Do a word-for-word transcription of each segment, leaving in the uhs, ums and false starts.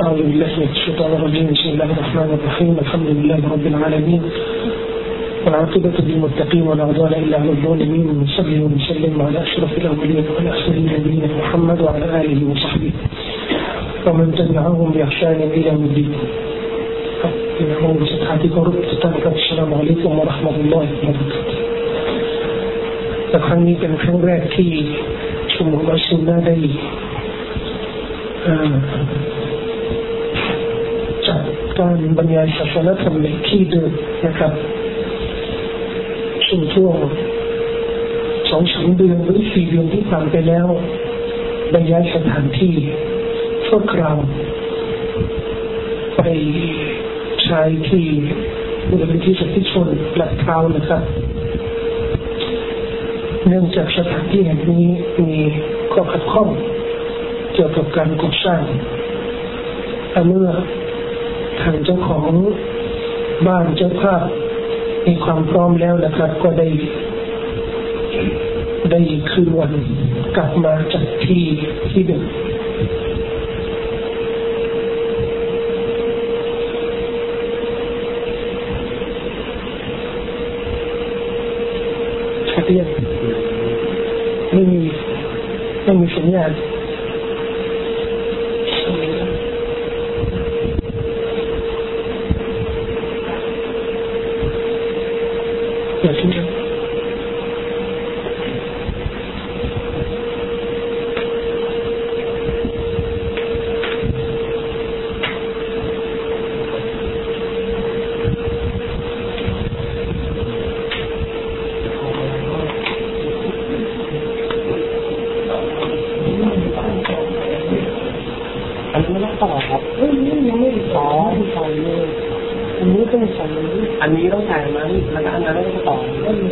أعوذ بالله من الشيطان الرجيم بسم الله الرحمن الرحيم الحمد لله رب العالمين والعاقبة للمتقين ولا عدوان إلا على الظالمين ونصلي ونسلم على أشرف الأولين والآخرين نبينا محمد وعلى آله وصحبه ومن تبعهم بإحسان إلى يوم الدين. Yang berhati korup tentang Assalamualaikum warahmatullahi wabarakatuh. แต่ครั้งนี้เป็นครั้งแรกที่ชุมนุมอัลซุนนะห์ได้จัดการบรรยายศาสนธรรมในที่เดิมนะครับช่วงสองสามเดือนหรือสี่เดือนที่ผ่านไปแล้วบรรยายสถานที่ชั่วคราวไปใช้ที่มูลนิธิสันติชนลาดพร้าวนะครับเนื่องจากสถานที่แห่งนี้มีข้อขัดข้องเกี่ยวกับการก่อสร้างเมื่อทางเจ้าของบ้านเจ้าภาพมีความพร้อมแล้วนะครับก็ได้ได้คืนวันกลับมาจากที่ที่เดิมชัดเจนไม่มีไม่มีสัญญาณอย่างที่อันนี้ต้องจ่ายมั้ยแล้วก็อันนั้นต้องต่อ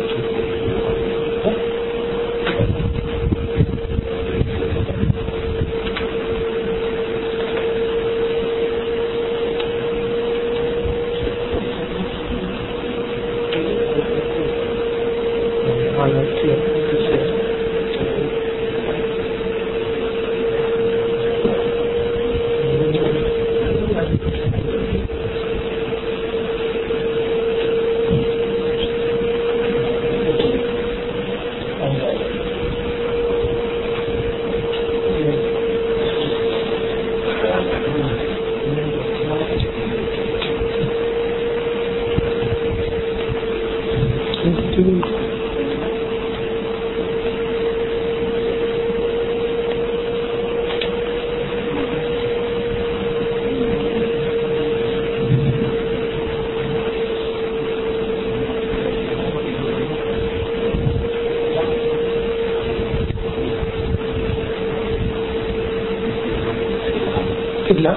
แล้ว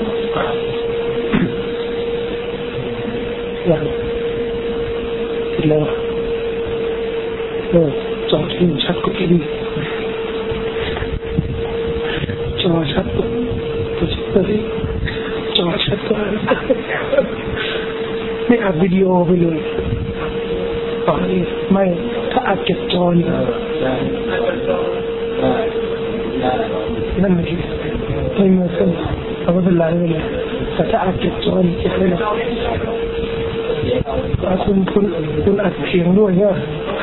อย่างแล้วโอ้จอที่ชัดกว่าที่นี่จอชัดกว่าตัวชัดกว่าที่จอชัดกว่าไม่อัดวิดีโอไปเลยอ๋อนี่ไม่ถ้าอัดเก็บจอนี่นั่นไม่ใช่ไม่เหมือนกันเอาไม่เป็นไรไม่เป็นไรแต่ถ้าอัดเก็บจอนี่เก็บไว้เลยคุณคุณคุณอัดเสียงด้วยเนี่ย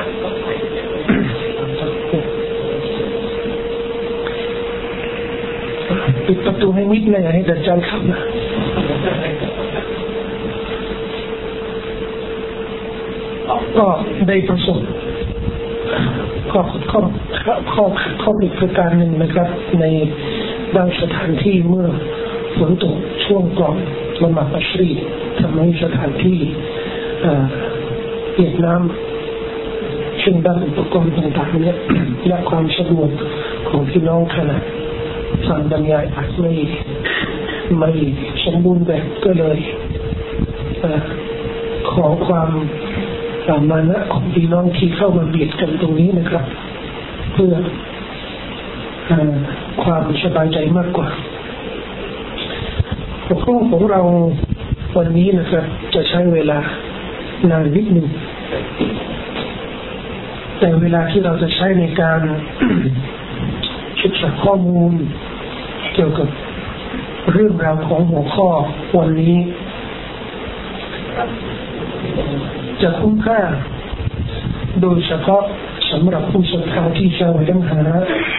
ปิดประตูให้มิดเลยให้ดัจจัลขับนะก็ได้ประสบข้อข้อข้อข้อผิดประการหนึ่งนะครับในบางสถานที่เมื่อฝนตกช่วงก่อนละหมาดอัชรีทำให้สถานที่เปียกน้ำซึ่งด้านอุปกรณ์ต่างๆเนี่ยและความสะดวกของพี่น้องขณะฟังบรรยายอาจไม่ไม่สมบูรณ์แบบก็เลยขอความสามานะของพี่น้องที่เข้ามาเบียดกันตรงนี้นะครับเพื่อความสบายใจมากกว่าหัวข้อของเราวันนี้นะครับจะใช้เวลานานนิดนึงแต่เวลาที่เราจะใช้ในการศึกษาข้อมูลเกี่ยวกับเรื่องราวของหัวข้อวันนี้จะคุ้มค่าโดยเฉพาะสำหรับผู้ศรัทธาที่แสวงหา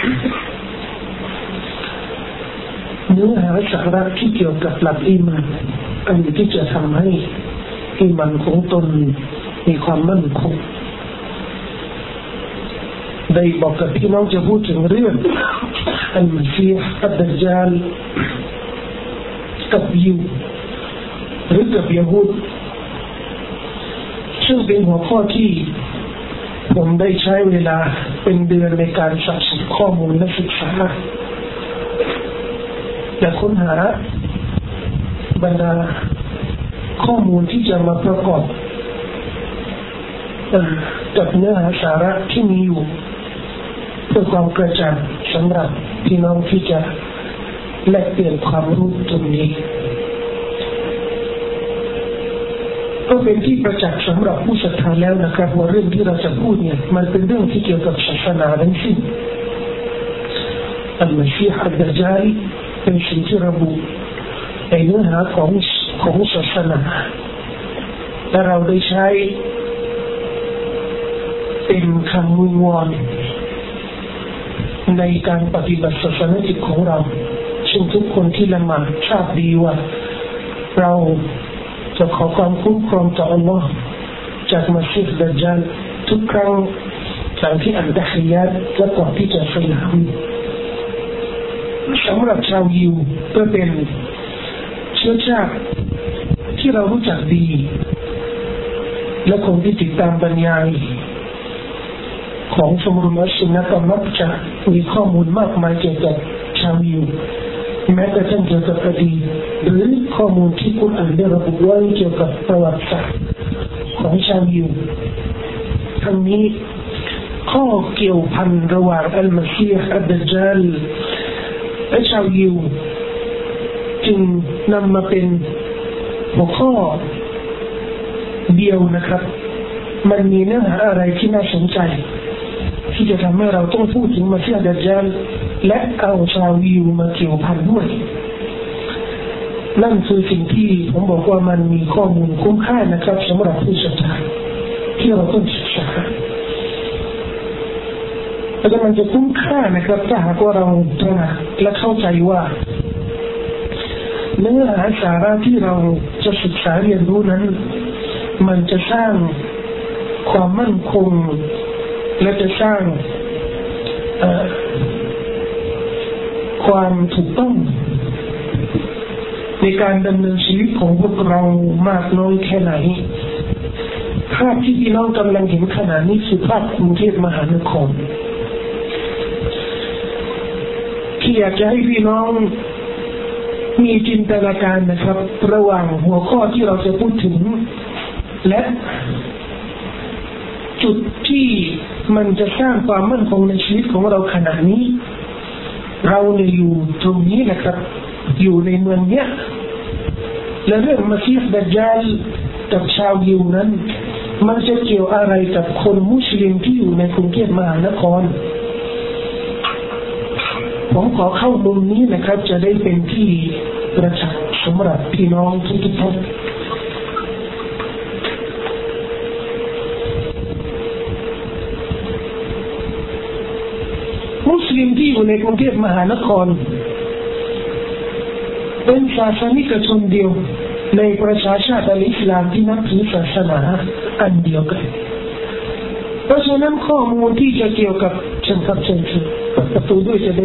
เนื้อหาสาระที่เกี่ยวกับหลักอีหม่านอันที่จะทำให้อีหม่านของตนมีความมั่นคงได้บอกกับพี่น้องจะพูดถึงเรื่องอัลมัซีฮ์อัดดัจญาลกับยิวหรือกับยะฮูดซึ่งเป็นหัวข้อที่ผมได้ใช้เวลาเป็นเดือนในการสะสมข้อมูลและศึกษาและค้นหาบรรดาข้อมูลที่จะมาประกอบกับเนื้อหาสาระที่มีอยู่เพื่อความกระจ่างสำหรับพี่น้องที่จะแลกเปลี่ยนความรู้ตรงนี้ก็เป็นที่ประจักษ์สำหรับผู้ศรัทธาแล้วนะครับว่าเรื่องที่เราจะพูดเนี่ยมันเป็นเรื่องที่เกี่ยวกับศาสนาทั้งสิ้นอัลมัซีฮ์อัดดัจญาลเป็นสิ่งที่ระบุในเนื้อหาของของศาสนาและเราได้ใช้เป็นคำวิงวอนในการปฏิบัติศาสนกิจของเราซึ่งทุกคนที่ละหมาดทราบดีว่าเราจะขอความคุ้มครองต่ออัลลอฮ์จากมัสยิดดัจญาลทุกครั้งหลังที่อันตะฮิยาตและก่อนที่จะสลามสำหรับชาวยิวก็เป็นเชื้อชาติที่เรารู้จักดีและคนที่ติดตามบรรยายของชมรมอัสซุนนะห์ก็มักจะมีข้อมูลมากมายเกี่ยวกับชาวยิวแม้แต่เช่นเกี่ยวกับอดีตหรือข้อมูลที่กุรอานได้ระบุไว้เกี่ยวกับประวัติศาสตร์ของชาวยิวทั้งนี้ข้อเกี่ยวพันระหว่างอัลมัซีฮ์อัดดัจญาลและชาวยิวจึงนำมาเป็นหัวข้อเดียวนะครับมันมีเนื้อหาอะไรที่น่าสนใจที่จะทำให้เราต้องพูดถึงมัสยิดดัจญาลและเอาชาวยิวมาเกี่ยวพันด้วยนั่นคือสิ่งที่ผมบอกว่ามันมีข้อมูลคุ้มค่านะครับสำหรับผู้ศรัทธาที่เราต้องศึกษาแต่มันจะคุ้มค่านะครับถ้าหากว่าเราตระหนักและเข้าใจว่าเนื้อหาสาระที่เราจะศึกษาเรียนรู้นั้นมันจะสร้างความมั่นคงและจะสร้างความถูกต้องในการดำเนินชีวิตของพวกเรามากน้อยแค่ไหนภาพที่พี่น้องกำลังเห็นขณะนี้คือภาพกรุงเทพมหานครที่อยากจะให้พี่น้องมีจินตนาการนะครับระหว่างหัวข้อที่เราจะพูดถึงและจุดที่มันจะสร้างความมั่นคงในชีวิตของเราขณะนี้เราเนี่ยอยู่ตรงนี้นะครับอยู่ในเมืองเนี้ยและเรื่องมัสยิดดัจญาลกับชาวยิวนั้นมันจะเกี่ยวอะไรกับคนมุสลิมที่อยู่ในกรุงเทพมหานครผมขอเข้ามุมนี้นะครับจะได้เป็นที่ประจักษ์สำหรับพี่น้องทุกๆท่านมุสลิมที่อยู่ในกรุงเทพมหานครเป็นศาสนิกชนเดียวในประชาชาติอิสลามที่นับถือศาสนาอันเดียวกันเพราะฉะนั้นข้อมูลที่จะเกี่ยวกับเชิญครับเชิญคือประตูด้วยจะได้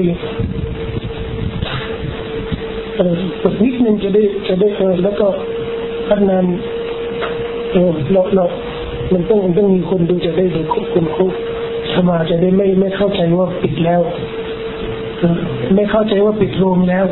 เออสักนิดนึงจะได้จะได้เออแล้วก็อันนั้นเออเราเรามันต้องต้องมีคนดูจะได้ดูคนเขาสมาจะได้ไม่ไม่เข้าใจว่าปิดแล้วไม่เข้าใจว่าปิดโรงแล้ว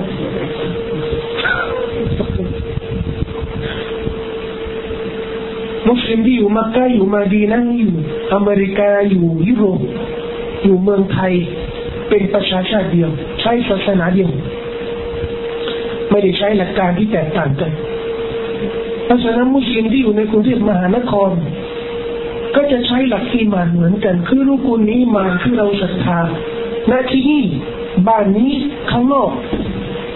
มุสลิมที่อยู่มักกะอยู่มาดีนะอยู่อเมริกาอยู่ยุโรปอยู่เมืองไทยเป็นประชาชาติเดียวใช้ศาสนาเดียวไม่ได้ใช้หลักการที่แตกต่างกันเพราะฉะนั้นมุสลิมที่อยู่ในกรุงเทพมหานครก็จะใช้หลักอีหม่านเหมือนกันคือรุกุนอีหม่านที่เราศรัทธาณที่นี่บ้านนี้ข้างนอก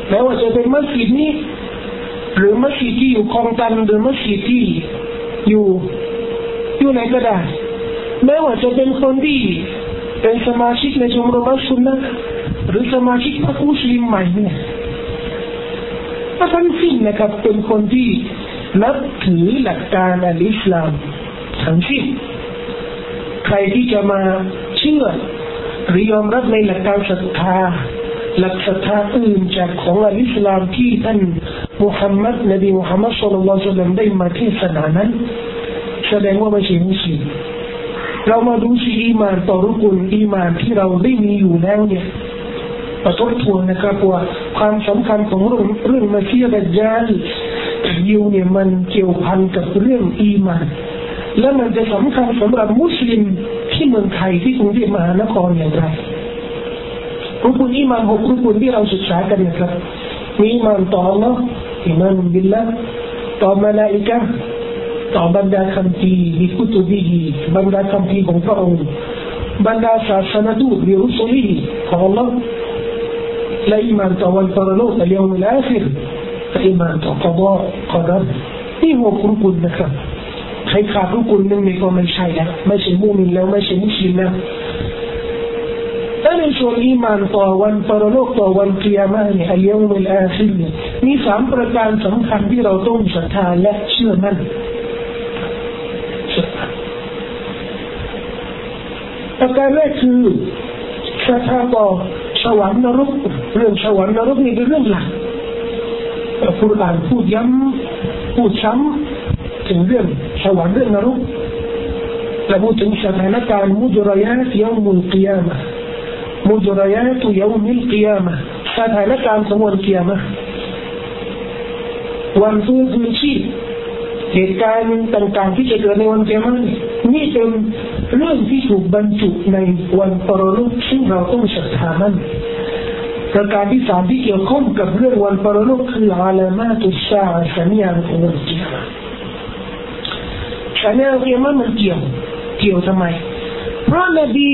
แม้ว่าจะเป็นมัสยิดนี้หรือมัสยิดที่อยู่คลองตันหรือมัสยิดที่อยู่อยู่ไหนก็ได้แม้ว่าจะเป็นคนที่เป็นสมาชิกในชมรมอัสซุนนะห์หรือสมาชิกพรรคมุสลิมใหม่เนี่ยทั้งสิ้นนะครับเป็นคนที่นับถือหลักการอัลอิสลามทั้งสิ้นใครที่จะมาเชื่อหรือยอมรับในหลักการศรัทธาหลักศรัทธาอื่นจากของอัลอิสลามที่ท่านมุฮัมมัดนบีมุฮัมมัดศ็อลลัลลอฮุอะลัยฮิวะซัลลัมได้มาเทศนานั้นแสดงว่าไม่ใช่มุสลิมเรามาดูสิอีมานต่อรุกุลอีมานที่เราได้มีอยู่แล้วเนี่ยประทบทวนนะครับว่าความสำคัญของเรื่องเรื่องมัสยิดดัจญาลยิวเนี่ยมันเกี่ยวพันกับเรื่องอีมานและมันจะสำคัญสำหรับมุสลิมที่เมืองไทยที่กรุงเทพมหานครอย่างไรรุกุลอีมานหกรุกุลที่เราศึกษากันนะครับมีอีมานต่ออัลลอฮ์อีมานบิลลาห์ต่อมลาอิกะฮ์ต่อบรรดาคัมภีร์บิกุตุบิฮิบรรดาคัมภีร์ของพระองค์บรรดาศาสนทูตบิรุสุลิฮิของอัลลอฮ์และอีมานต่อวันปรโลกและวันอาคิรและอีมานต่อกฎออกฎนี่หกรุกุลนะครับใครขาดรุกุลหนึ่งนี่ก็ไม่ใช่แล้วไม่ใช่มุมินแล้วไม่ใช่มุสลิมแล้วแต่ในส่วนอีมานต่อวันปรโลกต่อวันกิยามะห์เนี่ยอัลยอมุลอาคิรเนี่ยมีสามประการสำคัญที่เราต้องศรัทธาและเชื่อมั่นประการแรกคือศรัทธาต่อสวรรค์นรกเรื่องสวรรค์นรกนี่เป็นเรื่องหลักกุรอานพูดย้ำพูดซ้ำถึงเรื่องสวรรค์เรื่องนรกและพูดถึงสถานการณ์มุจรยาตยอมุลกิยามะห์มุจรยาตยอมุลกิยามะห์สถานการณ์ของวันกิยามะห์วันฟื้นคืนชีพเหตุการณ์ต่างๆที่จะเกิดในวันกิยามะห์นี่เป็นเรื่องที่ถูกบรรจุในวันปรโลกซึ่งเราต้องศรัทธามันประการที่สามที่เกี่ยวข้องกับเรื่องวันปรโลกคืออาลามาตุสซาอะห์สัญญาณของวันกิยามะห์สัญญาณของกิยามะห์มันเกี่ยวเกี่ยวทำไมเพราะนบี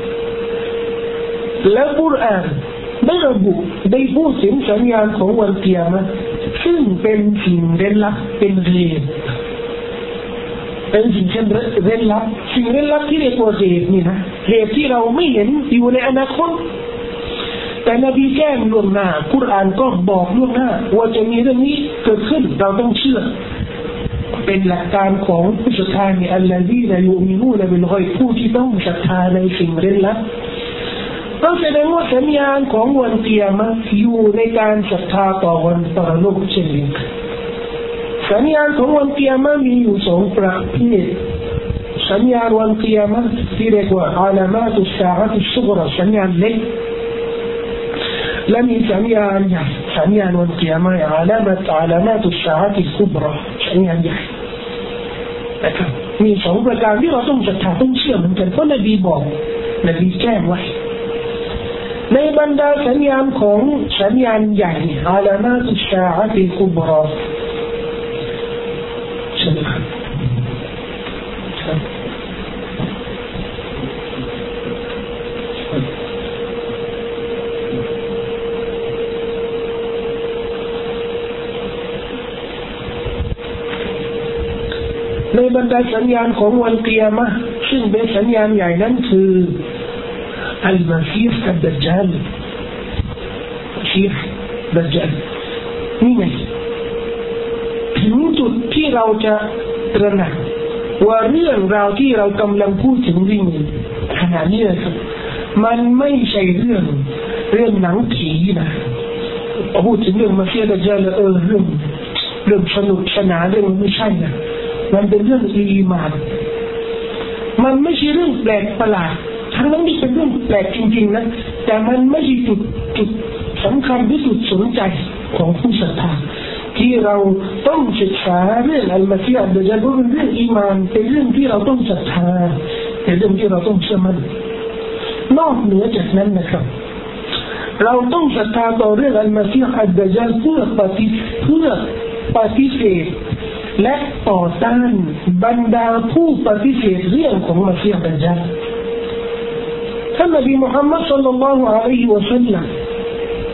และกุรอานได้ระบุได้พูดถึงสัญญาณของวันกิยามะห์ซึ่งเป็นสิ่งเร้นลับเป็นเรื่องเป็นสิ่งเช่นเร้นลับสิ่งเร้นลับที่เรียกว่าเหตุนี่นะเหตุที่เราไม่เห็นอยู่ในอนาคตแต่นบีแจ้งล่วงหน้ากุรอานก็บอกล่วงหน้าว่าจะมีเรื่องนี้เกิดขึ้นเราต้องเชื่อเป็นหลักการของผู้ศรัทธาเนี่ยอัลลอฮีนะยูมินูนะบิลฆอยบผู้ที่ต้องศรัทธาในสิ่งเร้นลับเราแสดงว่าสัญญาณของวันกิยามะห์อยู่ในการศรัทธาต่อวันปรโลกเช่นเดียวกันสัญญาณของวันกิยามะห์มีอยู่สองประเภทสัญญาณวันกิยามะห์ที่เรียกว่าอาลามาตุสซาอะตุสซุกราสัญญาณเล็กและมีสัญญาณใหญ่สัญญาณวันกิยามะห์อาลามาตุอาลามาตุสซาอะตุสกุบราสัญญาณใหญ่นะครับมีสองประการที่เราต้องศรัทธาต้องเชื่อเหมือนกันเพราะนบีบอกนบีแจ้งไว้ในบรรดาสัญญาณของสัญญาณใหญ่อาลามาตุสซาอะตุสกุบราใช่ไหมครับในบรรดาสัญญาณของวันกิยามะห์ซึ่งเป็นสัญญาณใหญ่นั้นคืออัลมาซีฮ์อัดดัจญาลมัซีฮ์ดัจญาลนี่ไงถึงจุดที่เราจะตระหนักว่าเรื่องราวที่เรากำลังพูดถึงนี่ขณะนี้นะครับมันไม่ใช่เรื่องเรื่องหนังผีนะพอพูดถึงเรื่องมัซีฮ์ดัจญาลเออเรื่องเรื่องสนุกสนานเรื่องไม่ใช่นะมันเป็นเรื่องอีมานมันไม่ใช่เรื่องแปลกประหลาดทั้งนั้นที่เป็นเรื่องแปลกจริงๆนะแต่มันไม่ใช่จุดจุดสำคัญที่สุดสนใจของผู้ศรัทธาที่เราต้องศึกษาเรื่องอัลมาซีฮ์อัดดัจญาลเป็นเรื่องอีมานเป็นเรื่องที่เราต้องศรัทธาเป็นเรื่องที่เราต้องเชื่อมั่นนอกเหนือจากนั้นนะครับเราต้องศรัทธาต่อเรื่องอัลมาซีฮ์อัดดัจญาลเพื่อปฏิเพื่อปฏิเสธและต่อต้านบรรดาผู้ปฏิเสธเรื่องของมัซีฮ์ดัจญาลท่านนบีมุฮัมมัดศ็อลลัลลอฮุอะลัยฮิวะซัลลัม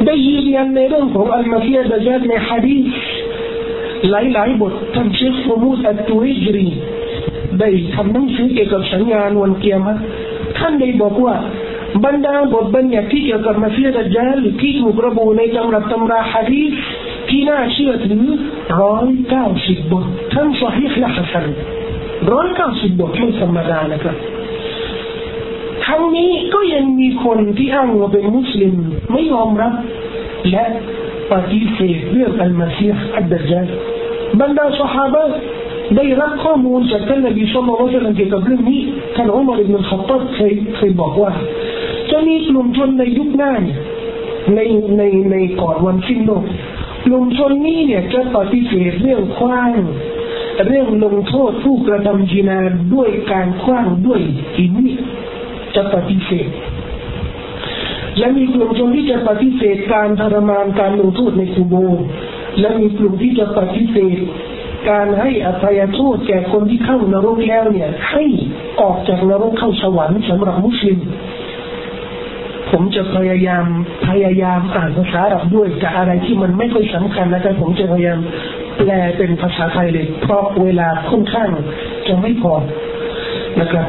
ได้ยืนยันในเรื่องของอัลมาซีฮ์ดัจญาลในหะดีษหลายๆบทท่านเชคมูมูดอัตตุอิจรีได้ทำหนังสือเกี่ยวกับสัญญาณวันกิยามะห์ท่านได้บอกว่าบรรดาบทบัญญัติที่เกี่ยวกับมาซีฮ์ดัจญาลที่ถูกระบุในตำรับตำราหะดีษที่น่าเชื่อถือร้อยเก้าสิบบททั้งซอฮีฮ์และฮัสซันร้อยเก้าสิบบทไม่ธรรมดานะครับทั้งนี้ก็ยังมีคนที่อ้างว่าเป็นมุสลิมไม่ยอมรับและปฏิเสธเรื่องอัลมาซีฮ์อัดดัจญาลบรรดาซอฮาบะห์ได้รับข้อมูลจากท่านนบีศ็อลลัลลอฮุอะลัยฮิวะซัลลัมเกี่ยวกับเรื่องนี้ท่านอุมัรอิบนุลค็อฏฏอบเคยเคยบอกว่าจะมีกลุ่มชนในยุคหน้าเนี่ยในในในก่อนวันสิ้นโลกกลุ่มชนนี้เนี่ยจะปฏิเสธเรื่องขว้างเรื่องลงโทษผู้กระทำซินาด้วยการขว้างด้วยหินจะปฏิเสธและมีกลุ่มชนที่จะปฏิเสธการทรมานการลงโทษในกุโบร์และมีกลุ่มที่จะปฏิเสธการให้อภัยโทษแก่คนที่เข้านรกแล้วเนี่ยให้ออกจากนรกเข้าสวรรค์สำหรับมุสลิมผมจะพยายามพยายามอ่านภาษาอาหรับด้วยแต่อะไรที่มันไม่ค่อยสำคัญนะครับผมจะพยายามแปลเป็นภาษาไทยเลยเพราะเวลาค่อนข้างจะไม่พอนะครับ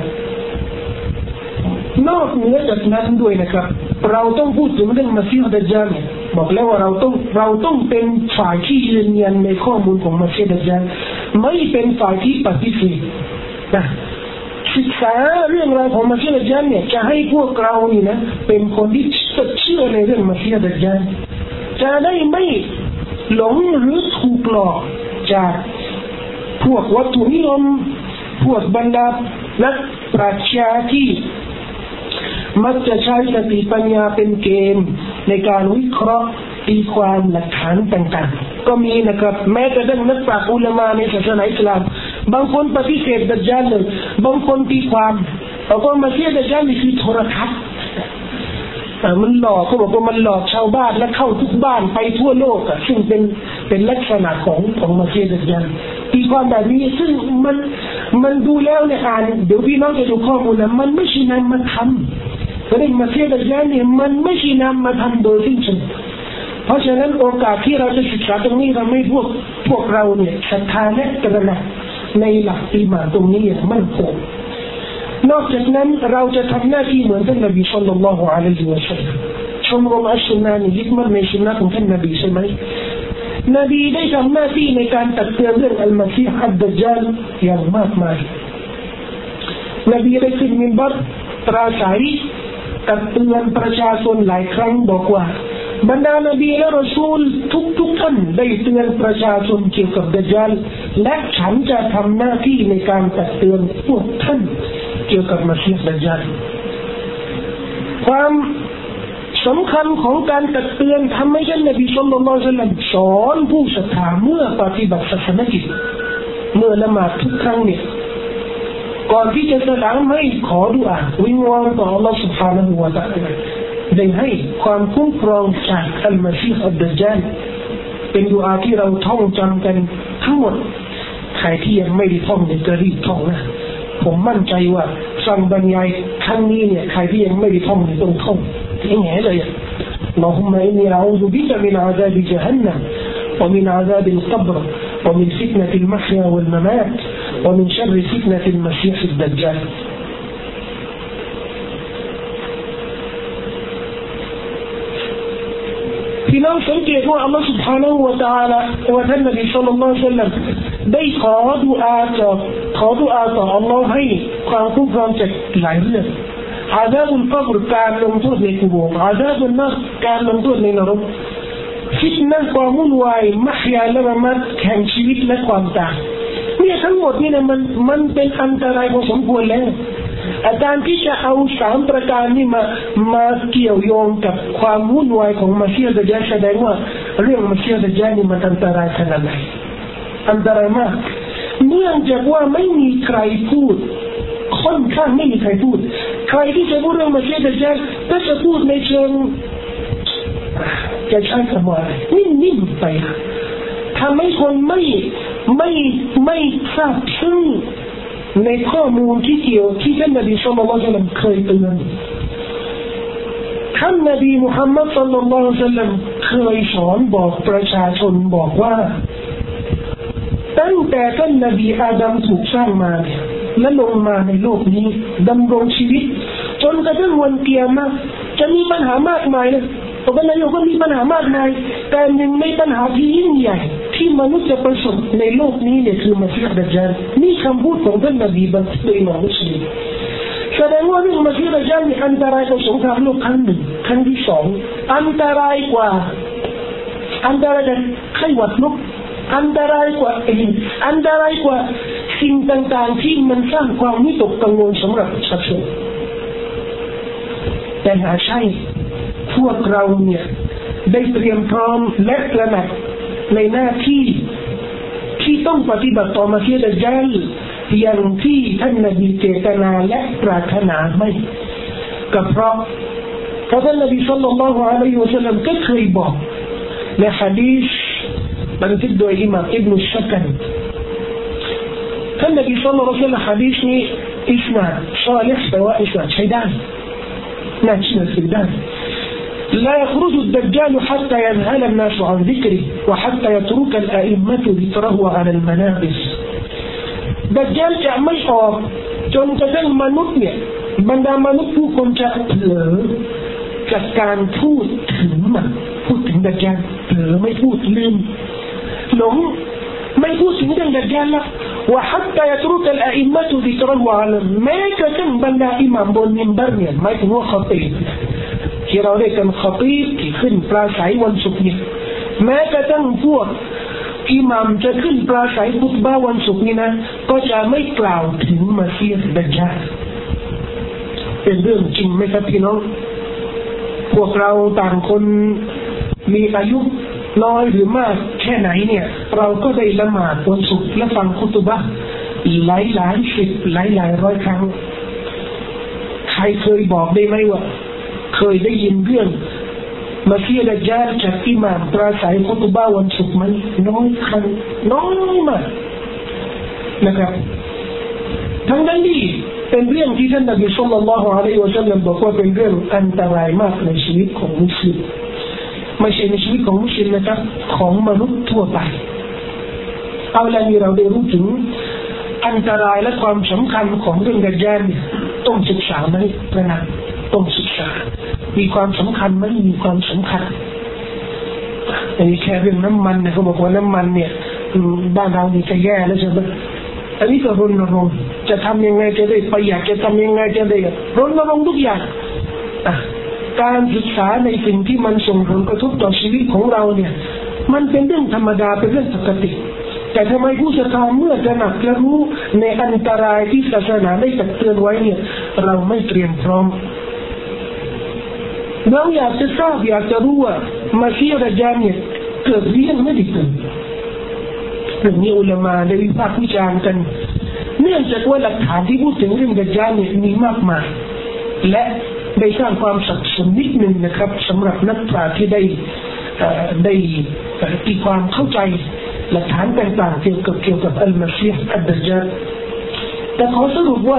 นอกเหนือจากนั้นด้วยนะครับเราต้องพูดถึงเรื่องมาซีฮ์ดัจญาลบอกแล้วว่าเราต้องเราต้องเป็นฝ่ายที่ยืนยันในข้อมูลของมาซีฮ์ดัจญาลไม่เป็นฝ่ายที่ปฏิเสธนะศึกษาเรื่องราวของมาซีฮ์ดัจญาลเนี่ยจะให้พวกเรานี่นะเป็นคนที่เชื่อในเรื่องมาซีฮ์ดัจญาลจะได้ไม่หลงหรือถูกหลอกจากพวกวัตถุนิยมพวกบรรดานักปรัชญาที่มักจะใช้สติปัญญาเป็นเกณฑ์ในการวิเคราะห์ตีความหลักฐานต่างๆก็มีนะครับแม้แต่ดังนักปราชญ์อุลามะในศาสนาอิสลามบางคนปฏิเสธดัจญาลเลยบางคนตีความบอกว่ามาซีฮ์ดัจญาลนี่คือโทรทัศน์มันหลอกเขาบอกว่ามันหลอกชาวบ้านและเข้าทุกบ้านไปทั่วโลกอ่ะซึ่งเป็นเป็นลักษณะของของมาซีฮ์ดัจญาลตีความแบบนี้ซึ่งมันมันดูแล้วเนี่ยอ่านเดี๋ยวพี่น้องจะดูข้อมูลนะมันไม่ใช่นำมาทำเรื่องมาซีฮ์ดัจญาลเนี่ยมันไม่ใช่นำมาทำโดยสิ้นเชิงเพราะฉะนั้นโอกาสที่เราจะศึกษาตรงนี้ทำให้พวกพวกเราเนี่ยศรัทธาและตระหนักในหลักอีหม่านตรงนี้อย่างมั่นคงนอกจากนั้นเราจะทำหน้าที่เหมือนท่านนบีศ็อลลัลลอฮุอะลัยฮิวะซัลลัมชมรมอัชซุนนะห์นี่ยึดมั่นในสุนนะของท่านนบีใช่ไหมนบีได้ทำหน้าที่ในการตักเตือนเรื่องอัลมาซีฮ์อัดดัจญาลอย่างมากมายนบีได้ขึ้นมินบัรปราศัยตักเตือนประชาชนหลายครั้งบอกว่าบรรดานบีและรอซูลทุกๆท่านได้เตือนประชาชนเกี่ยวกับดัจญาลและฉันจะทำหน้าที่ในการตักเตือนพวกท่านเกี่ยวกับมาซีฮ์ดัจญาลความสำคัญของการตักเตือนทำให้ท่านนบีศ็อลลัลลอฮุอะลัยฮิวะซัลลัมสอนผู้ศรัทธาเมื่อปฏิบัติศาสนกิจเมื่อละหมาดทุกครั้งเนี่ยก่อนที่จะสลามให้ขอดุอาวิงวอนต่อ Allah سبحانه และ تعالى ได้ให้ความคุ้มครองจากอัลมาซีฮ์อัดดัจญาลเป็นดุอาที่เราท่องจำกันทั้งหมดใครที่ยังไม่ได้ท่องเนี่ยจะรีบท่องนะผมมั่นใจว่าฟังบรรยายครั้งนี้เนี่ยใครที่ยังไม่ได้ท่องเนี่ยต้องท่องอย่างไงเลยอ่ะ اللهم إني أعوذ بك من عذاب جهنم ومن عذاب القبر ومن فتنة المحيا والممات ومن شر فتنة المسيح الدجالพี่น้องสังเกตว่าอัลลอฮฺ سبحانه และ تعالى ว่าท่านนบีศ็อลลัลลอฮุอะลัยฮิวะซัลลัมได้ขอดุอาจากขอดุอาต่ออัลลอฮฺให้ความคุ้มครองจากหลายเรื่องอาซาบุลกับรการลงโทษในกุโบร์อาซาบุลนัรการลงโทษในนรกฟิตนะห์ความวุ่นวายมะฮยาและมะมัตแห่งชีวิตและความตายเนี่ยทั้งหมดนี่นะมันมันเป็นอันตรายพอสมควรแล้วอาจารย์ที่จะเอาสามประการนี้มามาเกี่ยวโยงกับความวุ่นวายของมาซีฮ์ดัจญาลแสดงว่าเรื่องมาซีฮ์ดัจญาลนี่มันอันตรายขนาดไหนอันตรายมากเนื่องจากว่าไม่มีใครพูดค่อนข้างไม่มีใครพูดใครที่จะพูดเรื่องมาซีฮ์ดัจญาลก็จะพูดในเชิงจะใช้คำว่านิ่มๆไปทำให้คนไม่ไม่ไม่ทราบซึ่งในข้อมูลที่เกี่ยวที่ท่านนบีศ็อลลัลลอฮุอะลัยฮิวะซัลลัมเคยเตือนท่านนบีมุฮัมมัดศ็อลลัลลอฮุอะลัยฮิวะซัลลัมเคยสอนบอกประชาชนบอกว่าตั้งแต่ท่านนบีอาดัมถูกสร้างมาและลงมาในโลกนี้ดำรงชีวิตจนกระทั่งวันกิยามะห์จะมีปัญหามากมายนะปกติเราก็มีปัญหามากมายแต่หนึ่งในปัญหาที่ยิ่งใหญ่ที่มนุษย์จะประสบในโลกนี้เนี่ยคือมัสยิดดัจญาลนี่คำพูดของท่านนบีบันทึกโดยอิหม่ามมุสลิมแสดงว่าเรื่องมัสยิดดัจญาลนี่อันตรายกว่าสงครามโลกครั้งหนึ่งครั้งที่สองอันตรายกว่าอันตรายกว่าไข้หวัดนกอันตรายกว่าเองอันตรายกว่าสิ่งต่างๆที่มันสร้างความวิตกกังวลสำหรับประชาชนแต่หาใช่พวกเราเนี่ยได้เตรียมพร้อมและตระหนักในหน้าที่ที่ต้องปฏิบัติต่อมัสยิดดัจญาลอย่างที่ท่านนบีเจตนาและปรารถนาไม่ก็เพราะเพราะท่านนบีศ็อลลัลลอฮุอะลัยฮิวะซัลลัมก็เคยบอกในหะดีษบันทึกโดยอิหม่ามอิบนุชักันท่านนบีศ็อลลัลลอฮุอะลัยฮิวะซัลลัมหะดีษนี้อิสนาดศอลิห์แต่ว่าอิสนาดใช้ได้น่าเชื่อถือได้لا يخرج الدجال حتى يذهل الناس عن ذكره وحتى يترك الأئمة ذكره على المنابر دجال จะไม่ออกจนกระทั่งมนุษย์เนี่ยบรรดามนุษย์ผู้คนจะเผลอจากการพูดถึงมันพูดถึงดัจญาลเผลอไม่พูดลืมหลงไม่พูดถึงเรื่องดัจญาลละว่า حتى يترك الأئمة ذكره على แม้กระทั่งบรรดาอิหม่ามบนมิมบัรเนี่ยหมายถึงว่าเขาตีที่เราได้กันขอตีบที่ขึ้นปราศัยวันศุกร์เนี่ยแม้กระทั่งพวกอิหม่ามจะขึ้นปราศัยฟุตบาวันศุกร์นี่นะก็จะไม่กล่าวถึงมัสยิดดัจญาลเป็นเรื่องจริงไหมครับพี่น้องพวกเราต่างคนมีอายุน้อยหรือมากแค่ไหนเนี่ยเราก็ได้ละหมาดวันศุกร์และฟังคุตุบะห์หลายหลายสิบหลายหลายร้อยครั้งใครเคยบอกได้ไหมว่าเคยได้ยินเรื่องมัสยิดดัจญาลจากอิหม่ามปราศัยคุตุบะห์วันศุกร์ไหมน้อยครั้งน้อยมากนะครับทั้งนั้นนี่เป็นเรื่องที่ท่านนบีศ็อลลัลลอฮุอะลัยฮิวะซัลลัมบอกว่าเป็นเรื่องอันตรายมากในชีวิตของมุสลิมไม่ใช่ในชีวิตของมุสลิมนะครับของมนุษย์ทั่วไปเอาละนี่เราได้รู้ถึงอันตรายและความสำคัญของเรื่องดัจญาลเนี่ยต้องศึกษาไหมนะต้องศึกษามีความสำคัญไหมมีความสำคัญอันนี้แค่เรื่องน้ำมันนะเขาบอกว่าน้ำมันเนี่ยบ้านเรานี่จะแย่แล้วใช่ไหมอันนี้ก็รณรงค์จะทำยังไงจะได้ประหยัดจะทำยังไงจะได้รณรงค์ทุกอย่างการศึกษาในสิ่งที่มันส่งผลกระทบต่อชีวิตของเราเนี่ยมันเป็นเรื่องธรรมดาเป็นเรื่องปกติแต่ทำไมผู้ศรัทธาเมื่อจะหนักและรู้ในอันตรายที่ศาสนาได้ตักเตือนไว้เนี่ยเราไม่เตรียมพร้อมเราอยากจะทราบอยากจะรู้ว่ามัสยิดดัจญาลเนี่ยเกิดเรื่องไม่ได้เกิดเรื่องนี้อุลามะได้วิพากษ์วิจารณ์กันเนื่องจากว่าหลักฐานที่พูดถึงเรื่องดัจญาลเนี่ยมีมากมายและได้สร้างความสับสนนิดนึงนะครับสำหรับนักปราชญ์ที่ได้ได้ตีความเข้าใจหลักฐานต่างๆเกี่ยวกับเกี่ยวกับอัลมัสยิดอัดดัจญาลแต่ขอสรุปว่า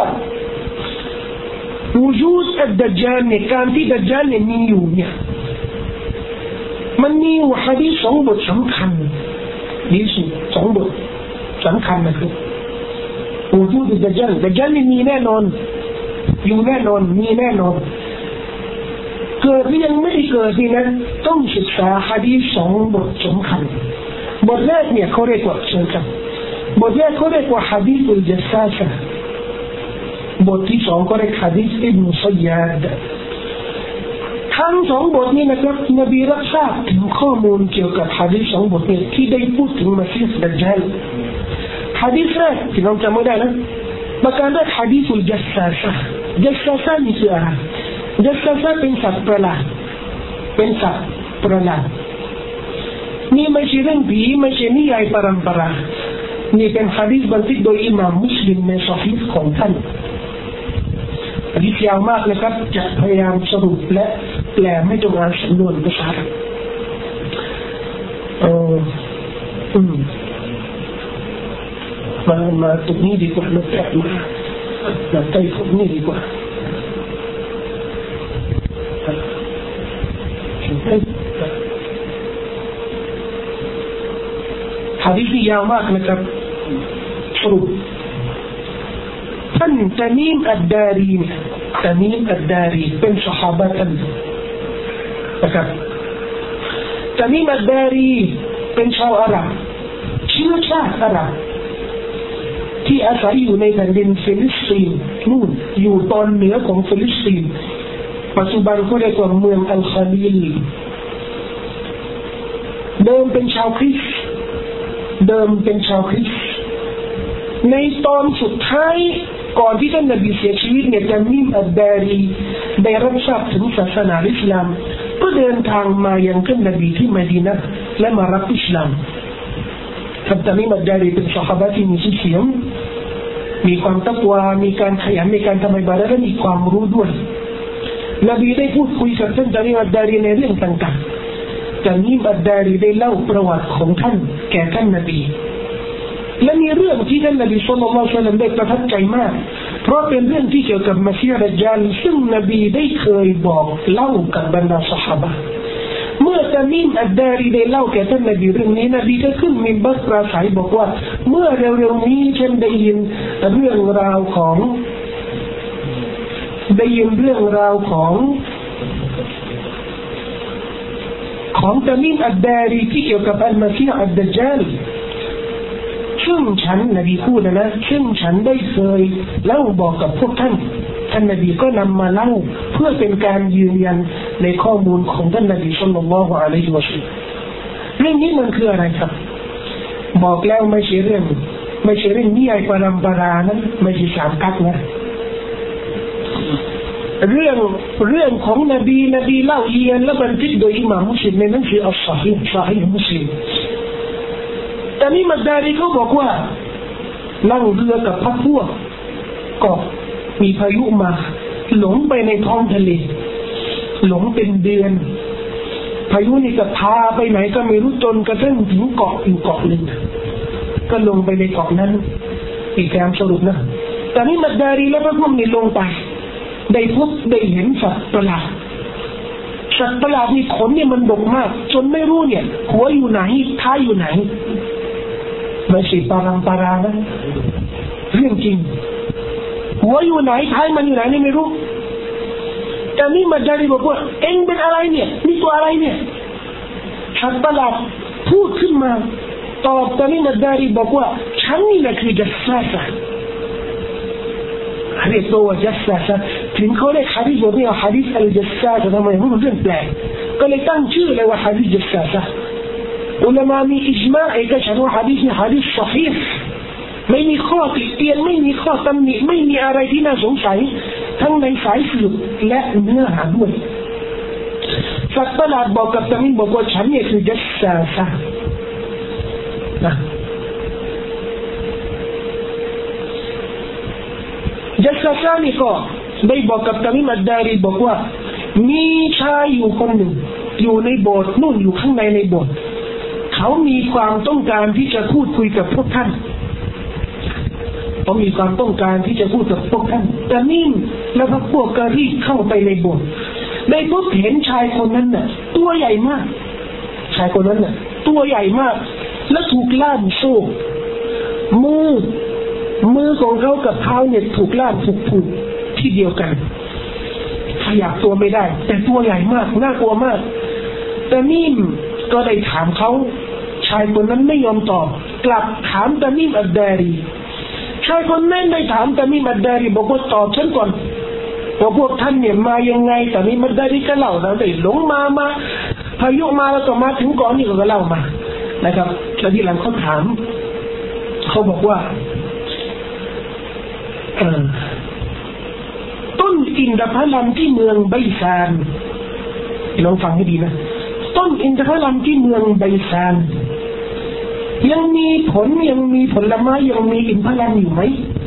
วูจูดอัดดัจญาลเนี่ยการที่ดัจญาลเนี่ยมีอยู่เนี่ยมันมีอยู่หะดีษสองบทสำคัญดีสุดสองบทสำคัญนะครับวูจูดอัดดัจญาลดัจญาลนี่มีแน่นอนอยู่แน่นอนมีแน่นอนเกิดหรือยังไม่ได้เกิดนี่นะต้องศึกษาหะดีษสองบทสำคัญบทแรกเนี่ยเขาเรียกว่าเชิญครับบทแรกเขาเรียกว่าหะดีษอุลจัสซาซะบทที่สองก็เรียกหะดีษอิบนุซัยยาดทั้งสองบทนี้นะครับนบีรับทราบถึงข้อมูลเกี่ยวกับหะดีษสองบทนี้ที่ได้พูดถึงมัสยิดดัจญาลหะดีษแรกที่เราจำไม่ได้นะประการแรกหะดีษอุลจัสซาซะจัสซาซะนี่คืออะไรจัสซาซะเป็นสัตว์ประหลาดเป็นสัตว์ประหลาดนี่ไม่ใช่เรื่องผีไม่ใช่นิยายปรำปรานี่เป็นหะดีษบันทึกโดยอิหม่ามมุสลิมในซอฮีฮ์ของท่านหะดีษยาวมากนะครับจะพยายามสรุปและแปลไม่ตรงอ่านสำนวนภาษาเอออืมมามาตรงนี้ดีกว่ามาแปะมามาใต้พวกนี้ดีกว่าะดีษยาวมากนะครับสรุปท่านตะมีมอัดดารีเนี่ยตะมีมอัดดารีเป็นซอฮาบะท่านนะครับตะมีมอัดดารีเป็นชาวอาหรับเชื้อชาติอาหรับที่อาศัยอยู่ในแผ่นดินฟิลิสตีนนู่นอยู่ตอนเหนือของฟิลิสตีนปัจจุบันเขาเรียกว่าเมืองอัลคาลีลเดิมเป็นชาวคริสต์เดิมเป็นชาวคริสต์ในตอนสุดท้ายก่อนที่ท่านนบีเสียชีวิตเนี่ยตะมีมอัดดารีได้รับทราบถึงศาสนาอิสลามก็เดินทางมายังท่านนบีที่มะดีนะห์และมารับอิสลามท่านตะมีมอัดดารีเป็นซอฮาบะห์ที่มีชื่อเสียงมีความตักวามีการขยันในการทำอิบาดะห์และมีความรู้ด้วยนบีได้พูดคุยกับท่านตะมีมอัดดารีในเรื่องต่างๆตะมีมอัดดารีได้เล่าประวัติของท่านแก่ท่านนบีและมีเรื่องที่ท่านนบีศ็อลลัลลอฮุอะลัยฮิวะซัลลัมได้ประทับใจมากเพราะเป็นเรื่องที่เกี่ยวกับมัสยิดดัจญาลซึ่งนบีได้เคยบอกเล่ากับบรรดาซอฮาบะห์เมื่อตะมีมอัดดารีได้เล่าแก่ท่านนบีเรื่องนี้นบีก็ขึ้นมิมบัรปราศัยบอกว่าเมื่อเร็วๆนี้ฉันได้ยินเรื่องราวของได้ยินเรื่องราวของของตะมีมอัดดารีที่เกี่ยวกับอัลมัสยิดอัดดัจญาลซึ่งฉันนบีพูดนะซึ่งฉันได้เคยเล่าบอกกับพวกท่านท่านนบีก็นำมาเล่าเพื่อเป็นการยืนยันในข้อมูลของท่านนบีศ็อลลัลลอฮุอะลัยฮิวะซัลลัมเรื่องนี้มันคืออะไรครับบอกแล้วไม่ใช่เรื่องไม่ใช่เรื่องนิยายปรำปรานะไม่ใช่สามกั๊กนะเรื่องเรื่องของนบีนบีเล่าเรียนและบันทึกโดยอิหม่ามมุสลิมในหนังสืออัลซอฮีฮ์ซอฮีฮ์มุสลิมแต่นี่มัดดารีเขาบอกว่านั่งเรือกับพรรคพวกก็มีพายุมาหลงไปในท้องทะเลหลงเป็นเดือนพายุนี่ก็พาไปไหนก็ไม่รู้จนกระทั่งถึงเกาะอยู่เกาะหนึ่งก็ลงไปในเกาะนั้นอีกการสรุปนะแต่นี่มัดดารีและพรรคพวกนี่ลงไปได้พบได้เห็นสัตว์ประหลาดสัตว์ประหลาดนี่ขนเนี่ยมันดกมากจนไม่รู้เนี่ยหัวอยู่ไหนท้ายอยู่ไหนไม่ใช่ปารังปารานะเรื่องจริงหัวอยู่ไหนท้ายมันอยู่ไหนนี่ไม่รู้แต่นี่มัดดารีบอกว่าเอ็งเป็นอะไรเนี่ยนี่ตัวอะไรเนี่ยสัตว์ประหลาดพูดขึ้นมาตอบแต่นี่มัดดารีบอกว่าฉันนี่แหละคือจัสซาซะเรียกตัวจัสซาซะถึงเขาเรียกฮะดีษว่าเนี่ยฮะดีษอัลจัสซาซะทำไมมันเรื่องแปลกก็เลยตั้งชื่อเลยว่าฮะดีษจัสซาซะอุลามะมีอิจมาอ์เอกฉันท์ว่าหะดีษนี้หะดีษซอฮีฮ์ไม่มีข้อติเตียนไม่มีข้อตำหนิไม่มีอะไรที่น่าสงสัยทั้งในสายสืบและเนื้อหาด้วยสัตว์ประหลาดบอกกับตะมีมบอกว่าฉันเนี่ยคือจัสซาซะนะจัสซาซะนี่ก็ได้บอกกับตะมีมอัดดารีบอกว่ามีชายอยู่คนหนึ่งอยู่ในโบสถ์นู่นอยู่ข้างในในโบสถ์เขามีความต้องการที่จะพูดคุยกับพวกท่านเขามีความต้องการที่จะพูดกับพวกท่านแต่นิ่งแล้วพวกก็รีบเข้าไปในโบสถ์ได้พบเห็นชายคนนั้นน่ะตัวใหญ่มากชายคนนั้นน่ะตัวใหญ่มากและถูกล่ามโซ่มือมือของเขากับเท้าเนี่ยถูกล่ามถูกผูกที่เดียวกันขยับตัวไม่ได้แต่ตัวใหญ่มากน่ากลัวมากแต่นิ่มก็ได้ถามเขาชายคนนั้นไม่ยอมตอบกลับถามตะมีมอัดดารีชายคนนั้นได้ถามตะมีมอัดดารีบอกว่าตอบฉันก่อนว่าพวกท่านเนี่ยมายังไงตะมีมอัดดารีก็เล่าแล้วได้หลงมามาพายุมาแล้วก็มาถึงเกาะนี่ก็เล่ามานะครับแล้วทีหลังเขาถามเขาบอกว่าเออต้นอินทผลัมที่เมืองไบซานลองฟังให้ดีนะต้นอินทผลัมที่เมืองไบซานยังมีผลยังมีผลไม้ยังมีอินทผลัมอยู่ไหม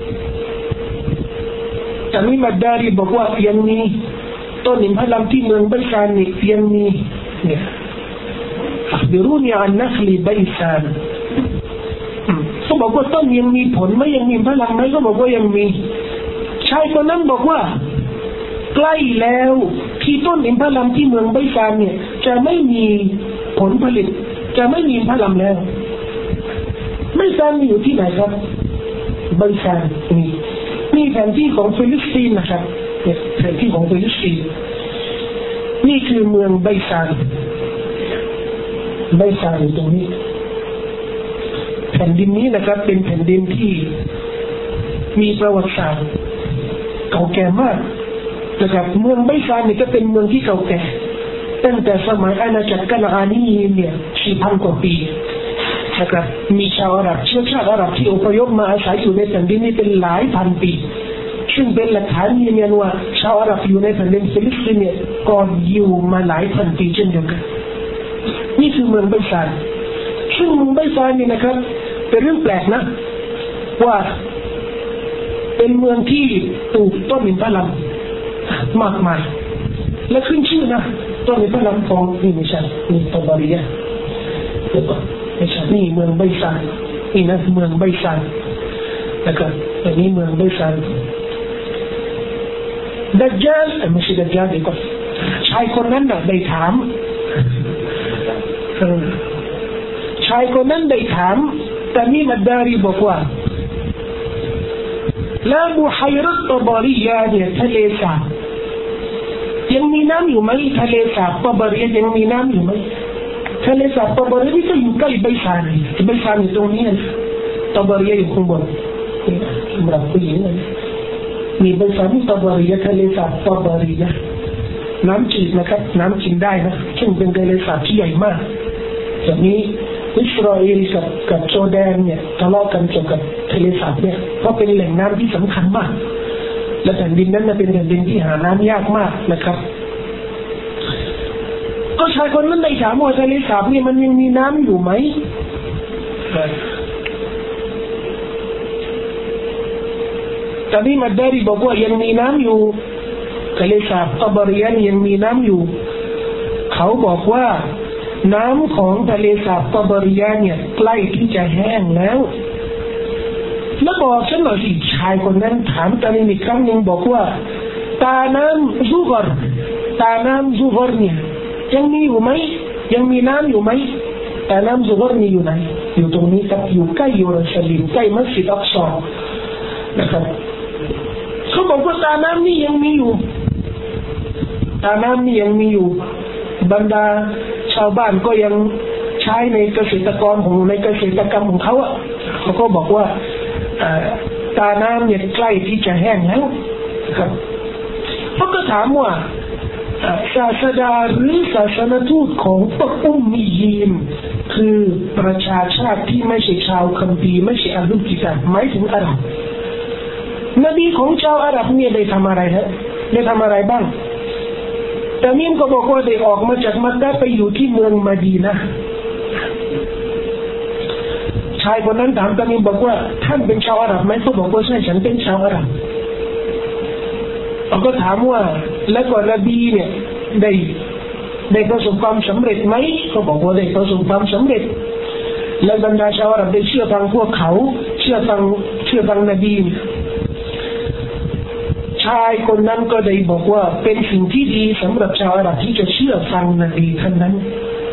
แต่มีมัดดารีบอกว่ายังมีต้นอินทผลัมที่เมืองไบซานนี่ยังมีเนี่ยأخبروني عن نخل بيسانเขาบอกว่าต้นยังมีผลไหมยังมีผลไหมก็บอกว่ายังมีชายคนนั้นบอกว่าใกล้แล้วที่ต้นอินทผลัมที่เมืองไบซานเนี่ยจะไม่มีผลผลิตจะไม่มีผลลัมแล้วไบซานอยู่ที่ไหนครับไบซานนี่นี่แผนที่ของฟิลิสตีนนะครับแผนที่ของฟิลิสตีนนี่คือเมืองไบซานไบซานอยู่ตรงนี้แผ่นดินนี้นะครับเป็นแผ่นดินที่มีประวัติศาสตร์เก่าแก่มากนะครับเมืองไบซานนี่ก็เป็นเมืองที่เก่าแก่ตั้งแต่สมัยอาณาจักรกานาอานีเนี่ยสี่พันกว่าปีนะครับมีชาวอาหรับเชื้อชาติอาหรับที่อพยพมาอาศัยอยู่ในแผ่นดินนี้เป็นหลายพันปีซึ่งเป็นหลักฐานยืนยันว่าชาวอาหรับอยู่ในแผ่นดินฟิลิสตินเนี่ยก่อนอยู่มาหลายพันปีเช่นเดียวกันนี่คือเมืองไบซานซึ่งเมืองไบซานนี่นะครับเป็นเรื่องแปลกนะว่าเป็นเมืองที่ปลูกต้นอินทผลัมมากมายและขึ้นชื่อนะต้นอินทผลัมของนี่ไม่ใช่นี่ตอบาริยะไม่ใช่นี่เมืองไบซานนี่นะเมืองไบซานนะครับอันนี้เมืองไบซานดัจญาลไม่ใช่ดัจญาลเดี๋ยวก่อนชายคนนั้นน่ะได้ถามชายคนนั้นได้ถามแต่มีมัดดารีบอกว่าแล้วบุฮัยรัตตบาริยาเนี่ยทะเลสาบยังมีน้ำอยู่ไหมทะเลสาบตบาริยายังมีน้ำอยู่ไหมทะเลสาบตบาริยาที่ก็อยู่ใกล้ไบซานไบซานอยู่ตรงนี้ตบาริยาอยู่ข้างบนสำหรับผู้หญิงนะมีไบซานตบาริยาทะเลสาบตบาริยาน้ำจืดนะครับน้ำกินได้นะซึ่งเป็นทะเลสาบที่ใหญ่มากจากนี้อิสราเอลกับกับจอร์แดนเนี่ยทะเลาะกันเกี่ยวกับทะเลสาบเนี่ยเพราะเป็นแหล่งน้ำที่สำคัญมากและแผ่นดินนั้นเป็นแผ่นดินที่หาน้ำยากมากนะครับก็ชายคนนั้นได้ถามว่าทะเลสาบนี่มันยังมีน้ำอยู่ไหมแต่นี่มัดดารีบอกว่ายังมีน้ำอยู่ทะเลสาบตบาริยายังมีน้ำอยู่เขาบอกว่าน้ำของทะเลสาบตบาริยาเนี่ยใกล้ที่จะแห้งแล้วแล้วบอกฉันหน่อยสิชายคนนั้นถามตานีอีกครั้งหนึ่งบอกว่าตาน้ำซูกรตาน้ำซูกรเนี่ยยังมีอยู่ไหมยังมีน้ำอยู่ไหมตาน้ำซูกรมีอยู่ไหนอยู่ตรงนี้ครับอยู่ใกล้เยรูซาเล็มใกล้มัสยิดอักษรนะครับเขาบอกว่าตาน้ำนี่ยังมีอยู่ตาน้ำนี่ยังมีอยู่บรรดาชาวบ้านก็ยังใช้ในเกษตรกรของในเกษตรกรรมของเขาอ่ะเขาก็บอกว่าตาน้ำเนี่ยใกล้ที่จะแห้งแล้วครับเขาก็ถามว่าศาสดาหรือศาสนทูตของพวกอุมมียีนคือประชาชาติที่ไม่ใช่ชาวคัมภีร์ไม่ใช่อัลลุกิตาหมายถึงอาหรับนบีของชาวอาหรับเนี่ยได้ทำอะไรฮะได้ทำอะไรบ้างแต่มิมก็บอกว่าได้ออกมาจากมักกะฮ์ไปอยู่ที่เมืองมะดีนะห์ชายคนนั้นถามตามิมบอกว่าท่านเป็นชาวอาหรับไหมเขาบอกว่าใช่ฉันเป็นชาวอาหรับเขาก็ถามว่าแล้วก็นบีเนี่ยได้ได้ประสบความสำเร็จไหมเขาบอกว่าได้ประสบความสำเร็จและบรรดาชาวอาหรับได้เชื่อฟังพวกเขาเชื่อฟังเชื่อฟังนบีชายคนนั้นก็ได้บอกว่าเป็นสิ่งที่ดีสำหรับชาวอาหรับที่จะเชื่อฟังนบีท่านนั้น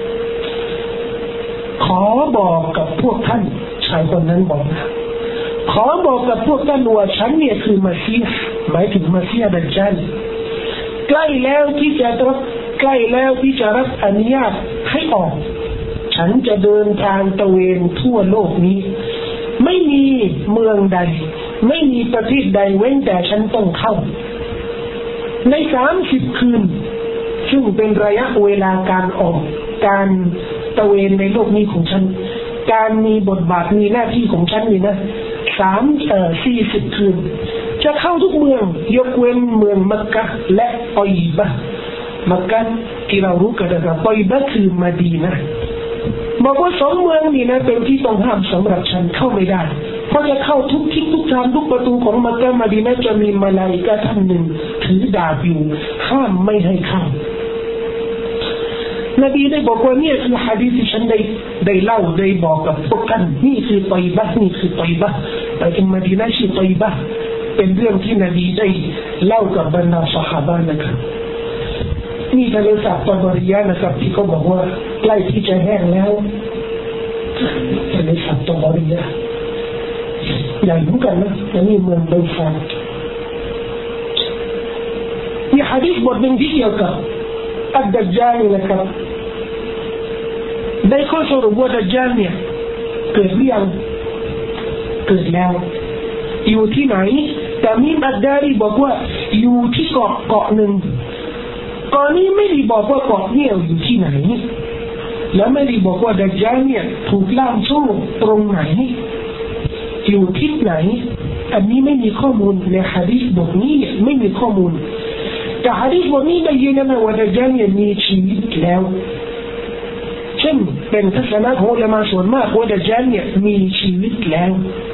ขอบอกกับพวกท่านชายคนนั้นบอกนะขอบอกกับพวกท่านว่าฉันเนี่ยคือมัสซีฮ์หมายถึงมัสซีฮ์ดัจญาลใกล้แล้วที่จะรับใกล้แล้วที่จะรับอนุญาตให้ออกฉันจะเดินทางตะเวนทั่วโลกนี้ไม่มีเมืองใดไม่มีประเทศใดเว้นแต่ฉันต้องเข้าในสามสิบคืนซึ่งเป็นระยะเวลาการออกการตะเวนในโลกนี้ของฉันการมีบทบาทมีหน้าที่ของฉันนี่นะสามเอ่อสี่สิบคืนจะเข้าทุกเมืองยกเว้นเมืองมักกะฮ์และตอยบะห์มักกะฮ์ที่เรารู้กันนะครับตอยบะห์คือมะดีนะห์บอกว่าสองเมืองนี้นะเป็นที่ต้องห้ามสำหรับฉันเข้าไม่ได้เพราะจะเข้าทุกทิศทุกทางทุกประตูของมักกะฮ์มะดีนะห์จะมีมลาอิกะฮ์ท่านหนึ่งถือดาบอยู่ห้ามไม่ให้เข้านบีได้บอกว่านี่คือหะดีษที่ฉันได้ได้เล่าได้บอกกับพวกท่านนี่คือตอยบะห์นี่คือตอยบะห์ไปถึงมะดีนะห์ชื่อตอยบะห์เป็นเรื่องที่นบีได้เล่ากับบรรดาซอฮาบะห์นะครับนี่ทะเลสาบตบาริยานะครับที่เขาบอกว่าใกล้ที่จะแห้งแล้วอันนี้สัตว์ตัวบริยาใหญ่เหมือนกันนะอันนี้เมืองเบลฟาร์มีหะดีษบทหนึ่งที่เกี่ยวกับอัดดัจญาลนะครับได้ข้อสรุปว่าดัจญาลเนี่ยเกิดหรือยังเกิดแล้วอยู่ที่ไหนแต่มีอัดดารีบอกว่าอยู่ที่เกาะเกาะหนึ่งเกาะนี้ไม่ได้บอกว่าเกาะเนี่ยอยู่ที่ไหนและไม่ได้บอกว่าดัจญาลเนี่ยถูกล่ามโซ่ตรงไหนอยู่ที่ไหนอันนี้ไม่มีข้อมูลในหะดีษบทนี้ไม่มีข้อมูลแต่หะดีษบทนี้ได้ยืนยันว่าดัจญาลเนี่ยมีชีวิตแล้วเช่นเป็นทัศนะของอุลามะส่วนมากว่าดัจญาลเนี่ยมีชีวิตแล้ว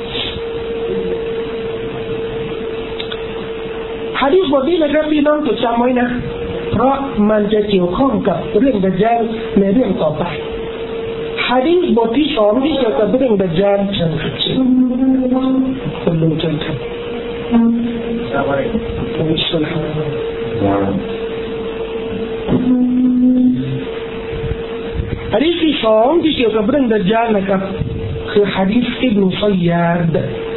หะดีษบทนี้นะครับพี่น้องจดจำไว้นะเพราะมันจะเกี่ยวข้องกับเรื่องดัจญาลในเรื่องต่อไปหะดีษบทที่สองที่เกี่ยวกับเรื่องดัจญาลเชิญครับคุณลุงเชิญครับหะดีษที่สองที่เกี่ยวกับเรื่องดัจญาลนะครับคือหะดีษอิบนุซัยยาด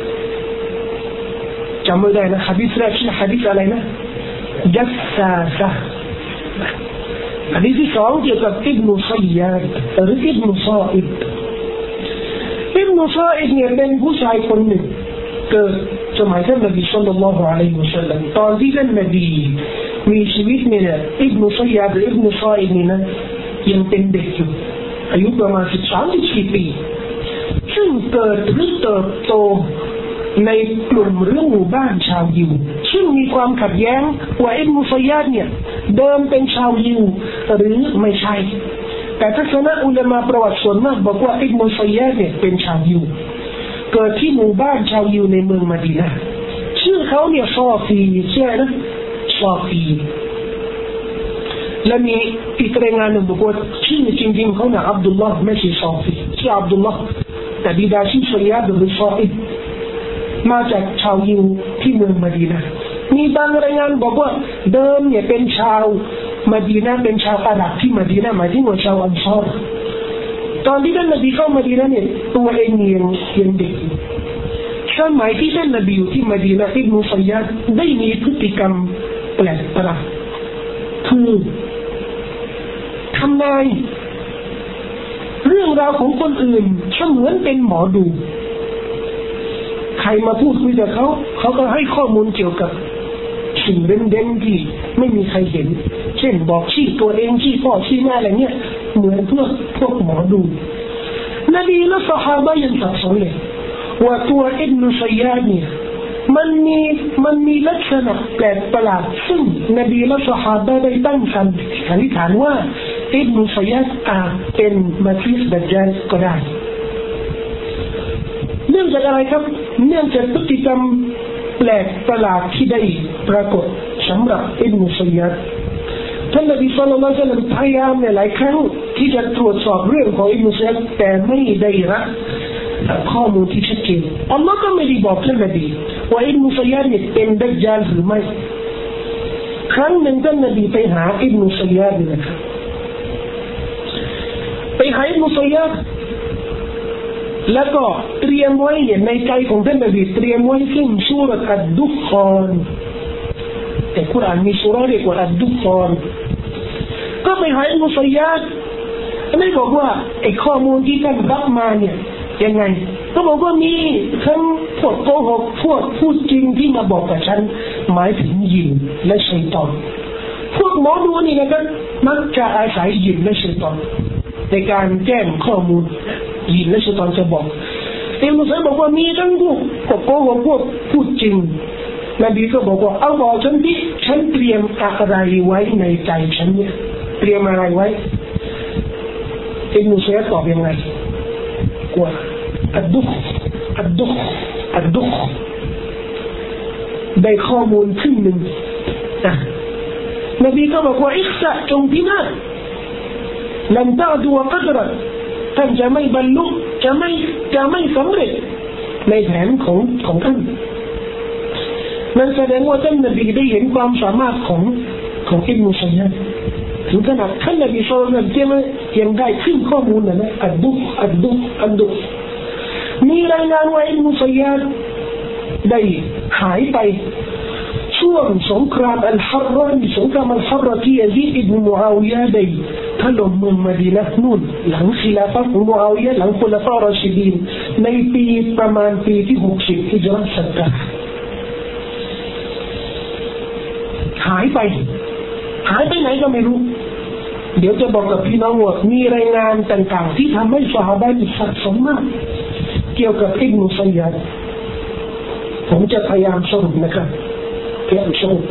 จำไม่ได้นะหะดีษแรกชื่อหะดีษอะไรนะจัสซาซะหะดีษที่สองเกี่ยวกับอิบนุซัยยาดหรืออิบนุซาอิดอิบนุซาอิดเนี่ยเป็นผู้ชายคนหนึ่งเกิดสมัยท่านนบีศ็อลลัลลอฮุอะลัยฮิวะซัลลัมตอนที่ท่านนบีมีชีวิตเนี่ยอิบนุซัยยาดหรืออิบนุซาอิดนี่นะยังเป็นเด็กอยู่อายุประมาณสิบสามถึงสิบสี่ปีซึ่งเกิดหรือเติบโตในกลุ่มหรือหมู่บ้านชาวยิวซึ่งมีความขัดแย้งว่าอิบนุซัยยาดเนี่ยเดิมเป็นชาวยิวหรือไม่ใช่แต่ทัศนะอุลามะประวัติส่วนมากบอกว่าอิบนุซัยยาดเนี่ยเป็นชาวยิวเกิดที่หมู่บ้านชาวยิวในเมืองมะดีนะห์ชื่อเขาเนี่ยซอฟีใช่ไหมซอฟีและมีอีกรายงานหนึ่งบอกว่าชื่อจริงๆเขาเนี่ยอับดุลลอฮ์ไม่ใช่ซอฟีชื่ออับดุลลอฮ์แต่บิดาชื่อซัยยาดหรือซออิดมาจากชาวยิวที่เมืองมะดีนะห์มีบางรายงานบอกว่าเดิมเนี่ยเป็นชาวมะดีนะห์เป็นชาวอาหรับที่มะดีนะห์หมายถึงว่าชาวอันซอรตอนที่ท่านนบีเข้ามะดีนะห์เนี่ยตัวเองยังยังเด็กอยู่สมัยที่ท่านนบีอยู่ที่มะดีนะห์อิบนุซัยยาดได้มีพฤติกรรมแปลกประหลาดคือทำนายเรื่องราวของคนอื่นเสมือนเป็นหมอดูใครมาพูดคุยกับเขาเขาก็ให้ข้อมูลเกี่ยวกับสิ่งเด่นๆที่ไม่มีใครเห็นเช่นบอกชื่อตัวเองชื่อพ่อชื่อแม่อะไรเงี้ยเหมือนพวกพวกหมอดูนบีและซอฮาบะยังสับสนเลยว่าตัวอิบนุซัยยาดเนี่ยมันมีมันมีลักษณะแปลกประหลาดซึ่งนบีและซอฮาบะได้ตั้งสันนิษฐานว่าอิบนุซัยยาดอาจเป็นมะซีฮ์ดัจญาลก็ได้เนื่องจากอะไรครับเนื่องจากพฤติกรรมแปลกประหลาดที่ได้ปรากฏสำหรับอิบนุซัยยาดท่านนบีศ็อลลัลลอฮุอะลัยฮิวะซัลลัมพยายามหลายครั้งที่จะตรวจสอบเรื่องของอิบนุซัยยาดแต่ไม่ได้รับข้อมูลที่ชัดเจนอัลลอฮ์ก็ไม่ได้บอกท่านนบีว่าอิบนุซัยยาดเนี่ยเป็นดัจญาลหรือไม่ครั้งหนึ่งท่านนบีไปหาอิบนุซัยยาดนะครับไปหาอิบนุซัยยาดแล้วก็เตรียมไว้เนี่ยในใจของท่านนบีเตรียมไว้ซึ่งซูเราะห์อัดดุคอนแต่กุรอานมีซูเราะห์เรียกว่าอัดดุคอนก็ไปหาอิบนุซัยยาดไม่บอกว่าไอ้ข้อมูลที่ท่านรับมาเนี่ยยังไงก็บอกว่ามีทั้งพวกโกหกพวกพูดจริงที่มาบอกกับฉันหมายถึงยินและชัยฏอนพวกหมอดูนี่นะครับมักจะอาศัยยินและชัยฏอนในการแจ้งข้อมูลยินและชัยฏอนจะบอกอิบนุซัยบอกว่ามีทั้งพวกโกหกพวกพูดจริงนบีก็บอกว่าเอาบอกฉันที่ฉันเตรียมอะไรไว้ในใจฉันเนี่ยเตรียมอะไรไว้อิบนุซัยตอบยังไงว่าอัดดุขอัดดุขอัดดุขได้ข้อมูลขึ้นหนึ่งนะนบีก็บอกว่าอิกษะจงพินาศลันตะดูกัดรท่านจะไม่บรรลุจะไม่จะไม่สำเร็จในแผนของของท่านนั่นแสดงว่าท่านนบีได้เห็นความสามารถของของอิบนุซัยยาดถึงขนาดท่านนบีศ็อลลัลลอฮุอะลัยฮิวะซัลลัมเตรียมยังได้ขึ้นข้อมูลนะนะอัดดุอัดดุอัดดุมีรายงานว่าอิบนุซัยยัดได้หายไปช่วงสงครามอัลฮัรรอนสงครามอัลฮัรรที่ยะซีดอิบนุมุอาวิยะห์ได้ถล่มเมืองมะดีนะห์นู่นหลังkhiลาฟะห์ของมุอาวิยะห์หลังคุลฟาอ์รอชิดีนในปีประมาณปีที่หกสิบฮิจเราะห์ศักราชหายไปหายไปไหนก็ไม่รู้เดี๋ยวจะบอกกับพี่น้องว่ามีรายงานต่างๆที่ทำให้ซอฮาบะห์สับสนมากเกี่ยวกับอิบนุซัยยัดผมจะพยายามสรุปนะครับพยายามสรุป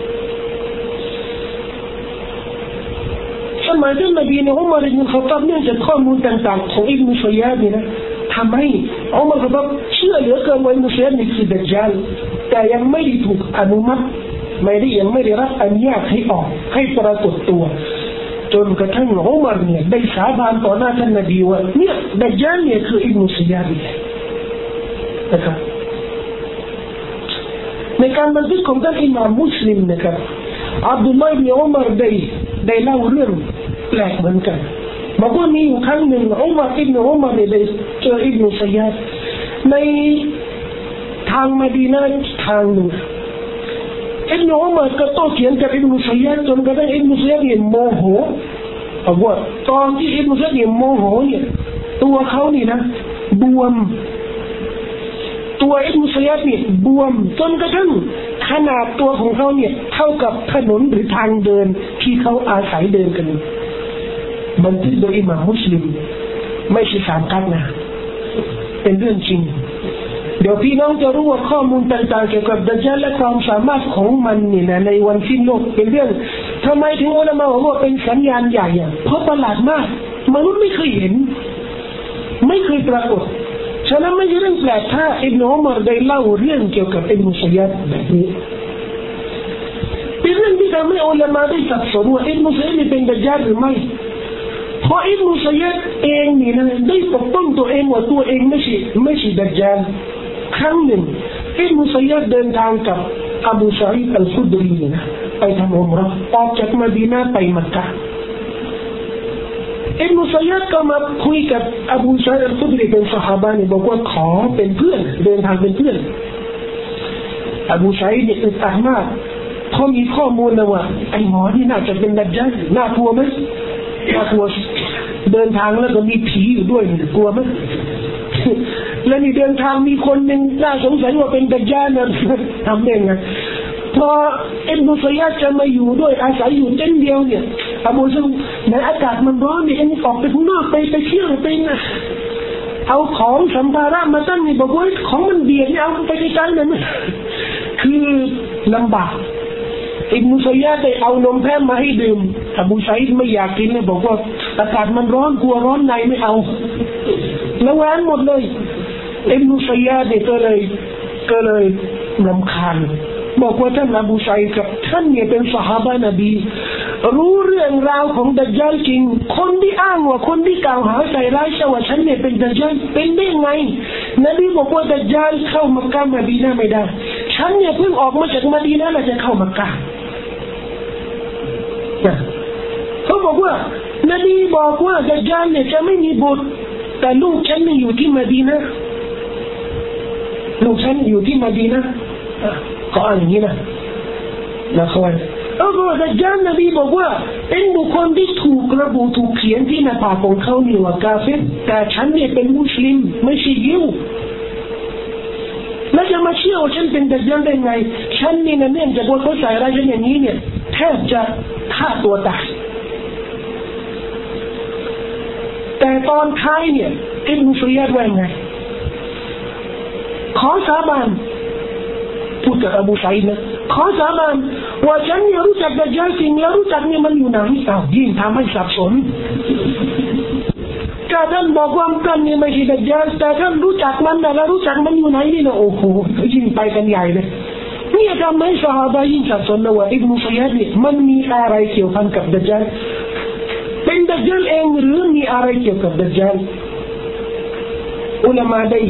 สมัยที่นบีเนี่ยอุมัรอิบนุลค็อฏฏอบเนื่องจากข้อมูลต่างๆของอิบนุซัยยัดนี่นะทำให้อุมัรก็เชื่อเหลือเกินว่าอิบนุซัยยัดนี่คือดัจญาลแต่ยังไม่ได้ถูกอนุมัติไม่ได้ยังไม่ได้รับอนุญาตให้ออกให้ปรากฏตัวจนกระทั่งอุมัรเนี่ยได้สาบานต่อหน้าท่านนบีว่าเนี่ยดัจญาลเนี่ยคืออิบนุซัยยัดนะครับในการบันทึกของท่านอิหม่ามมุสลิมนะครับอับดุลลอฮ์อิบนุอุมัรได้ได้เล่าเรื่องแปลกเหมือนกันบอกว่ามีอยู่ครั้งหนึ่งอุมัรอิบนุอุมัรได้เจออิบนุซัยยัดในทางมะดีนะห์ทางหนึ่งอิบนุอุมัรก็โต้เถียงกับอิบนุซัยยัดจนกระทั่งอิบนุซัยยัดเนี่ยโมโหบอกว่าตอนที่อิบนุซัยยัดเนี่ยโมโหเนี่ยตัวเขานี่นะบวมตัวอิบนุซัยยัดเนี่ยบวมจนกระทั่งขนาดตัวของเขาเนี่ยเท่ากับถนนหรือทางเดินที่เขาอาศัยเดินกันบันทึกโดยอิหม่ามมุสลิมไม่ใช่สามกั๊กนะเป็นเรื่องจริงเดี๋ยวพี่น้องจะรู้ว่าข้อมูลต่างๆเกี่ยวกับดัจญาลและความสามารถของมันนี่นะในวันสิ้นโลกเป็นเรื่องทำไมถึงอุลามะบอกว่าเป็นสัญญาณใหญ่อ่ะเพราะประหลาดมากมนุษย์ไม่เคยเห็นไม่เคยปรากฏฉะนั้นไม่ใช่เรื่องแปลกถ้าอิบนุอุมัรได้เล่าเรื่องเกี่ยวกับอิบนุซัยยัดแบบนี้เป็นเรื่องที่ทำให้อุลามะได้สับสนว่าอิบนุซัยยัดเป็นดัจญาลหรือไม่เพราะอิบนุซัยยัดเองนี่นะได้ปกป้องตัวเองว่าตัวเองไม่ใช่ไม่ใช่ดัจญาลครั้งหนึ่งอิบนุซัยยัดเดินทางกับอบูซะอีดอัลคุดรีนะไปทำอุมเราะห์ออกจากมะดีนะห์ไปมักกะฮ์อิบนุซัยยัดก็มาคุยกับอบูซะอีดอัลคุดรีเป็นซอฮาบะห์นี่บอกว่าขอเป็นเพื่อนเดินทางเป็นเพื่อนอบูซะอีดเนี่ยอึดอัดมากเพราะมีข้อมูลนะว่าไอ้หมอนี่น่าจะเป็นดัจญาลน่ากลัวไหมน่ากลัวเดินทางแล้วก็มีผีอยู่ด้วยนี่กลัวไหมแล้วนี่เดินทางมีคนหนึ่งน่าสงสัยว่าเป็นดัจญาลนะทำได้ไงพออิบนุซัยยัดจะมาอยู่ด้วยอาศัยอยู่เต็นท์เดียวเนี่ยอบูซัยในอากาศมันร้อนเนี่ยอันนี้ออกไปข้างนอกไปไปเที่ยวไปนะเอาของสัมภาระมาตั้งนี่บอกว่าของมันเบียดเนี่ยเอาไปไกลๆนั่นคือลำบากอิบนุซัยยัดได้เอานมแพะมาให้ดื่มอบูซัยไม่อยากกินเลยบอกว่าอากาศมันร้อนกลัวร้อนในไม่เอาแล้วแหวนหมดเลยอิบนุซัยยัดก็เลยก็เลยรำคาญบอกว่าท่านอบูซัยกับท่านเนี่ยเป็นซอฮาบะห์นบีรู้เรื่องราวของดัจญาลจริงคนที่อ้างว่าคนที่กล่าวหาใส่ร้ายว่าฉันเนี่ยเป็นดัจญาลเป็นได้ไงนบีบอกว่าดัจญาลเข้ามักกะฮ์มะดีนะห์ไม่ได้ฉันเนี่ยเพิ่งออกมาจากมะดีนะห์แล้วจะเข้ามักกะฮ์เขาบอกว่านบีบอกว่าดัจญาลเนี่ยจะไม่มีบุตรแต่ลูกฉันเนี่ยอยู่ที่มะดีนะห์ลูกฉันอยู่ที่มะดีนะห์เขาอ่านอย่างนี้นะนะครับเอาว่าดัจญาลนบีบอกว่าเป็นบุคคลที่ถูกระบุถูกเขียนที่หน้าผากของเขานี่ว่ากาเฟรแต่ฉันเนี่ยเป็นมุสลิมไม่ใช่ยิวแล้วจะมาเชื่อว่าฉันเป็นดัจญาลได้ไงฉันนี่นะเนี่ยจะบอกเขาใส่อะไรฉันอย่างนี้เนี่ยแทบจะฆ่าตัวตายแต่ตอนท้ายเนี่ยอิบนุซัยยัดว่าไงขอสาบานพูดกับอบูซัยนะขอสาบานว่าฉันเนี่ยรู้จักดัจญาลจริงแล้วรู้จักเนี่ยมันอยู่ไหนอ้าวยิ่งทำให้สับสนถ้าท่านบอกว่าท่านเนี่ยไม่ใช่ดัจญาลแต่ท่านรู้จักมันแต่แล้วรู้จักมันอยู่ไหนนี่นะโอ้โหยิ่งไปกันใหญ่เลยนี่ทำให้ซอฮาบะห์ยิ่งสับสนว่าอิบนุซัยยัดเนี่ยมันมีอะไรเกี่ยวพันกับดัจญาลเป็นดัจญาลเองหรือมีอะไรเกี่ยวกับดัจญาลอุลามะได้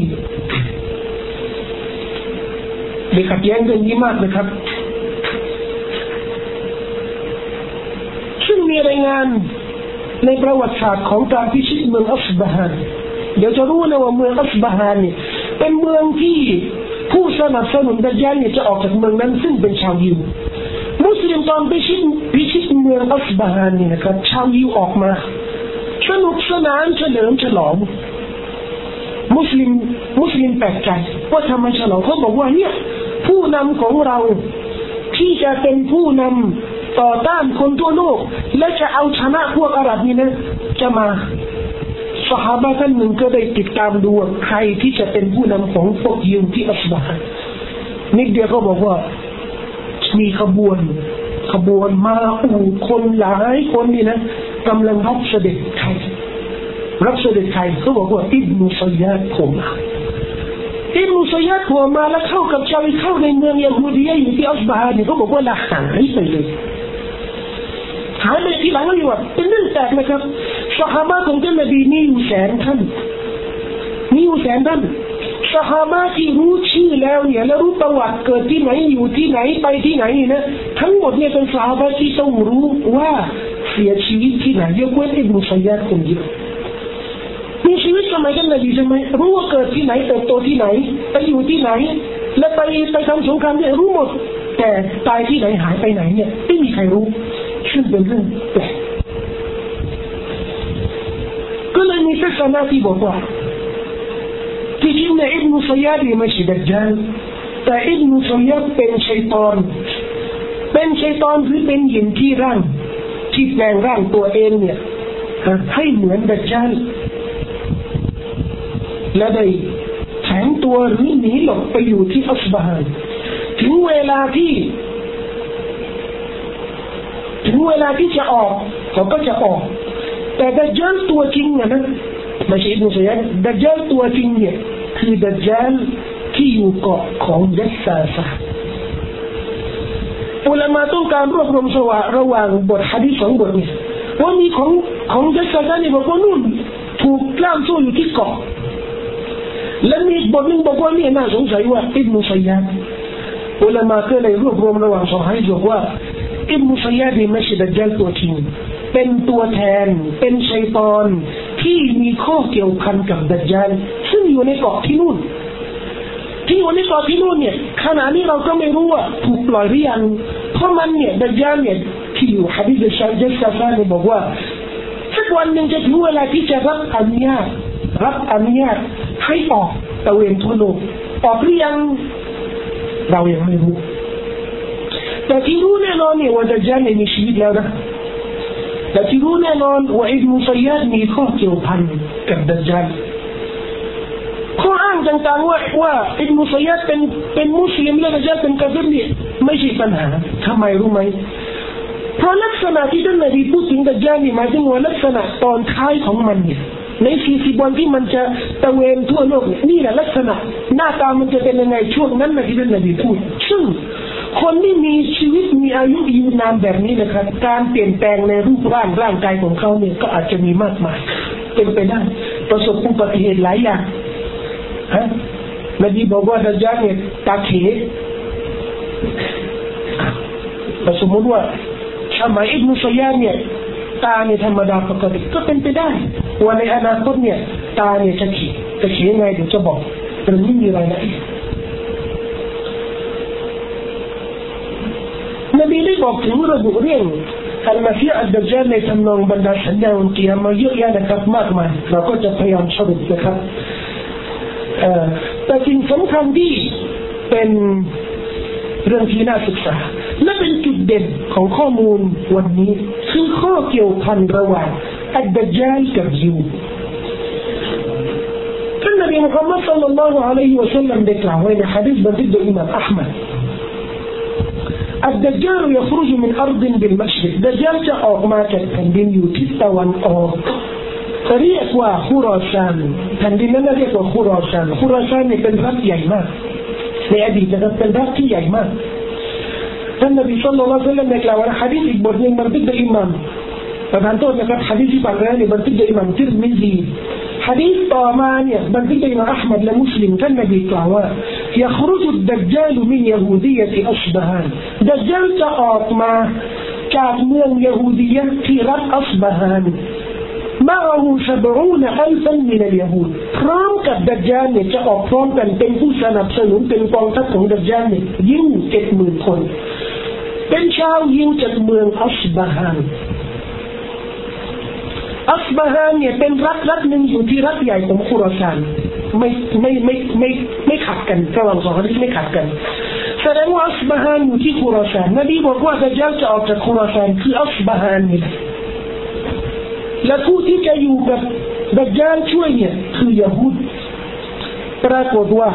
ได้ขัดแย้งกันนี้มากนะครับซึ่งมีรายงานในประวัติศาสตร์ของการพิชิตเมืองอัสบาฮานเดี๋ยวจะรู้นะว่าเมืองอัสบาฮานนี่เป็นเมืองที่ผู้สนับสนุนดัจญาลเนี่ยจะออกจากเมืองนั้นซึ่งเป็นชาวยิวมุสลิมตอนพิชิตพิชิตเมืองอัสบาฮานนี่นะครับชาวยิวออกมาสนุกสนานเฉลิมฉลองมุสลิมมุสลิมแปลกใจว่าทำไมฉลองเขาบอกว่าเนี่ยผู้นำของเราที่จะเป็นผู้นำต่อต้านคนทั่วโลกและจะเอาชนะพวกอาหรับนี่นะจะมาซอฮาบะห์ท่านหนึ่งก็ได้ติดตามดูใครที่จะเป็นผู้นำของพวกยิวที่อัสบาฮานนิดเดียวก็บอกว่ามีขบวนขบวนมาอู่คนหลายคนนี่นะกำลังรับเสด็จใครรับเสด็จใครเขาบอกว่าอิบนุซัยยัดผมอิบนุซัยยัดผมมาแล้วเข้ากับชาวเข้าในเมืองยะฮูดีอยู่ที่อัสบาฮานนี่เขาบอกว่าละหายไปเลยหายไปที่หลังเลยว่าเป็นเรื่องแปลกนะครับซอฮาบะห์ของท่านนบีมีอยู่แสนท่านมีอยู่แสนท่านซอฮาบะห์ที่รู้ชื่อแล้วเนี่ยแล้วรู้ประวัติเกิดที่ไหนอยู่ที่ไหนไปที่ไหนนะทั้งหมดเนี่ยเป็นซอฮาบะห์ที่ต้องรู้ว่าเสียชีวิตที่ไหนยกเว้นอิบนุซัยยัดคนเดียวมีชีวิตสมัยท่านนบีใช่ไหมรู้ว่าเกิดที่ไหนเติบโตที่ไหนไปอยู่ที่ไหนและไปไปทำสงครามเนี่ยรู้หมดแต่ตายที่ไหนหายไปไหนเนี่ยไม่มีใครรู้ซึ่งเป็นเรื่องแปลกก็เลยมีศาสนาที่บอกว่าที่จริงเนี่ยอิบนุซัยยัดนี่ไม่ใช่ดัจญาลแต่อิบนุซัยยัดเป็นชัยฏอนเป็นชัยฏอนหรือเป็นหญิงที่ร่างที่แปลงร่างตัวเองเนี่ยให้เหมือนดัจญาลและได้แฝงตัวหรือหนีหลบไปอยู่ที่อัสบาฮานถึงเวลาที่ถึงเวลาที่จะออกเขาก็จะออกแต่ดัจญาลตัวจริงนะนะไม่ใช่อิบนุซัยยัดดัจญาลตัวจริงเนี่ยคือดัจญาลที่อยู่เกาะของยัสซาซะอุลามะต้องการรวบรวมสวะระหว่างบทหะดีษสองบทนี้ว่ามีของของยัสซาซะนี่บอกว่านู่นถูกล่ามโซ่อยู่ที่เกาะและมีบทหนึ่งบอกว่านี่น่าสงสัยว่าอิบนุซัยยัดอุลามะก็เลยรวบรวมระหว่างสองให้บอกว่าอิบนุซัยยัดนี่ไม่ใช่ดัจญาลตัวจริงเป็นตัวแทนเป็นชัยฏอนที่มีข้อเกี่ยวพันกับดัจญาลซึ่งอยู่ในเกาะที่นู่นที่อยู่ในเกาะที่นู่นเนี่ยขณะนี้เราก็ไม่รู้ว่าถูกปล่อยหรือยังเพราะมันเนี่ยดัจญาลเนี่ยที่อยู่หะดีษชัยยัสซาซะเนี่ยบอกว่าสักวันหนึ่งจะถึงเวลาที่จะรับอนุญาตรับอนุญาตให้ออกตะเวนทั่วโลกออกหรือยังเรายังไม่รู้แต่ที่รู้แน่นอนเนี่ยว่าดัจญาลเนี่ยมีชีวิตแล้วนะแต่ที่รู้แน่นอนว่าอิบนุซัยยัดมีข้อเกี่ยวพันกับดัจญาลข้ออ้างต่างๆว่าว่าอิบนุซัยยัดเป็นเป็นมุสลิมและดัจญาลเป็นกาเฟรเนี่ยไม่ใช่ปัญหาทำไมรู้ไหมเพราะลักษณะที่ท่านนบีพูดถึงดัจญาลนี่หมายถึงว่าลักษณะตอนท้ายของมันเนี่ยในสี่สิบวันที่มันจะตะเวนทั่วโลกนี่แหละลักษณะหน้าตามันจะเป็นยังไงช่วงนั้นนะที่ท่านนบีพูดซึ่งคนที่มีชีวิตมีอายุยืนนานแบบนี้นะครับการเปลี่ยนแปลงในรูปร่างร่างกายของเขาเนี่ยก็อาจจะมีมากมายเป็นไปได้ประสบอุบัติเหตุหลายอย่างฮะนบีบอกว่าดัจญาลเนี่ยตาเขแต่สมมติว่าสมัยอิบนุซัยยัดเนี่ยตาเนี่ยธรรมดาปกติก็เป็นไปได้ว่าในอนาคตเนี่ยตาเนี่ยจะเขจะเขยังไงเดี๋ยวจะบอกแต่ไม่มีรายละเอียดนบีได้บอกถึงระบุเรื่องอัลมาซีฮ์อัดดัจญาลในทำนองบรรดาสัญญาวันกิยามะฮ์เยอะแยะนะครับมากมายเราก็จะพยายามสรุปนะครับแต่สิ่งสำคัญที่เป็นเรื่องที่น่าศึกษาและเป็นจุดเด่นของข้อมูลวันนี้คือข้อเกี่ยวพันระหว่างอัดดัจญาลกับยิวท่านนบีมุฮัมมัดศ็อลลัลลอฮุอะลัยฮิวะซัลลัมได้กล่าวไว้ในหะดีษบันทึกโดยอิหม่ามอะห์มัดالدجال يخرج من أرض بالمشرق دجال จะออกมาจากแผ่นดินอยู่ทิศตะวันออกเรียกว่าคุรอซานแผ่นดินนั้นเรียกว่าคุรอซานคุรอซานนี่เป็นรัฐใหญ่มากในอดีตนะครับเป็นรัฐที่ใหญ่มากท่านนบีศ็อลลัลลอฮุอะลัยฮิวะซัลลัมได้กล่าวว่าหะดีษอีกบทหนึ่งบันทึกโดยอิหม่ามประธานโทษนะครับหะดีษที่ผ่านมาเนี่ยบันทึกโดยอิหม่ามติรมิซีหะดีษต่อมาเนี่ยบันทึกโดยอิหม่ามอะห์มัดและมุสลิมท่านนบีกล่าวว่า يخرج الدجال من يهودية أصبهان دجال จะออกมาจากเมืองยะฮูดียะห์ที่รัฐอัสบาฮานมาอูซับอูนอัลฟันมินัลยะฮูดพร้อมกับดัจญาลเนี่ยจะออกพร้อมกันเป็นผู้สนับสนุนเป็นกองทัพของดัจญาลเนี่ยยิ่งเจ็ดหมื่นคนเป็นชาวยิวจากเมืองอัสบาฮานอัสบาฮานเนี่ยเป็นรัฐรัฐหนึ่งอยู่ที่รัฐใหญ่ของคุรอซานไม่ไม่ไม่ไม่ไม่ขัดกันระหว่างสองรัฐที่ไม่ขัดกันแสดงว่าอัสบาฮานอยู่ที่คุรอซานนบีบอกว่าดัจญาลจะออกจากคุรอซานคืออัสบาฮานนี่แหละและผู้ที่จะอยู่กับดัจญาลช่วยเนี่ยคือยะฮูดปรากฏว่า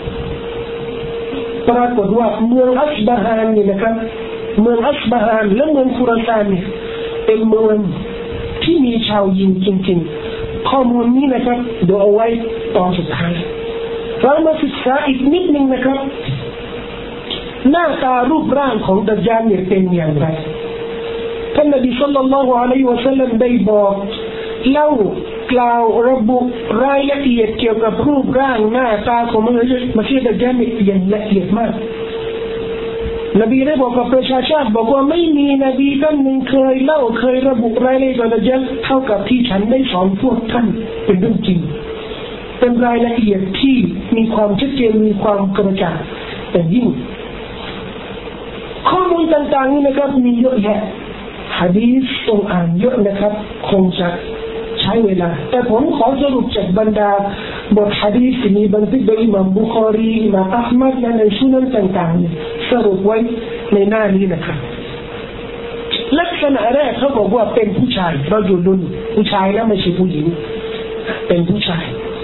ปรากฏว่าเมืองอัสบาฮานนี่นะครับเมืองอัสบาฮานและเมืองคุรอซานเนี่ยเป็นเมืองที่มีชาวยิวจริงๆข้อมูลนี้นะครับเดี๋ยวเอาไว้ตอนสุดท้ายเรามาศึกษาอีกนิดนึงนะครับหน้าตารูปร่างของดัจญาลเนี่ยเป็นอย่างไรท่านนบีศ็อลลัลลอฮุอะลัยฮิวะซัลลัมได้บอกเล่ากล่าวระบุรายละเอียดเกี่ยวกับรูปร่างหน้าตาของมนุษย์มัสยิดดัจญาลอย่างละเอียดมากนบีได้บอกกับประชาชาติบอกว่าไม่มีนบีท่านหนึ่งเคยเล่าเคยระบุรายละเอียดดัจญาลเท่ากับที่ฉันได้สอนพวกท่านเป็นเรื่องจริงเป็นรายละเอียดที่มีความชัดเจนมีความกระจ่างแต่ยิ่งข้อมูลต่างๆนี่นะครับมีเยอะแยะหะดีษต้องอ่านเยอะนะครับคงจะใช้เวลาแต่ผมขอสรุปจากบรรดาบทหะดีษที่มีบันทึกโดยอิหม่ามบุคอรีอิหม่ามอะห์มัดและในซุนันต่างๆสรุปไว้ในหน้านี้นะครับลักษณะแรกเขาบอกว่าเป็นผู้ชายเราอยู่ดุนผู้ชายนะไม่ใช่ผู้หญิงเป็นผู้ชาย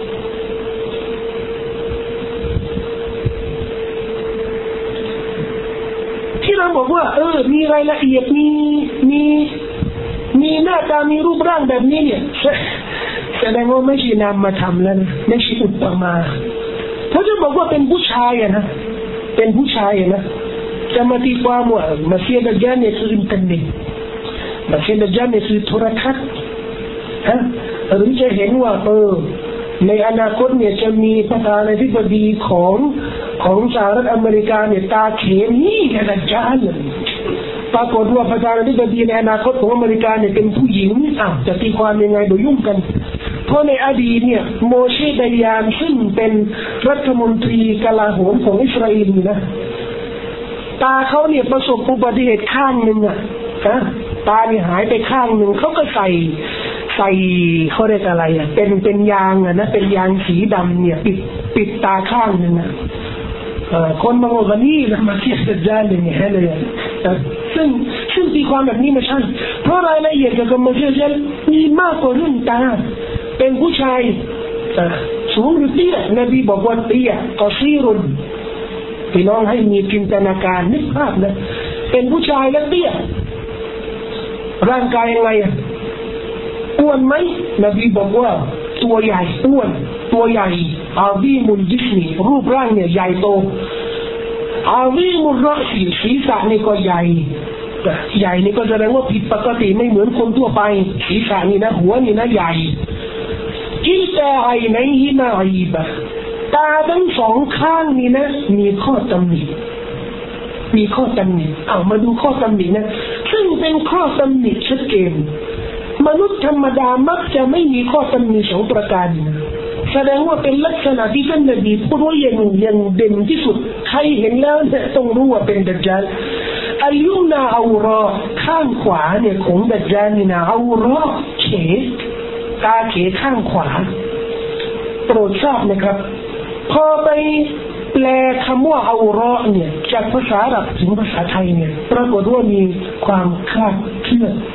ที่เราบอกว่าเออมีรายละเอียดมีมีมีหน้าตามีรูปร่างแบบนี้เนี่ยแสดงว่าไม่ใช่นำมาทำแล้วนะไม่ใช่อุปมาเพราะจะบอกว่าเป็นผู้ชายอะนะเป็นผู้ชายอะนะจะมาตีความว่ามัสยิดดัจญาลเนี่ยคืออินเทอร์เน็ตมัสยิดดัจญาลเนี่ยคือโทรทัศน์ฮะหรือจะเห็นว่าเออในอนาคตเนี่ยจะมีประธานาธิบดีของของสหรัฐอเมริกาเนี่ยตาเขมนี่แค่ดัจญาลปรากฏว่าประธานาธิบดีในอนาคตของอเมริกาเนี่ยเป็นผู้หญิงอ่ะจะตีความยังไงโดยยุ่งกันเพราะในอดีตเนี่ยโมเชดายานซึ่งเป็นรัฐมนตรีกลาโหมของอิสราเอลนะตาเขาเนี่ยประสบอุบัติเหตุข้างหนึ่งอ่ะนะตาเนี่ยหายไปข้างหนึ่งเขาก็ใส่ใส่เขาเรียกอะไรอ่ะเป็นเป็นยางอ่ะนะเป็นยางสีดำเนี่ยปิดปิดตาข้างหนึ่งอ่ะคนบางคนนี่นะมาเทียบดัจญาลอย่างเงี้ยเลยซึ่งซึ่งตีความแบบนี้ไม่ใช่เพราะรายละเอียดเกี่ยวกับมัสยิดดัจญาลมีมากกว่าเรื่องตาเป็นผู้ชายสูงหรือเตี้ยนบีบอกว่าเตี้ยกอซีรุนพี่น้องให้มีจินตนาการนึกภาพนะเป็นผู้ชายและเตี้ยร่างกายยังไงอ้วนไหมนบีบอกว่าตัวใหญ่อ้วนตัวใหญ่อาวีมุลจิสมีรูปร่างเนี่ยใหญ่โตอาวีมุลรอสีศีรษะนี่ก็ใหญ่ใหญ่นี่ก็แสดงว่าผิดปกติไม่เหมือนคนทั่วไปศีรษะนี่นะหัวนี่นะใหญ่กิลตาไอไนฮินาอีบะตาทั้งสองข้างนี่นะมีข้อตำหนิมีข้อตำหนิเอามาดูข้อตำหนินะซึ่งเป็นข้อตำหนิชัดเจนมนุษย์ธรรมดามักจะไม่มีข้อตำหนิสองประการนะแสดงว่าเป็นลักษณะที่ท่านนบีพูดว่าอย่างอย่างเด่นที่สุดใครเห็นแล้วเนี่ยต้องรู้ว่าเป็นดัจญาลอัลยุนาเอารอข้างขวาเนี่ยของดัจญาลนี่นะเอารอเขตาเขข้างขวาโปรดทราบนะครับพอไปแปลคำว่าเอารอเนี่ยจากภาษาอาหรับถึงภาษาไทยเนี่ยปรากฏว่ามีความคลาดเคลื่อน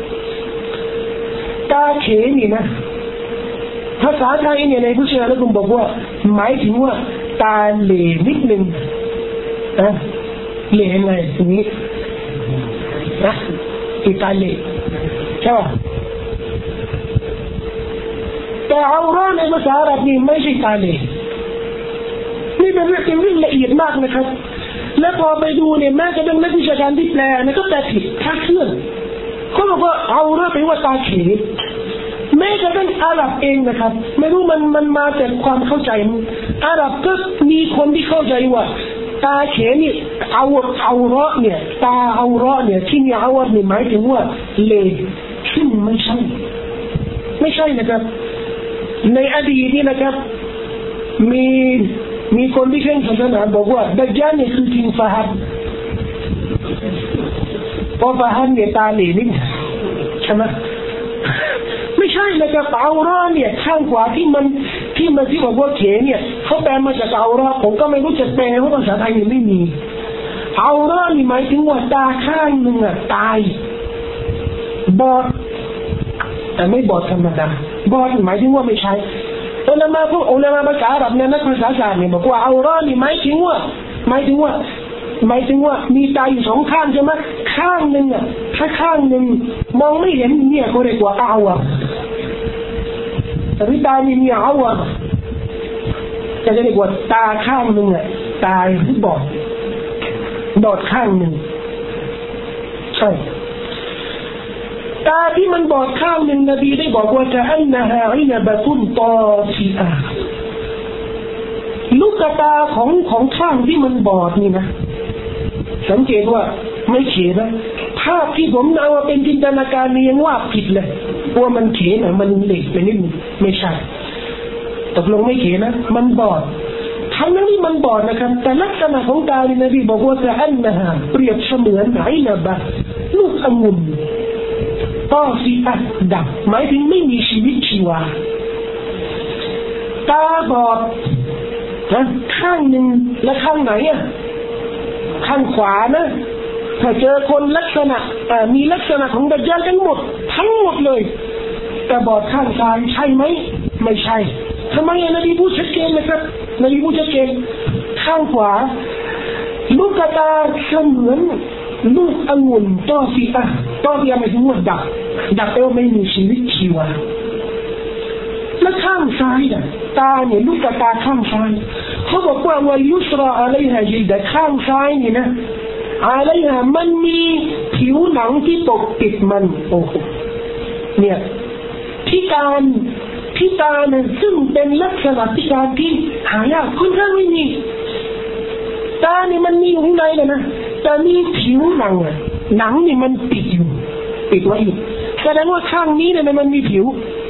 ตาเขนี่นะภาษาไทยเนี่ยในผู้เชี่ยวชาญผมบอกว่าหมายถึงว่าตาเหล่นิดนึงนะเหล่ไงตรงนี้นะอีตาเหล่ใช่ป่ะแต่เอาร่างในภาษาอาหรับนี่ไม่ใช่ตาเหล่นี่เป็นเรื่องเป็นเรื่องละเอียดมากนะครับและพอไปดูเนี่ยแม้กระทั่งนักวิชาการที่แปลนะก็แปลผิดคลาดเคลื่อนเขาบอกว่าเอาร่างไปว่าตาเขแม้กระทั่งอาหรับเองนะครับไม่รู้มันมันมาจากความเข้าใจอาหรับก็มีคนที่เข้าใจว่าตาเขนี่เอาเอาเราะเนี่ยตาเอาเราะเนี่ยที่มีเอาเนี่ยหมายถึงว่าเลซึ่งไม่ใช่ในไม่ใช่นะครับในอดีตนี่นะครับมีมีคนที่เข่งศาสนาบอกว่าดัจญาลเนี่ยคือคิงฟาฮัดเพราะฟาฮัดเนี่ยตาเหล่นี่ใช่ไหมไม่ใช่นะครับเอาร่าเนี่ยข้างขวาที่มันที่มันที่บอกว่าเขเนี่ยเขาแปลมาจากเอาร่าผมก็ไม่รู้จะแปลเพราะภาษาไทยยังไม่มีเอาร่านี่หมายถึงว่าตาข้างหนึ่งอ่ะตายบอดแต่ไม่บอดธรรมดาบอดหมายถึงว่าไม่ใช่อุลามะพวกอุลามะภาษาอาหรับเนี่ยนักภาษาศาสตร์เนี่ยบอกว่าเอาร่านี่หมายถึงว่าหมายถึงว่าหมายถึงว่ามีตาอยู่สองข้างใช่ไหมข้างหนึ่งอ่ะถ้าข้างหนึ่งมองไม่เห็นเนี่ยเขาเรียกว่าเอาอ่ะแต่ที่ตานี่มีเอาอ่ะจะเรียกว่าตาข้างหนึ่งอ่ะตายหรือบอดบอดข้างหนึ่งใช่ตาที่มันบอดข้างหนึ่งนบีได้บอกว่าจะอันนะฮะอินะบะตุนตอซีอาลูกตาของของข้างที่มันบอดนี่นะสังเกตว่าไม่เขนนะภาพที่ผมเอาเป็นจินตนาการนี่ยังว่าผิดเลยว่ามันเขนนะมันเหล็กไปนิดนึงไม่ใช่ตกลงไม่เขนนะมันบอดทั้งนั้นที่มันบอดนะครับแต่ลักษณะของตาเนี่ยนบีบอกว่าจะอันนะฮะเปรียบเสมือนไหนนะบะลูกองุ่นต้อซีอัดดับหมายถึงไม่มีชีวิตชีวาตาบอดนะข้างหนึ่งและข้างไหนอ่ะข้างขวานะถ้าเจอคนลักษณะมีลักษณะของดัจญาลทั้งหมดทั้งหมดเลยแต่บอดข้างซ้ายใช่ไหมไม่ใช่ทำไมนบีพูดชัดเจนนะครับนบีพูดชัดเจนข้างขวาลูกตาเสมือนลูกองุ่นต้อซีอะต้อซีอะหมายถึงว่าดับดับแปลว่าไม่มีชีวิตชีวาและข้างซ้ายน่ะตาเนี่ยลูกตาข้างซ้ายเขาบอกว่าวัลยุสราอะลัยฮะจิลดะข้างซ้ายนี่นะอะลัยฮะมันมีผิวหนังที่ปกปิดมันโอ้โหเนี่ยพิการพิการเนี่ยซึ่งเป็นลักษณะพิการที่หายากค่อนข้างไม่มีตาเนี่ยมันมีอยู่ข้างในเลยนะแต่มีผิวหนังอ่ะหนังนี่มันปิดอยู่ปิดไว้อยู่แสดงว่าข้างนี้เนี่ยมันมีผิว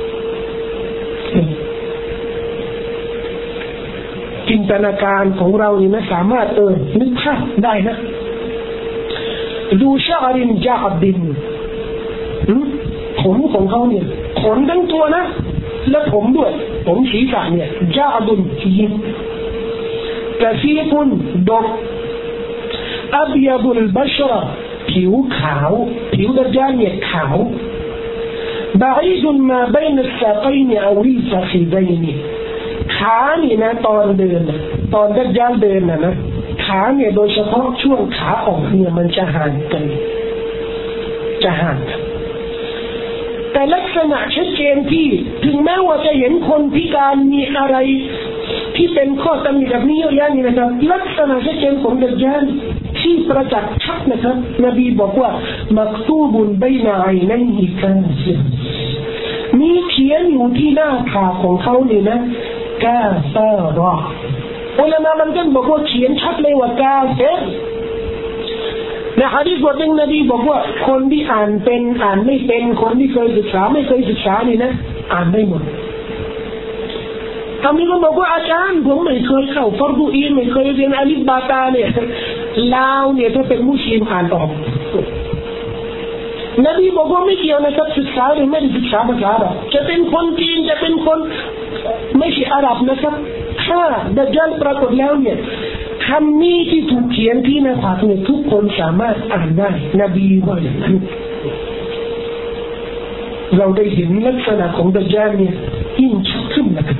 จินตนาการของเรานี่นะสามารถเออนึกภาพได้นะดูชารินจาบินขนของเขาเนี่ยขนทั้งตัวนะและผมด้วยผมศีรษะเนี่ยจาบุนยิบกะซีฟุนดกอับยาบุลบัชระผิวขาวผิวดัจญาลเนี่ยขาวบะอีดุนมาบัยนัสซากัยนเอาริฟะคิดัยนขานี่นะตอนเดินตอนดัจญาลเดินนะนะขาเนี่ยโดยเฉพาะช่วงขาออกเนี่ยมันจะห่างกันจะห่างกันแต่ลักษณะชัดเจนที่ถึงแม้ว่าจะเห็นคนพิการมีอะไรที่เป็นข้อตำหนิแบบนี้เยอะแยะนี่นะครับลักษณะชัดเจนของดัจญาลที่ประจักษ์ชัดนะครับนบีบอกว่ามักตูบุนบัยนะอัยนัยฮิกาซิรมีเขียนอยู่ที่หน้าผากของเขานี่นะกาฟารออุลามะมันก็บอกว่าเขียนชัดเลยว่ากาเฟรในหะดีษบทหนึ่งนบีบอกว่าคนที่อ่านเป็นอ่านไม่เป็นคนที่เคยศึกษาไม่เคยศึกษานี่นะอ่านได้หมดทำนี้ก็บอกว่าอาจารย์ผมไม่เคยเข้าฟารดูอีนไม่เคยเรียนอาลิฟบาตาเนี่ยลาวเนี่ยถ้าเป็นมุสลิมอ่านออกนบีบอกว่าไม่เกี่ยวนะครับศึกษาหรือไม่ได้ศึกษาภาษาอาหรับจะเป็นคนจีนจะเป็นคนไม่ใช่อาหรับนะครับถ้าดัจญาลปรากฏแล้วเนี่ยคำนี้ที่ถูกเขียนที่หน้าผากเนี่ยทุกคนสามารถอ่านได้นบีว่าอย่างนั้นเราได้เห็นลักษณะของดัจญาลเนี่ยยิ่งชัดขึ้นนะครับ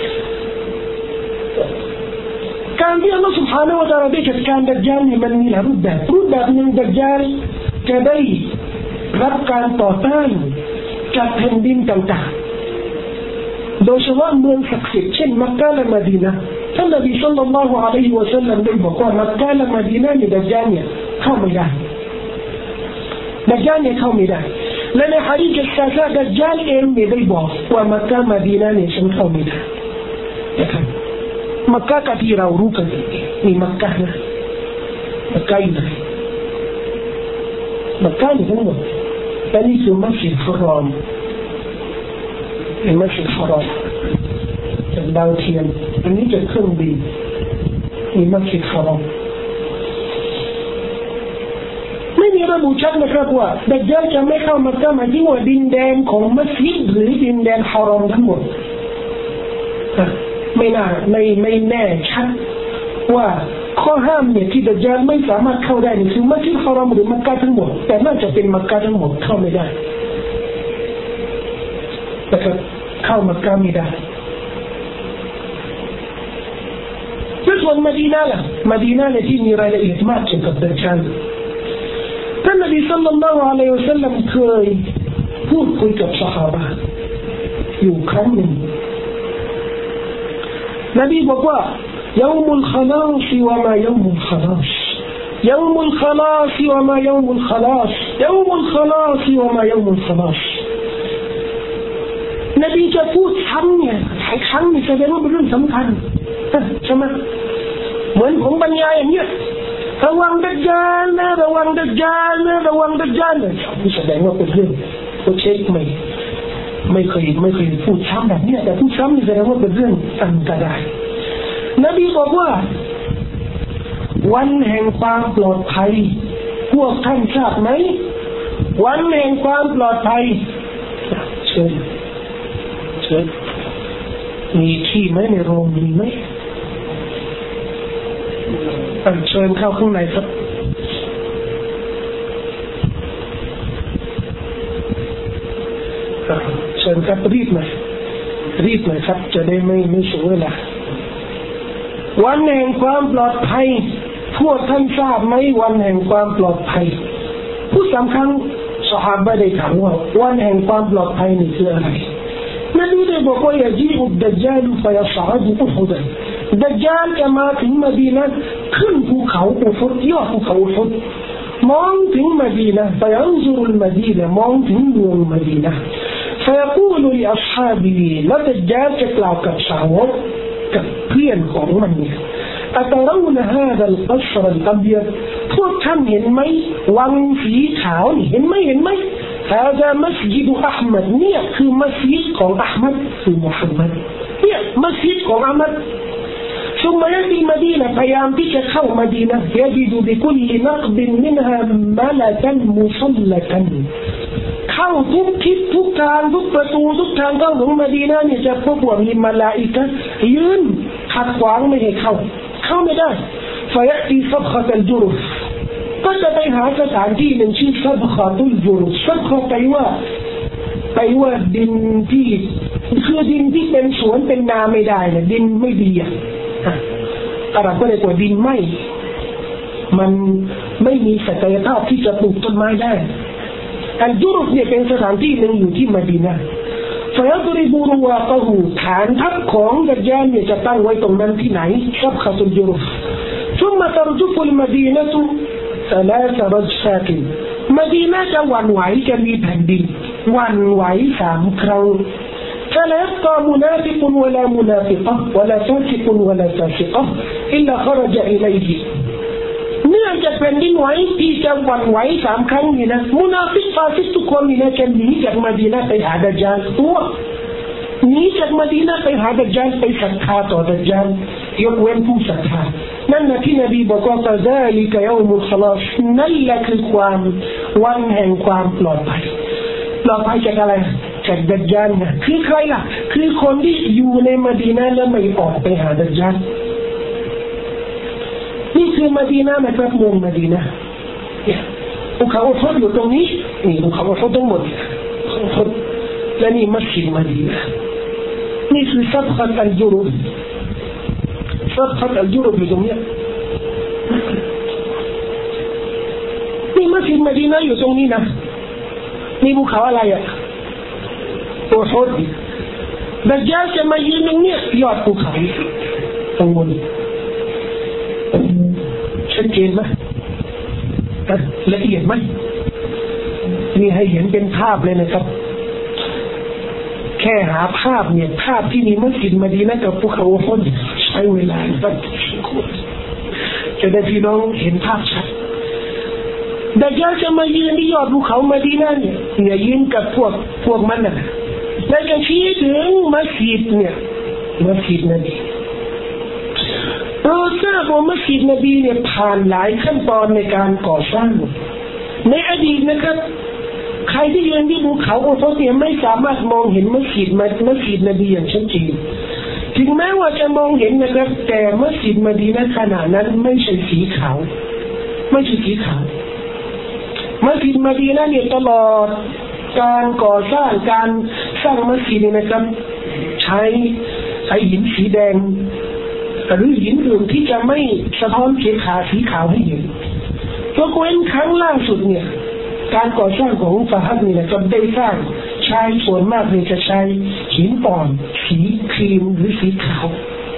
การที่อัลลอฮฺ سبحانه และ تعالى ได้จัดการดัจญาลนี่มันมีหลายรูปแบบรูปแบบหนึ่งดัจญาลจะได้รับการต่อต้านจากแผ่นดินต่างๆโดยเฉพาะเมืองศักดิ์สิทธิ์เช่นมักกะและมะดีนะห์ท่านนบีศ็อลลัลลอฮุอะลัยฮิวะซัลลัมได้บอกว่ามักกะและมะดีนะห์นี่ดัจญาลเนี่ยเข้าไม่ได้ดัจญาลเนี่ยเข้าไม่ได้และในหะดีษซาซาดัจญาลเองเนี่ยได้บอกว่ามักกะมะดีนะห์เนี่ยฉันเข้าไม่ได้นะครับมักกะก็ที่เรารู้กันนี่มักกะนะมักกะอยู่ไหนมักกะนี่ทั้งหมดแต่นี่คือมัสยิดฮารอมในมัสยิดฮารอมจากดาวเทียมอันนี้จากเครื่องบินในมัสยิดฮารอมไม่มีระบุชัดนะครับว่าดัจญาลจะไม่เข้ามักกะหมายถึงว่าดินแดนของมัสยิดหรือดินแดนฮารอมทั้งหมดไม่น่าไม่ไม่แน่ชัดว่าข้อห้ามเนี่ยที่ดัจญาลไม่สามารถเข้าได้นี่คือมัสยิดฮารอมหรือมักกะทั้งหมดแต่น่าจะเป็นมักกะทั้งหมดเข้าไม่ได้แต่ก็เข้ามักกะไม่ได้ส่วนมะดีนะล่ะมะดีนะเนี่ยที่มีรายละเอียดมากเกี่ยวกับดัจญาลท่านนบีศ็อลลัลลอฮุอะลัยฮิวะซัลลัมเคยพูดคุยกับซอฮาบะห์อยู่ครั้งหนึ่งนบีบอกว่า يوم الخلاص وما يوم الخلاص يوم الخلاص وما يوم الخلاص يوم الخلاص وما يوم الخلاص นบีจะพูดซ้ำเนี่ยหลายครั้งนี่แสดงว่าเป็นเรื่องสำคัญใช่ไหมเหมือนผมบรรยายอย่างเนี้ยระวังดัจญาลนะระวังดัจญาลนะระวังดัจญาลนะนี่แสดงว่าเป็นเรื่องเขาเช็คไม่ไม่เคยไม่เคยพูดซ้ำแบบนี้แต่พูดซ้ำนี่แสดงว่าเป็นเรื่องอันตรายนบีบอกว่าวันแห่งความปลอดภัยพวกท่านทราบไหมวันแห่งความปลอดภัยเชิญเชิญมีที่ไหมในโรงมีไหมเชิญเข้าข้างในครับเชิญครับรีบหน่อยรีบหน่อยครับจะได้ไม่ไม่เสียเวลาวันแห่งความปลอดภัยพวกท่านทราบไหมวันแห่งความปลอดภัยผู้สำคัญซอฮาบะห์ได้ถามว่าวันแห่งความปลอดภัยนี่คืออะไรนบีได้บอกว่ายะจีอุดดัจญาลฟะยัศอดุอุฮุดดัจญาลจะมาถึงมะดีนะห์ขึ้นภูเขาอุฮุดยอดภูเขาอุฮุดมองถึงมะดีนะห์ฟะยันซุรุลมะดีนะห์มองถึงเมืองมะดีนะห์ฟะยะกูลุลิอัศฮาบิแล้วดัจญาลจะกล่าวกับสาวกกับเพื่อนของมันเนี่ยอัตราวนฮาดัลกัศรัลอับยัดพวกท่านเห็นไหมวังสีขาวนี่เห็นไหมเห็นไหมهذا مسجد أحمد เนี่ยคือมัสยิดของอัลมัดคือมุฮัมมัดเนี่ยมัสยิดของอัลมัดثم يأتي مدينة พยายามที่จะเข้ามะดีนะห์ يجد بكل نقب منها ملكا مسلكا เข้าทุกทิศทุกทางทุกประตูทุกทางเข้าของมะดีนะห์เนี่ยจะพบว่ามีมลาอิกะฮ์ยืนขัดขวางไม่ให้เข้าเข้าไม่ได้ فيأتي صبخة الجرف ก็จะไปหาสถานที่หนึ่งชื่อซับคาตุลจุรุซับคาไปว่าไปว่าดินที่คือดินที่เป็นสวนเป็นนาไม่ได้เนี่ยดินไม่ดีอ่ะอาหรับก็เลยกว่าดินไม่มันไม่มีศักยภาพที่จะปลูกต้นไม้ได้อัลจุรุเนี่ยเป็นสถานที่หนึ่งอยู่ที่มะดีนะห์ฟะยัดริบูรุวาตะฮูฐานทัพของดัจญาลเนี่ยจะตั้งไว้ตรงนั้นที่ไหนซับคาตุลจุรุثم ترجف المدينة ثلاث رجفات มะดีนะห์จะหวั่นไหวจะมีแผ่นดินหวั่นไหวสามครั้ง فلا يبقى منافق ولا منافقة ولا فاسق ولا فاسقة إلا خرج إليه เนื่องจากแผ่นดินไหวที่จะหวั่นไหวสามครั้งนี่นะมุนาฟิกฟาซิกทุกคนนี่นะจะหนีจากมะดีนะห์ไปหาดัจญาลตัวหนีจากมะดีนะห์ไปหาดัจญาลไปศรัทธาต่อดัจญาลยกเว้นผู้ศรัทธานั่นนะที่นบีบอกว่าฟะซาลิกะยอมุลคลาสนั่นแหละคือความวันแห่งความปลอดภัยปลอดภัยจากอะไรจากดัจญาลนะคือใครล่ะคือคนที่อยู่ในมะดีนะห์แล้วไม่ออกไปหาดัจญาลนี่คือมะดีนะห์นะครับเมืองมะดีนะห์ภูเขาอุฮุดอยู่ตรงนี้นี่ภูเขาอุฮุดทั้งหมดอุฮุดและนี่มัสยิดมะดีนะห์นี่คือซับคัตอัลจุรุซับคัตอัลจุรุอยู่ตรงนี้นี่มัสยิดมะดีนะห์อยู่ตรงนี้นะนี่ภูเขาอะไรอ่ะอุฮุดดัจญาลจะมายืนตรงนี้ยอดภูเขาตรงบนชัดเจนไหมละเอียดไหมนี่ให้เห็นเป็นภาพเลยนะครับแค่หาภาพเนี่ยภาพที่มีมัสยิดมะดีนะห์กับภูเขาอุฮุดใช้เวลาสักจะได้พี่น้องเห็นภาพชัดดัจญาลจะมายืนที่ยอดภูเขามะดีนะห์เนี่ยอย่ายืนกับพวกพวกมันน่ะและจะชี้ถึงมัสยิดเนี่ยมัสยิดนบีเราทราบว่ามัสยิดนบีเนี่ยผ่านหลายขั้นตอนในการก่อสร้างในอดีตนะครับใครที่ยืนที่ภูเขาโอโซเนี่ยไม่สามารถมองเห็นมัสยิดมัสยิดนบีอย่างชัดเจนถึงแม้ว่าจะมองเห็นนะครับแต่มัสยิดมะดีนะห์ขณะนั้นไม่ใช่สีขาวไม่ใช่สีขาวมัสยิดมะดีนะห์เนี่ยตลอดการก่อสร้างการสร้างมัสยิดเนี่ยนะครับใช้ใช้หินสีแดงหรือหินอื่นที่จะไม่สะท้อนสีขาวสีขาวให้เห็นยกเว้นครั้งล่าสุดเนี่ยการก่อสร้างของฟาฮัดนี่นะครับได้สร้างใช้ส่วนมากเลยจะใช้หินอ่อนสีครีมหรือสีขาว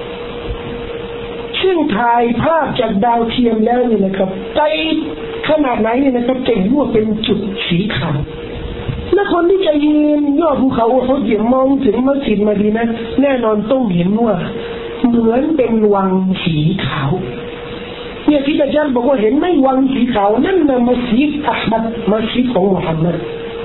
ซึ่งถ่ายภาพจากดาวเทียมแล้วนี่นะครับไกลขนาดไหนนี่นะครับจะเห็นว่าเป็นจุดสีขาวและคนที่จะยืนยอดภูเขาโอโฮดอย่างมองถึงมัสยิดมะดีนะห์แน่นอนต้องเห็นว่าเหมือนเป็นวังสีขาวเนี่ยที่อาจารย์บอกว่าเห็นไหมวังสีขาวนั่นน่ะมัสยิดอะห์มัดมัสยิดของมุฮัมมัด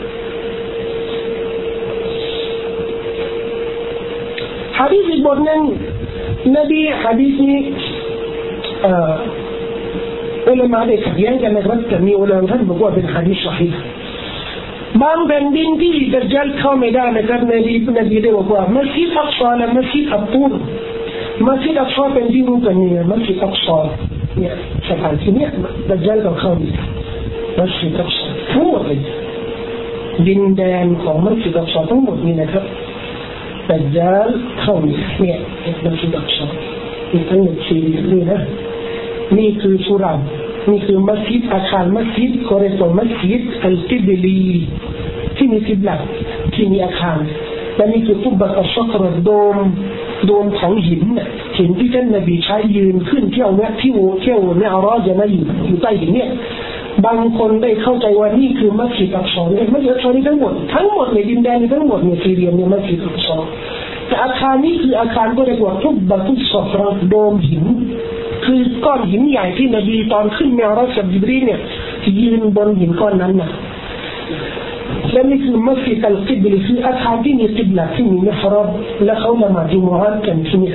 หะดีษอีกบทหนึ่งนบีหะดีษนี้เอ่ออุลามะได้ขัดแย้งกันนะครับแต่มีอุลามะท่านบอกว่าเป็นหะดีษซอฮีฮ์บางแผ่นดินที่ดัจญาลเข้าไม่ได้นะครับนบีนบีได้บอกว่ามัสยิดอักษอและมัสยิดอัตตูรมัสยิดอักษอเป็นที่รู้กันเนี่ยมัสยิดอักษอเนี่ยสถานที่เนี่ยดัจญาลก็เข้าไม่ได้มัสยิดอักษอทั้งหมดเลยดินแดนของมัสยิดอักษอทั้งหมดนี่นะครับดัจญาลเข้าไม่ได้เนี่ยมัสยิดอักษอนี่ทั้งหมดสี่นี่นะนี่คือสุรานี่คือมัสยิดอาคารมัสยิดก็เรียกว่ามัสยิดอัลกิบลีที่มีกิบลัตที่มีอาคารและนี่คือตุบะอัชชักรโดมโดมของหินน่ะหินที่ท่านนบีใช้ยืนขึ้นเที่ยวเนี่ยที่เที่ยวเนี่ยอัลลอฮ์จะมาอยู่อยู่ใต้หินเนี่ยบางคนได้เข้าใจว่านี่คือมัสยิดอักษอเนี่ยมัสยิดอักษอนี่ทั้งหมดทั้งหมดในดินแดนทั้งหมดในซีเรียเนี่ยมัสยิดอักษอแต่อาคารนี้คืออาคารก็เรียกว่าตุบะตุสฟรโดมหินคือก้อนหินใหญ่ที่นบีตอนขึ้นมิอราจกับญิบรีลเนี่ยยืนบนหินก้อนนั้นน่ะและนี่คือมัสยิดอัลกิบลีคืออาคารที่มีกิบละที่มีมิฮราบและเขาละหมาดจุมอะห์กันที่นี่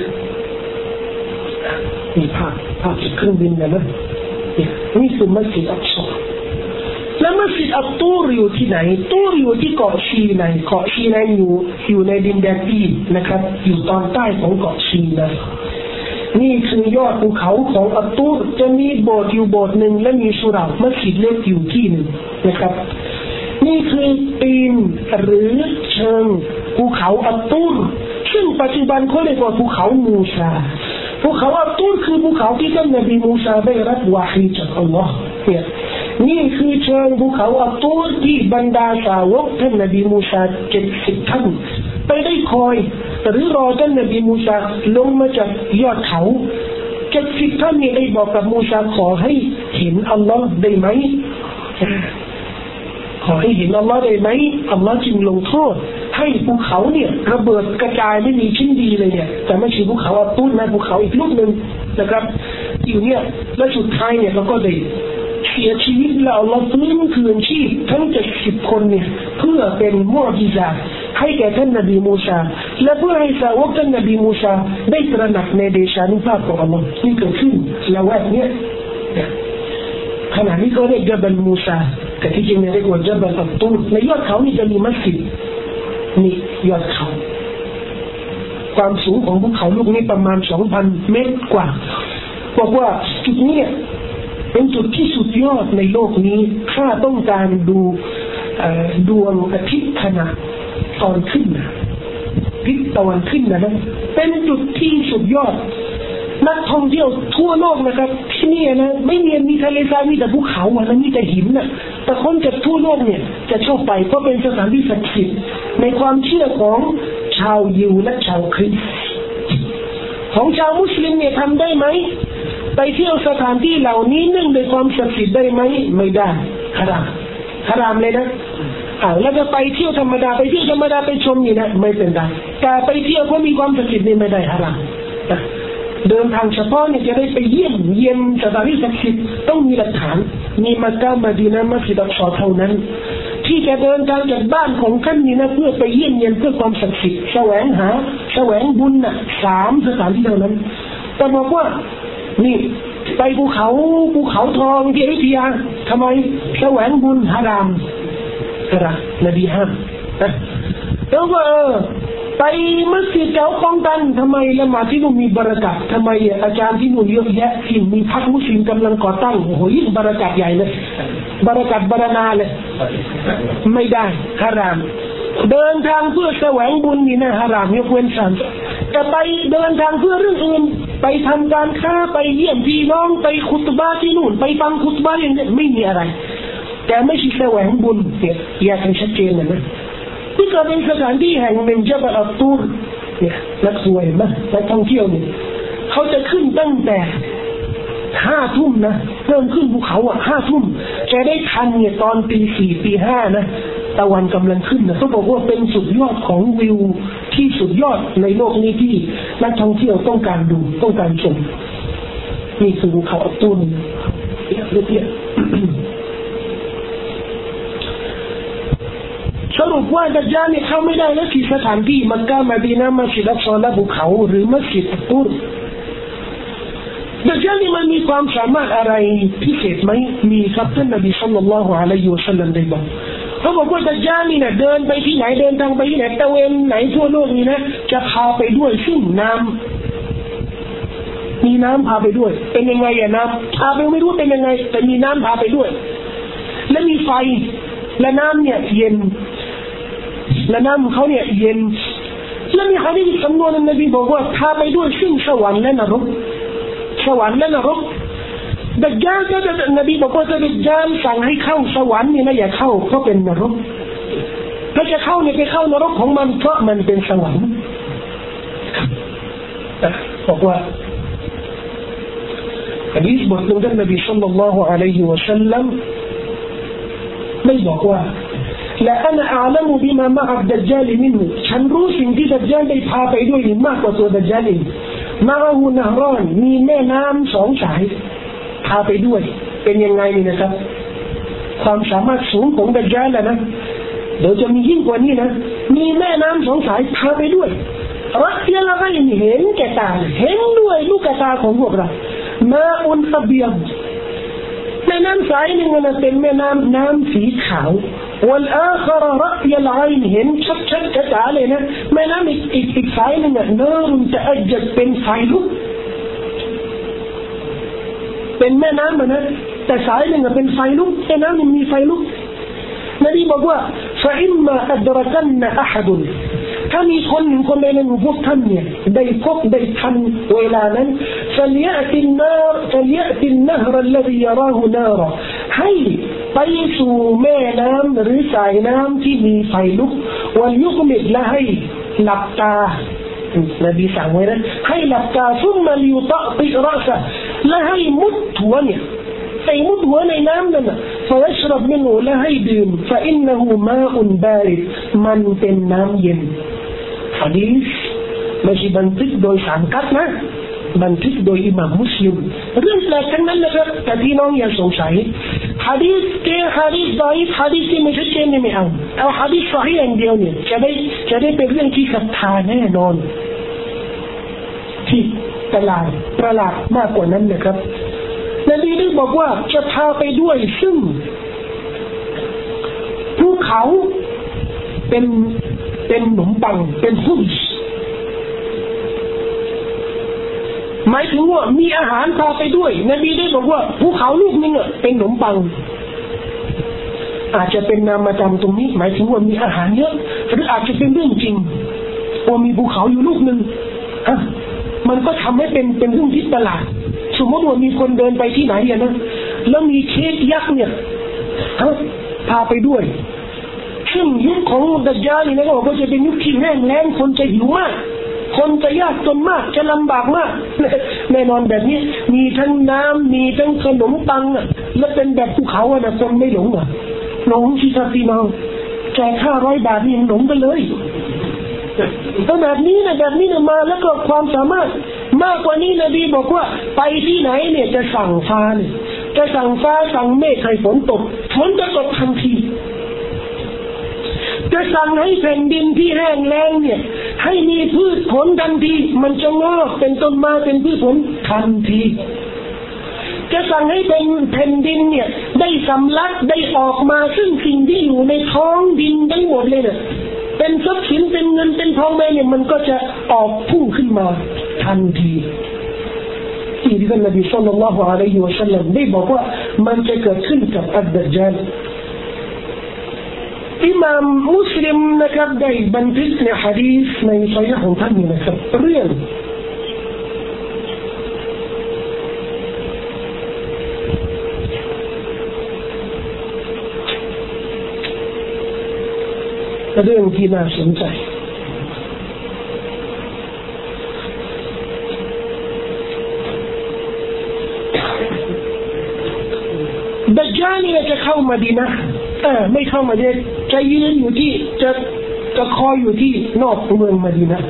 มีภาพภาพจากเครื่องบินนะนะนี่คือมัสยิดอักษอและมัสยิดอัตตูรอยู่ที่ไหนตูรอยู่ที่เกาะชีนัยเกาะชีนัยอยู่อยู่ในดินแดนอียิปต์นะครับอยู่ตอนใต้ของเกาะชีนัยนี่คือยอดภูเขาของอัตตูรจะมีโบสถ์อยู่โบสถ์หนึ่งและมีสุรามัสยิดเล็กอยู่ที่หนึ่งนะครับนี่คือตีนหรือเชิงภูเขาอัตตูรซึ่งปัจจุบันเขาเรียกว่าภูเขามูซาภูเขาอัตตูรคือภูเขาที่ท่านนบีมูซาได้รับวะฮีจากอัลลอฮ์เนี่ยนี่คือเชิงภูเขาอัตตูรที่บรรดาสาวกท่านนบีมูซาเจ็ดสิบท่านไปได้คอยหรือรอท่านนบีมูซาลงมาจากยอดเขาเจ็ดสิบท่านนี้ได้บอกกับมูซาขอให้เห็นอัลลอฮ์ได้ไหมขอให้เห็นอัลลอฮ์ได้ไหมอัลลอฮ์จึงลงโทษให้ภูเขาเนี่ยระเบิดกระจายไม่มีชิ้นดีเลยเนี่ยแต่ไม่ใช่ภูเขาอัตตูรนะภูเขาอีกลูกหนึ่งนะครับอยู่เนี่ยและสุดท้ายเนี่ยเราก็ได้เสียชีวิตแล้วอัลลอฮ์ฟื้นคืนชีพทั้งเจ็ดสิบคนเนี่ยเพื่อเป็นมุอ์ญิซาห์ให้แก่ท่านนบีมูซาและเพื่อให้สาวกท่านนบีมูซาได้ตระหนักในเดชานุภาพของอัลลอฮ์นี่เกิดขึ้นแล้วว่าเนี่ยขณะนี้เขาเรียกจับลมูซาแต่ที่จริงเรียกว่าจับลอัตตูรในยอดเขานี่จะมีมัสยิดนี่ยอดเขาความสูงของภูเขาลูกนี้ประมาณ สองพัน เมตรกว่าบอกว่าจุดนี้เป็นจุดที่สุดยอดในโลกนี้ถ้าต้องการดูดวงอาทิตย์ขณะตอนขึ้นนะทิศตะวันขึ้นนะนะเป็นจุดที่สุดยอดนักท่องเที่ยวทั่วโลกนะครับที่นี่นะไม่มีมีทะเลทรายมีแต่ภูเขาอ่ะนะมีแต่หินน่ะแต่คนจากทั่วโลกเนี่ยจะชอบไปเพราะเป็นสถานที่ศักดิ์สิทธิ์ในความเชื่อของชาวยิวและชาวคริสต์ของชาวมุสลิมเนี่ยทำได้ไหมไปเที่ยวสถานที่เหล่านี้เนื่องด้วยความศักดิ์สิทธิ์ได้ไหมไม่ได้ฮารามฮารามเลยนะอ่าแล้วจะไปเที่ยวธรรมดาไปเที่ยวธรรมดาไปชมนี่นะไม่เป็นไรแต่ไปเที่ยวเพราะมีความศักดิ์สิทธิ์นี่ไม่ได้ฮารามเดินทางเฉพาะเนี่ยจะได้ไปเยี่ยมเยี่ยมสถานที่ศักดิ์สิทธิ์ต้องมีหลักฐานมีมักกะห์มะดีนะห์มัสยิดอักษอเท่านั้นที่ที่จะเดินทางจากบ้านของท่านนี่นะเพื่อไปเยี่ยมเยียนเพื่อความศักดิ์สิทธิ์แสวงหาแสวงบุญน่ะสามสถานที่เท่านั้นแต่บอกว่านี่ไปภูเขาภูเขาทองที่อยุธยาทำไมแสวงบุญฮารามฮารามนบีห้ามแล้วก็ไปมัสยิดเจ้าของกันทำไมละหมาดที่นู่นมีบารักัตทำไมอาจารย์ที่นู่นเยอะแยะที่มีพรรคมุสลิมกำลังก่อตั้งโอ้โหยิ่งบารักัตใหญ่เลยบารักัตบารนาเลยไม่ได้ฮารามเดินทางเพื่อแสวงบุญนี่นะฮารามยกเว้นสันแต่ไปเดินทางเพื่อเรื่องอื่นไปทำการค้าไปเยี่ยมพี่น้องไปคุตบะที่นู่นไปฟังคุตบะอย่างนี้ไม่มีอะไรแต่ไม่ใช่แสวงบุญเนี่ยแยกให้ชัดเจนนะนะนี่ก็เป็นสถานที่แห่งหนึ่งจะแบบอัตตูรเนี่ยนักสวยมั้ยนักท่องเที่ยวนี่เขาจะขึ้นตั้งแต่ห้าทุ่มนะเริ่มขึ้นภูเขาอ่ะห้าทุ่มจะได้ทันเนี่ยตอนตีสี่ตีห้านะตะวันกำลังขึ้นนะเขาบอกว่าเป็นสุดยอดของวิวที่สุดยอดในโลกนี้ที่นักท่องเที่ยวต้องการดูต้องการชมนี่คือภูเขาอัตตูรเนี่ยเรียบสรุปว่าดัจญาลเนี่ยเข้าไม่ได้แล้วที่สถานที่มักกะห์มะดีนะห์มัสยิดอักษอและภูเขาหรือมัสยิดอัตตูรดัจญาลนี่มันมีความสามารถอะไรพิเศษไหมมีครับท่านนบีศ็อลลัลลอฮุอะลัยฮิวะซัลลัมได้บอกเขาบอกว่าดัจญาลนี่นะเดินไปที่ไหนเดินทางไปที่ไหนตะเวนไหนทั่วโลกนี้นะจะพาไปด้วยซึ่งน้ำมีน้ำพาไปด้วยเป็นยังไงอะน้ำพาไปไม่รู้เป็นยังไงแต่มีน้ำพาไปด้วยและมีไฟและน้ำเนี่ยเย็นและน้ำเขาเนี่ยเย็นและมีหะดีษสำนวนนบีบอกว่าพาไปด้วยซึ่งสวรรค์และนรกสวรรค์และนรกดัจญาลก็จะนบีบอกว่าดัจญาลสั่งให้เข้าสวรรค์นี่นะอย่าเข้าเพราะเป็นนรกถ้าจะเข้าเนี่ยไปเข้านรกของมันเพราะมันเป็นสวรรค์บอกว่าหะดีษบทหนึ่งท่านนบีศ็อลลัลลอฮุอะลัยฮิวะซัลลัมไม่บอกว่าและอันอาลัมบิมามาอับดัจญาลมินฉันรู้สิ่งที่ดัจญาลได้พาไปด้วยมากกว่าตัวดัจญาลอีกมาหูนารอนมีแม่น้ำสองสายพาไปด้วยเป็นยังไงนี่นะครับความสามารถสูงของดัจญาลนะเดี๋ยวจะมียิ่งกว่านี้นะมีแม่น้ำสองสายพาไปด้วยรักยะละไงเห็นแก่ตาเห็นด้วยลูกตาของพวกเรามาอุนอับยมแม่น้ำสายหนึ่งนะเป็นแม่น้ำน้ำสีขาววันอาคาระรักยะละไงเห็นชัดชัดกระจายเลยนะแม่น้ำอีกอีกอีกสายหนึ่งน่ะน้ำจะอัจฉริเป็นไฟลุกเป็นแม่น้ำมันนะแต่สายหนึ่งเป็นไฟลุกแม่น้ำมันมีไฟลุกนบีบอกว่าฟะอิมมาอัดรกันนะอะฮัดุนถ้ามีคนหนึ่งคนใดในหมู่พวกท่านเนี่ยได้พบได้ทันเวลานั้นฟัลยะตินนาร์ฟัลยะตินนะฮรัลลซียะราหูนาร์ให้ไปสู่แม่น้ำหรือสายน้ำที่มีไฟลุกวันยุกมิดและให้หลับตานบีสั่งไว้นะให้หลับตาซุ่มมาลิวตะติรัสและให้มุดหัวเนี่ยใส่มุดหัวในน้ำนั่นน่ะฟะยัชรับมินหูและให้ดื่มฟะอินนะฮูมาอุนบาริดมันเป็นน้ำเย็นหะดีษไม่ใช่บันทึกโดยสามกัดนะบันทึกโดยอิหม่ามมุสลิมเรื่องแปลกทั้งนั้นนะครับแต่พี่น้องอย่าสงสัยหะดีษเกี่ยวหะดีษดอยหะดีษที่ไม่ชัดเจนไม่เอาเอาหะดีษซอฮีฮ์อย่างเดียวเนี่ยจะได้จะได้เป็นเรื่องที่ศรัทธาแน่นอนที่ประหลาดประหลาดมากกว่านั้นนะครับนบีได้บอกว่าจะพาไปด้วยซึ่งภูเขาเป็นเป็นขนมปังเป็นหุ้นหมายถึงว่ามีอาหารพาไปด้วยนบีได้บอกว่าภูเขาลูกนึงอ่ะเป็นขนมปังอาจจะเป็นนามธรรมตรงนี้หมายถึงว่ามีอาหารเยอะหรืออาจจะเป็นเรื่องจริงว่ามีภูเขาอยู่ลูกนึงอ่ะมันก็ทำให้เป็นเป็นเรื่องที่ประหลาดสมมติว่ามีคนเดินไปที่ไหนเนี่ยนะแล้วมีเค้กยักษ์เนี่ยพาไปด้วยซึ่งยุคของดัจญาลนี่นะก็บอกว่าจะเป็นยุคที่แห้งแล้งคนจะหิวมากคนจะยากจนมากจะลำบากมากแน่นอนแบบนี้มีทั้งน้ำมีทั้งขนมปังอ่ะแล้วเป็นแบบภูเขาอ่ะนะคนไม่หลงอ่ะหลงที่ทัพี่น้องแจกห้าร้อยบาทนี่ยังหลงกันเลยแต่แบบนี้นะแบบนี้นะมาแล้วก็ความสามารถมากกว่านี้นบีบอกว่าไปที่ไหนเนี่ยจะสั่งฟ้าเนี่ยจะสั่งฟ้าสั่งเมฆให้ฝนตกฝนจะตกทันทีจะสั่งให้แผ่นดินที่แห้งแล้งเนี่ยให้มีพืชผลทันทีมันจะงอกเป็นต้นไม้เป็นพืชผลทันทีจะสั่งให้เป็นแผ่นดินเนี่ยได้สำลักได้ออกมาซึ่งสิ่งที่อยู่ในท้องดินทั้งหมดเลยเนี่ยเป็นทรัพย์สินเป็นเงินเป็นทองแม่เนี่ยมันก็จะออกพุ่งขึ้นมาทันทีที่ท่านนบีศ็อลลัลลอฮุอะลัยฮิวะซัลลัมได้บอกว่ามันจะเกิดขึ้นกับอัดดัจญาลอิมามมุสลิมนะครับได้บันทึกในหะดีษในซอฮีฮ์ของท่านนะครับเรื่องเรื่องที่น่าสนใจดัจญาลเนี่ยจะเข้ามาดีนะเออไม่เข้ามาดีจะยืนอยู่ที่จะจะคอยอยู่ที่นอกเมืองมะดีนะห์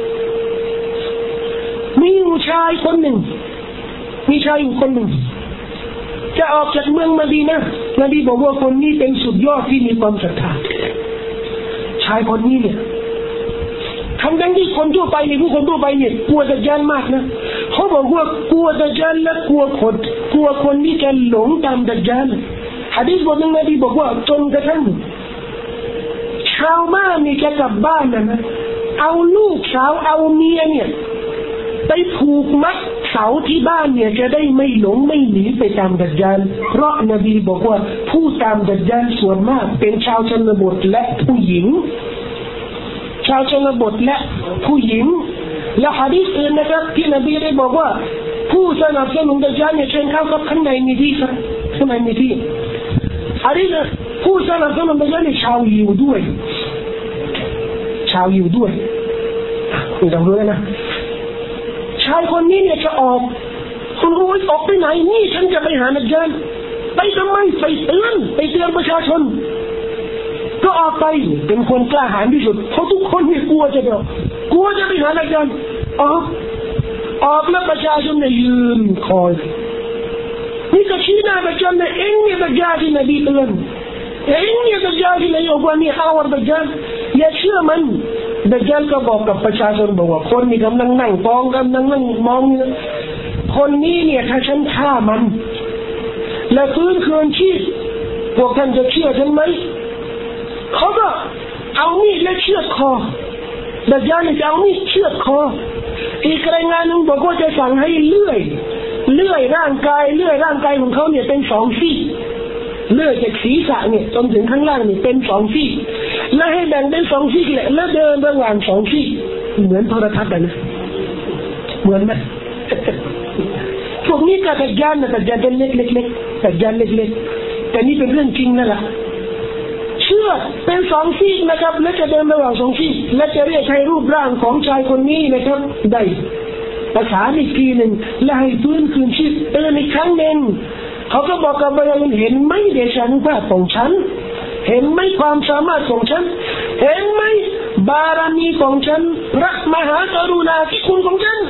มีชายคนหนึ่งมีชายคนหนึ่งจะออกจากเมืองมะดีนะห์นบีบอกว่าคนนี้เป็นสุดยอดที่มีความศรัทธาชายคนนี้เนี่ยทั้งนั้นที่คนทั่วไปเนี่ยผู้คนทั่วไปเนี่ยกลัวดัจญาลมากนะเขาบอกว่ากลัวดัจญาลและกลัวคนกลัวคนที่จะหลงตามดัจญาลหะดีษบทหนึ่งนบีบอกว่าจนกระทั่งชาวบ้านนี่จะกลับบ้านนะนะเอาลูกสาวเอาเมียเนี่ยไปผูกมัดเสาที่บ้านเนี่ยจะได้ไม่หลงไม่หนีไปตามดัจญาลเพราะนบีบอกว่าผู้ตามดัจญาลส่วนมากเป็นชาวชนบทและผู้หญิงชาวชนบทและผู้หญิงและหะดีษอื่นนะครับที่นบีได้บอกว่าผู้สนับสนุนดัจญาลเนี่ยเชิญเข้ากับข้างในมีที่ครับข้างในมีที่หะดีษผู้สนับสนุนดัจญาลเนี่ยชาวยิวด้วยชาวยิวด้วยคุณจำรู้แล้วนะชายคนนี้เนี่ยจะออกคุณรู้ออกไปไหนนี่ฉันจะไปหาดัจญาลไปทำไมไปเตือนไปเตือนประชาชนก็ออกไปเป็นคนกล้าหาญที่สุดเพราะทุกคนเนี่ยกลัวจะเดียวกลัวจะไปหาดัจญาลออกออกแล้วประชาชนเนี่ยยืนคอยนี่ก็ชี้หน้าดัจญาลเนี่ยเอ็งเนี่ยดัจญาลที่นบีเตือนเอ็งเนี่ยดัจญาลที่นบีบอกว่านี่เอาดัจญาลอย่าเชื่อมันดัจญาลก็บอกกับประชาชนบอกว่าคนนี่กำลังนั่งฟ้องกำลังนั่งมองคนนี้เนี่ยถ้าฉันฆ่ามันและฟื้นคืนชีพพวกท่านจะเชื่อฉันไหมเขาก็เอามีดและเชือกคอดัจญาลจะเอามีดเชือกคออีกรายงานหนึ่งบอกว่าจะสั่งให้เลื่อยเลื่อยร่างกายเลื่อยร่างกายของเขาเนี่ยเป็นสองซี่เลื่อยจากศีรษะเนี่ยจนถึงข้างล่างเนี่ยเป็นสองซี่และให้แบ่งเป็นสองซี่แหละแล้วเดินระหว่างสองซี่เหมือนโทรทัศน์นะเหมือนไหมพวกนี้ก็ดัจญาลนะดัจญาลเป็นเล็กๆดัจญาลเล็กๆแต่นี่เป็นเรื่องจริงนั่นแหละเชื่อเป็นสองซี่นะครับและจะเดินระหว่างสองซี่และจะเรียกให้รูปร่างของชายคนนี้นะครับได้ภาษาอีกทีหนึ่งและให้ฟื้นคืนชีพเตือนอีกครั้งหนึ่งเขาก็บอกกับเราเห็นไหมเดชานุภาพของฉันเห็นไหมความสามารถของฉันเห็นไหมบารมีของฉันพระมหากรุณาธิคุณของฉัน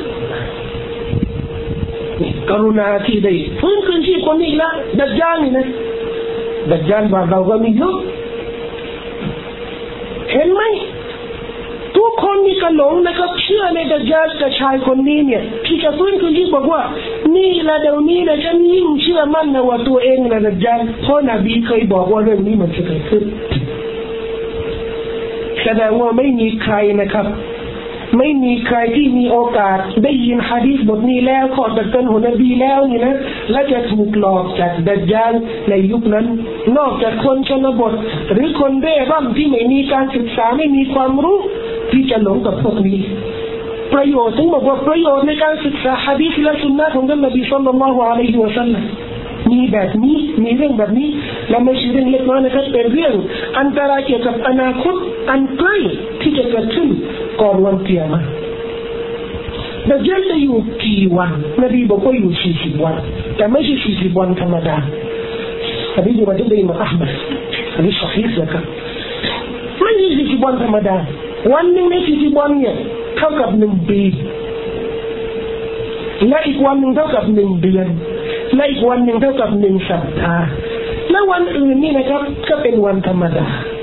กรุณาที่ได้ฟื้นคืนชีพคนนี้ละดัจญาลนี่นะดัจญาลว่าเราก็มีเยอะเห็นไหมทุกคนมีกระหลงนะครับเชื่อในดัจญาลกับชายคนนี้เนี่ยที่จะฟื้นคืนชีพบอกว่านี่ละเดี๋ยวนี้นะฉันยิ่งเชื่อมั่นนะว่าตัวเองนะดัจญาลเพราะนบีเคยบอกว่าเรื่องนี้มันจะเกิดขึ้นแสดงว่าไม่มีใครนะครับไม่มีใครที่มีโอกาสได้ยินหะดีษบทนี้แล้วขอตักเตือนของนบีแล้วนี่นะและจะถูกหลอกจากดัจญาลในยุคนั้นนอกจากคนชนบทหรือคนเร่ร่อนที่ไม่มีการศึกษาไม่มีความรู้ที่จะหลงกับพวกนี้ประโยชน์ถึงบอกว่าประโยชน์ในการศึกษาหะดีษและสุนนะของท่านนบีศ็อลลัลลอฮุอะลัยฮิวะซัลลัมมีแบบนี้มีเรื่องแบบนี้และไม่ใช่เรื่องเล็กน้อยนะครับเป็นเรื่องอันตรายเกี่ยวกับอนาคตอันใกล้ที่จะเกิดขึ้นก่อนวันเกียรติดัจญาลจะอยู่กี่วันนบีบอกว่าอยู่สี่สิบวันแต่ไม่ใช่สี่สิบวันธรรมดาอันนี้อยู่มาจากอิหม่ามอะห์มัดอันนี้ซอฮีฮ์นะครับไม่ใช่สี่สิบวันธรรมดาวันหนึ่งในสี่สิบวันเนี่ยเท่ากับหนึ่งปีและอีกวันหนึ่งเท่ากับหนึ่งเดือนและอีกวันหนึ่งเท่ากับหนึ่งสัปดาห์และวันอื่นนี่นะครับก็เป็นวันธรรมดา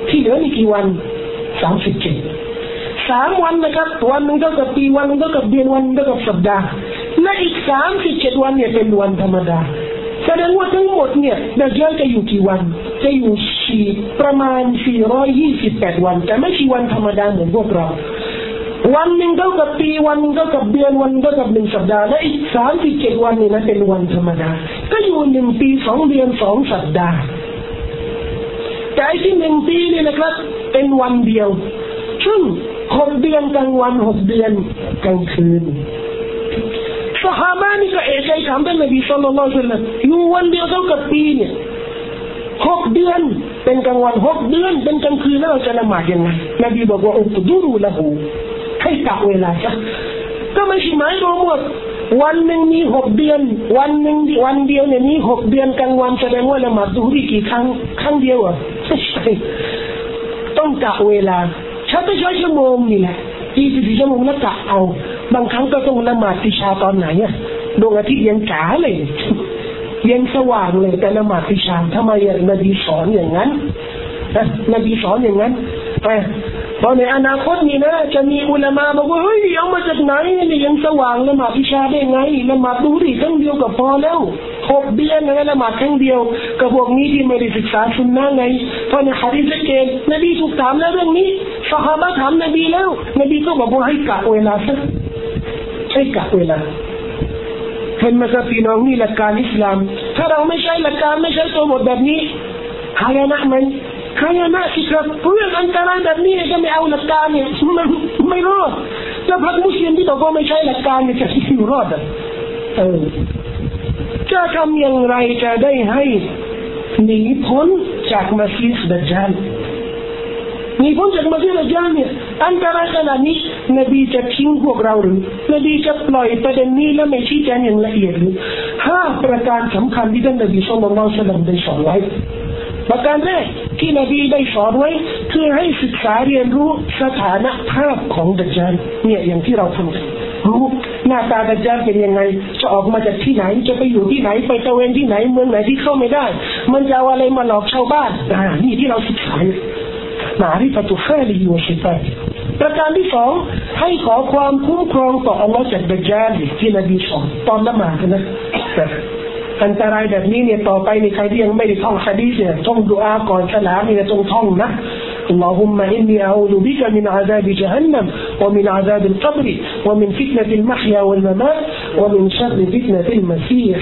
ที่เหลือนี่กี่วันสามสิบเจ็ดสามวันนะครับวันนึงเท่ากับปีวันนึงเท่ากับเดือนวันนึงเท่ากับสัปดาห์และอีกสามสิบเจ็ดวันเนี่ยเป็นวันธรรมดาแสดงว่าทั้งหมดเนี่ยดัจญาลจะอยู่กี่วันจะอยู่สี่ประมาณสี่ร้อยยี่สิบแปดวันแต่ไม่ใช่วันธรรมดาเหมือนพวกเราวันหนึ่งเท่ากับปีวันหนึ่งเท่ากับเดือนวันเท่ากับหนึ่งสัปดาห์และอีกสามสิบเจ็ดวันนี่นะเป็นวันธรรมดาก็อยู่หนึ่งปีสองเดือนสองสัปดาห์แต่ไอ้ที่หนึ่งปีนี่นะครับเป็นวันเดียวซึ่งหกเดือนกลางวันหกเดือนกลางคืนซอฮาบะนี่ก็เอะใจถามท่านนบีศ็อลลัลลอฮุอะลัยฮิวะซัลลัมอยู่วันเดียวเท่ากับปีเนี่ยหกเดือนเป็นกลางวันหกเดือนเป็นกลางคืนแล้วเราจะละหมาดยังไงนบีบอกว่าอุกดูรุละหูให้กะเวลาซะก็ไม่ใช่หมายรวมหมดวันหนึ่งมีหกเดือนวันหนึ่งวันเดียวเนี่ยมีหกเดือนกลางวันแสดงว่าละหมาดซุฮรีกี่ครั้งครั้งเดียวอ่ะไม่ใช่ต้องกะเวลาใช้ไปใช้ชั่วโมงนี่แหละยี่สิบสี่ชั่วโมงแล้วกะเอาบางครั้งก็ต้องละหมาดอิชาตอนไหนอ่ะดวงอาทิตย์ยังจ๋าเลยยังสว่างเลยแต่ละหมาดอิชาทำไมนบีสอนอย่างนั้นนบีสอนอย่างนั้นเพราะในอนาคตนี่นะจะมีอุลามะบอกว่าเฮ้ยเอามาจากไหนนี่ยังสว่างละหมาดอิชาได้ไงละหมาดดูดิครั้งเดียวก็พอแล้วหกเดือนนะละหมาดครั้งเดียวกับพวกนี้ที่ไม่ได้ศึกษาสุนนะไงเพราะในหะดีษเกณฑ์นบีถูกถามแล้วเรื่องนี้ซอฮาบะห์ถามนบีแล้วนบีก็บอกว่าให้กะเวลาซะให้กะเวลาเห็นไหมครับพี่น้องนี่หลักการอิสลามถ้าเราไม่ใช้หลักการไม่ใช้ตัวบทแบบนี้หายนะมันหายนะสิครับเรื่องอันตรายแบบนี้จะไม่เอาหลักการเนี่ยมันไม่รอดจะพรรคมุสลิมที่บอกว่าไม่ใช้หลักการเนี่ยจะอยู่รอดอ่ะเออจะทำอย่างไรจะได้ให้หนีพ้นจากมัสยิดดัจญาลหนีพ้นจากมัสยิดดัจญาลเนี่ยอันตรายขนาดนี้นบีจะทิ้งพวกเราหรือนบีจะปล่อยประเด็นนี้แล้วไม่ชี้แจงอย่างละเอียดหรือห้าประการสำคัญที่ท่านนบีศ็อลลัลลอฮุอะลัยฮิวะซัลลัมได้สอนไว้ประการแรกที่นบีได้สอนไว้คือให้ศึกษาเรียนรู้สถานภาพของดัจญาลเนี่ยอย่างที่เราทำกันรู้หน้าตาดัจญาลเป็นยังไงจะออกมาจากที่ไหนจะไปอยู่ที่ไหนไปตะเวนที่ไหนเมืองไหนที่เข้าไม่ได้มันจะเอาอะไรมาหลอกชาวบ้านอ่านี่ที่เราศึกษามาริฟะตุฮาลิฮิวะชิฟาติประการที่สองให้ขอความคุ้มครองต่ออัลลอฮ์จากดัจญาลที่นบีสอนตอนละหมาดนะอันตรายแบบนี้เนี่ยต่อไปในใครที่ยังไม่ได้ท่องหะดีษเนี่ยท่องดุอาก่อนสลามเนี่ยต้องท่องนะ اللهم إني أعوذ بك من عذاب جهنم ومن عذاب القبر ومن فتنة المحيا والممات ومن شر فتنة المسيح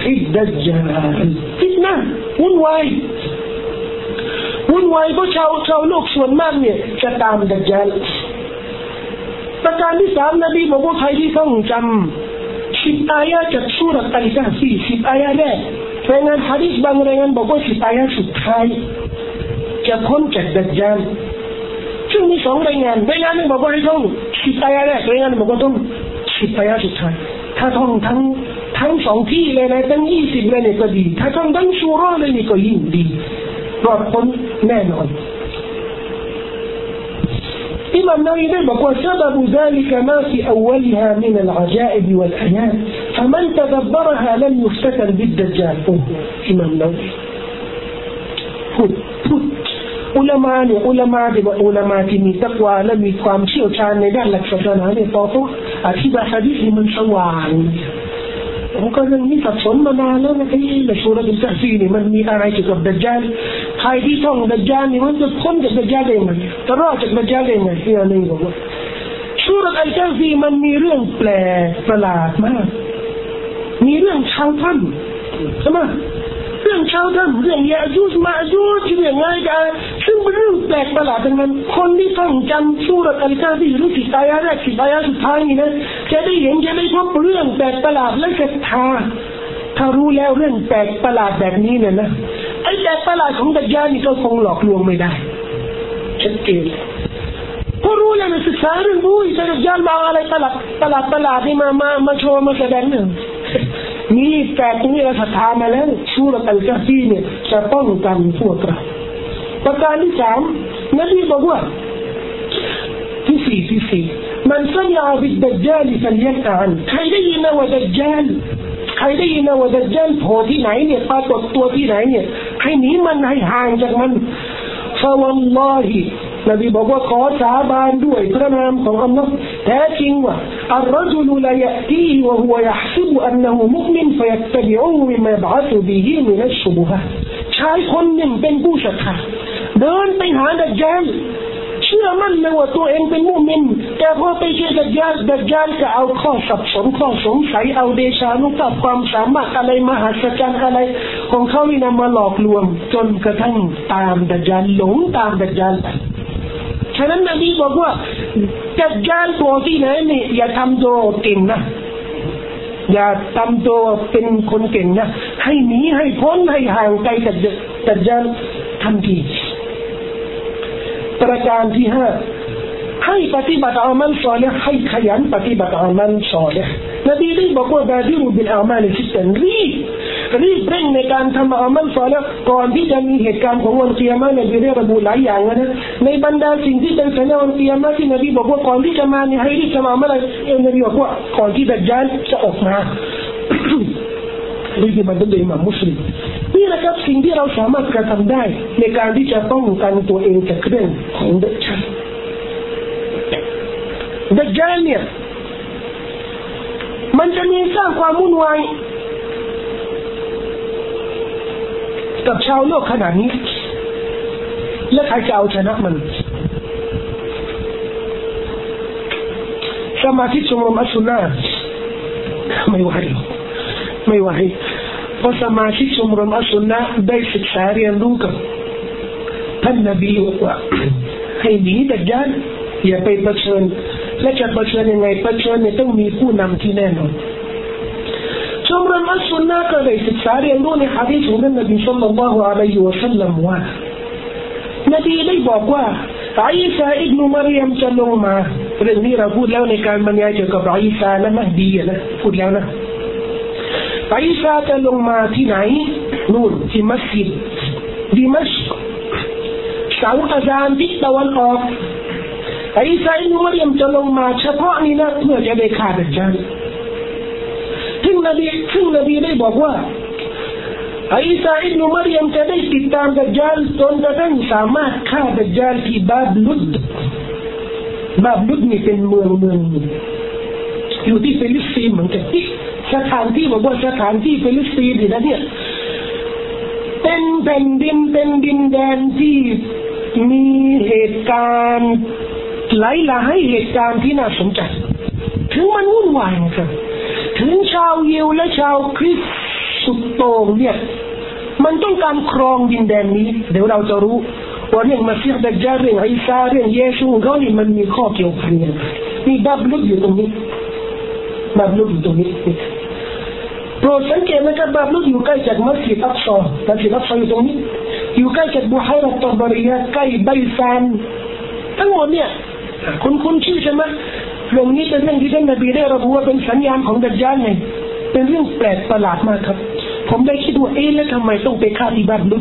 الدجال فتنة วุ่นวายวุ่นวายเพราะชาวชาวโลกส่วนมากเนี่ยจะตามดัจญาลประการที่สามนบีบอกว่าใครที่ท่องจำสิบอายะจากซูเราะห์อัลกะฮฟีสิบอายะแรกรายงานหะดีษบางรายงานบอกว่าสิบอายะสุดท้ายจะพ้นจากดัจญาลซึ่งมีสองรายงานรายงานนึงบอกว่าให้ท่องสิบอายะแรกรายงานนึงบอกว่าต้องสิบอายะสุดท้ายถ้าท่องทั้งทั้งสองที่เลยนะทั้งยี่สิบเลยเนี่ยก็ดีถ้าท่องทั้งซูเราะห์เลยนี่ก็ยิ่งดีรอดพ้นแน่นอนإمام نووي بقى سبب ذلك ما في أولها من العجائب والآيات فمن تدبرها لم يفتتن بالدجال إمام نوويพูดพูดอุลามะเนี่ยอุลามะที่ว่าอุลามะที่มีตักวาและมีความเชี่ยวชาญในด้านหลักศาสนาเนี่ยพอเขาอธิบายหะดีษให้มันสว่างผมก็ยังมีสับสนมานานแล้วนะไอ้ในซูเราะห์อัลกะฮฟีนี่มันมีอะไรเกี่ยวกับดัจญาลใครที่ท่องดัจญาลนี่มันจะพ้นจากดัจญาลได้ไหมจะรอดจากดัจญาลได้ไหมที่อันนี้บอกว่าซูเราะห์อัลกะฮฟีมันมีเรื่องแปลกประหลาดมากมีเรื่องชาวถ้ำใช่ไหมเรื่องชาวถ้ำเรื่องยะจูจมะจูจเรื่องง่ายกันซึ่งเป็นเรื่องแปลกประหลาดทั้งนั้นคนที่ท่องจำซูเราะห์อัลกะฮฟีหรือสิบอายะแรกสิบอายะสุดท้ายนี่นะจะได้เห็นจะได้พบเรื่องแปลกประหลาดและศรัทธาถ้ารู้แล้วเรื่องแปลกประหลาดแบบนี้เนี่ยนะไอ้แปลกประหลาดของดัจญาลนี่ก็คงหลอกลวงไม่ได้ชัดเจนพอรู้แล้วศึกษาเรื่องอุ้ยดัจญาลมาอะไรประหลาดประหลาดประหลาดนี่มามามาโชว์มาแสดงเนี่ยนี่แปลกนี่เราศรัทธามาแล้วซูเราะห์อัลกะฮฟีเนี่ยจะป้องกันพวกเราประการที่สามนบีบอกว่าที่สี่ที่สี่มันสัญญาบิดดัจญาลฟัลยักอันใครได้ยินว่าดัจญาลใครได้ยินว่าดัจญาลโผล่ที่ไหนเนี่ยปรากฏตัวที่ไหนเนี่ยให้หนีมันให้ห่างจากมันฟะวัลลอฮินบีบอกว่าขอสาบานด้วยพระนามของอัลลอฮ์แท้จริงว่าอัลรจุลลายะตีวะฮุวะยะห์ซิบุอันนะฮูมุอ์มินฟะยัตตะบิอูมิมาบะอะซุบิฮิมินัชชุบุฮะห์ชายคนหนึ่งเป็นผู้ศรัทธาเดินไปหาดัจญาลเชื่อมั่นเลยว่าตัวเองเป็นมุมินแต่พอไปเจอดัจญาลดัจญาลก็เอาข้อสับสนข้อสงสัยเอาเดชานุภาพความสามารถอะไรมหัศจรรย์อะไรของเขานี่นำมาหลอกลวงจนกระทั่งตามดัจญาลหลงตามดัจญาลไปฉะนั้นนบีบอกว่าดัจญาลตัวที่ไหนนี่อย่าทำตัวเก่งนะอย่าทำตัวเป็นคนเก่งนะให้หนีให้พ้นให้ห่างไกลจากดัจญาลทันทีประการที่ห้าให้ปฏิบัติอามัลศอลิฮ์ให้ขยันปฏิบัติอามัลศอลิฮ์นบีได้บอกว่าบาดิรุบิลอามัลซิตตันรีบรีบเร่งในการทำอามัลศอลิฮ์ก่อนที่จะมีเหตุการณ์ของวันกิยามะห์นบีได้ระบุหลายอย่างนะในบรรดาสิ่งที่เป็นสัญญาวันกิยามะห์ที่นบีบอกว่าก่อนที่จะมาเนี่ยให้รีบทำอามัลอะไรนบีบอกว่าก่อนที่ดัจญาลจะออกมานี่คือมันเป็นเรื่องมุสลิมนี่นะครับสิ่งที่เราสามารถกระทำได้ในการที่จะป้องกันตัวเองจากเรื่องของดัจญาลดัจญาลเนี่ยมันจะมีสร้างความวุ่นวายกับชาวโลกขนาดนี้และใครจะเอาชนะมันสมาชิกชมรมอัสซุนนะห์ไม่ไหวไม่ไหวเพราะสมาชิกชมรมอัสซุนนะห์ได้ศึกษาเรียนรู้กับท่านนบีว่าให้หนีดัจญาลอย่าไปเผชิญและจะเผชิญยังไงเผชิญเนี่ยต้องมีผู้นำที่แน่นอนชมรมอัสซุนนะห์ก็ได้ศึกษาเรียนรู้ในหะดีษของท่านนบีศ็อลลัลลอฮุอะลัยฮิวะซัลลัมว่านบีได้บอกว่าอีสาอิบนุมารยมจะลงมาเรื่องนี้เราพูดแล้วในการบรรยายเกี่ยวกับอีสาและมะฮดีนะพูดแล้วนะอีสาจะลงมาที่ไหนนู่นที่มัสยิดดิมัชกเสาอาซานทิศตะวันออกอีสาอิบนุมารยมจะลงมาเฉพาะนี้นะเพื่อจะได้ฆ่าดัจญาลซึ่งนบีซึ่งนบีได้บอกว่าอีสาอิบนุมารยมจะได้ติดตามดัจญาลจนกระทั่งสามารถฆ่าดัจญาลที่บาบลุดบาบลุดนี่เป็นเมืองเมืองอยู่ที่ฟิลิสตีนเหมือนกันที่สถานที่บอกว่าสถานที่ฟิลิสตีนนี่นะเนี่ยเป็นแผ่นดินเป็นดินแดนที่มีเหตุการณ์หลายหลายเหตุการณ์ที่น่าสนใจถึงมันวุ่นวายนะครับถึงชาวยิวและชาวคริสต์สุดโต่งเนี่ยมันต้องการครองดินแดนนี้เดี๋ยวเราจะรู้ว่าเรื่องมัสยิดดัจญาลเรื่องอีสาเรื่องเยซูเขานี่มันมีข้อเกี่ยวพันกันมีบาบลุดอยู่ตรงนี้บาบลุดอยู่ตรงนี้โปรดสังเกตนะครับบาบลุดอยู่ใกล้จากมัสยิดอักษรมัสยิดอักษรอยู่ตรงนี้อยู่ใกล้จากบุฮัยระตอบารียะใกล้ไบซานทั้งหมดเนี่ยคุณคุณชื่อใช่ไหมเรื่องนี้เป็นเรื่องที่ท่านนบีได้ระบุว่าเป็นสัญญาณของดัจญาลไงเป็นเรื่องแปลกประหลาดมากครับผมได้คิดว่าเอ๊ะแล้วทำไมต้องไปฆ่าที่บาบลุด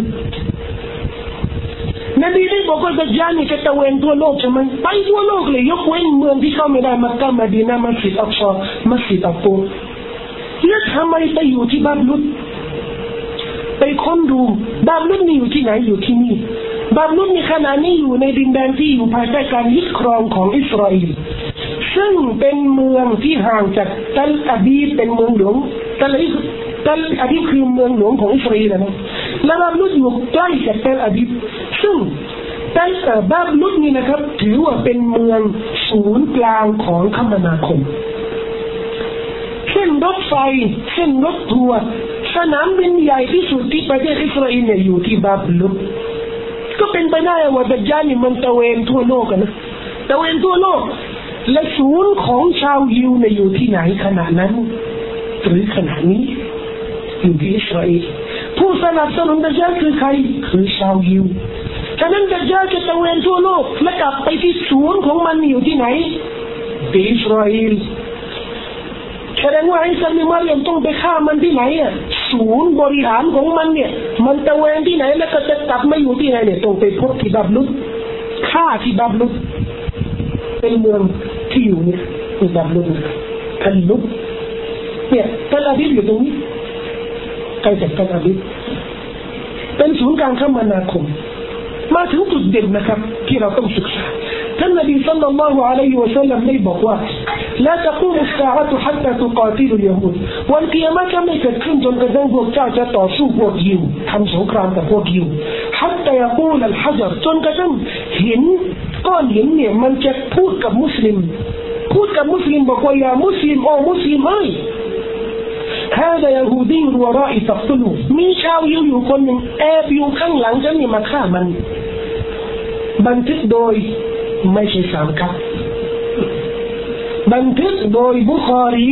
นบีได้บอกว่าดัจญาลนี่จะตะเวนทั่วโลกใช่ไหมไปทั่วโลกเลยยกเว้นเมืองที่เข้าไม่ได้มักกะห์มะดีนะห์มัสยิดอักษรมัสยิดอับตูแล้วทำไมไปอยู่ที่บาบลุดไปค้นดูบาบลุดนี่อยู่ที่ไหนอยู่ที่นี่บาบลุดนี่ขณะนี้อยู่ในดินแดนที่อยู่ภายใต้การยึดครองของอิสราเอลซึ่งเป็นเมืองที่ห่างจากตัลอาบีบเป็นเมืองหลวงตัลอาบีบตัลอาบีบคือเมืองหลวงของอิสราเอลนะและบาบลุดอยู่ใกล้จากตัลอาบีบซึ่งตัลบาบลุดนี่นะครับถือว่าเป็นเมืองศูนย์กลางของคมนาคมเส้นรถไฟเส้นรถทัวร์สนามบินใหญ่ที่สุดที่ประเทศอิสราเอลเนี่ยอยู่ที่บาบลุดก็เป็นไปได้ว่าดัจญาลนี่มันตะเวนทั่วโลกกันนะตะเวนทั่วโลกและศูนย์ของชาวยิวเนี่ยอยู่ที่ไหนขณะนั้นหรือขณะนี้อยู่ที่อิสราเอลผู้สนับสนุนดัจญาลคือใครคือชาวยิวฉะนั้นดัจญาลจะตะเวนทั่วโลกและกลับไปที่ศูนย์ของมันอยู่ที่ไหนที่อิสราเอลแสดงว่าอีสาอิบนุมารยมต้องไปฆ่ามันที่ไหนอ่ะศูนย์บริหารของมันเนี่ยมันตะเวนที่ไหนแล้วก็จะกลับมาอยู่ที่ไหนเนี่ยต้องไปพบที่บาบลุดฆ่าที่บาบลุดเป็นเมืองที่อยู่เนี่ยที่บาบลุดตัลลุดเนี่ยตัลอาบีบอยู่ตรงนี้ใกล้จากตัลอาบีบเป็นศูนย์กลางคมนาคมมาถึงจุดเด่นนะครับที่เราต้องศึกษาท่านนบีศ็อลลัลลอฮุอะลัยฮิวะซัลลัมได้บอกว่าลาตะกูมุสซาอะตุฮัตตาตุกาติลุลยะฮูดวันกิยามะฮ์จะไม่เกิดขึ้นจนกระทั่งพวกเจ้าจะต่อสู้พวกยิวทำสงครามกับพวกยิวฮัตตายะกูลอัลฮะญรจนกระทั่งหินก้อนหินเนี่ยมันจะพูดกับมุสลิมพูดกับมุสลิมบอกว่าอย่ามุสลิมโอ้มุสลิมเอ้ยهذا يهودي ورائي فاقتلوه มีชาวยิวอยู่คนหนึ่งแอบอยู่ข้างหลังฉันนี่มาฆ่ามันบันทึกโดยไม่ใช่สามกัปบันทึกโดยบุคอรี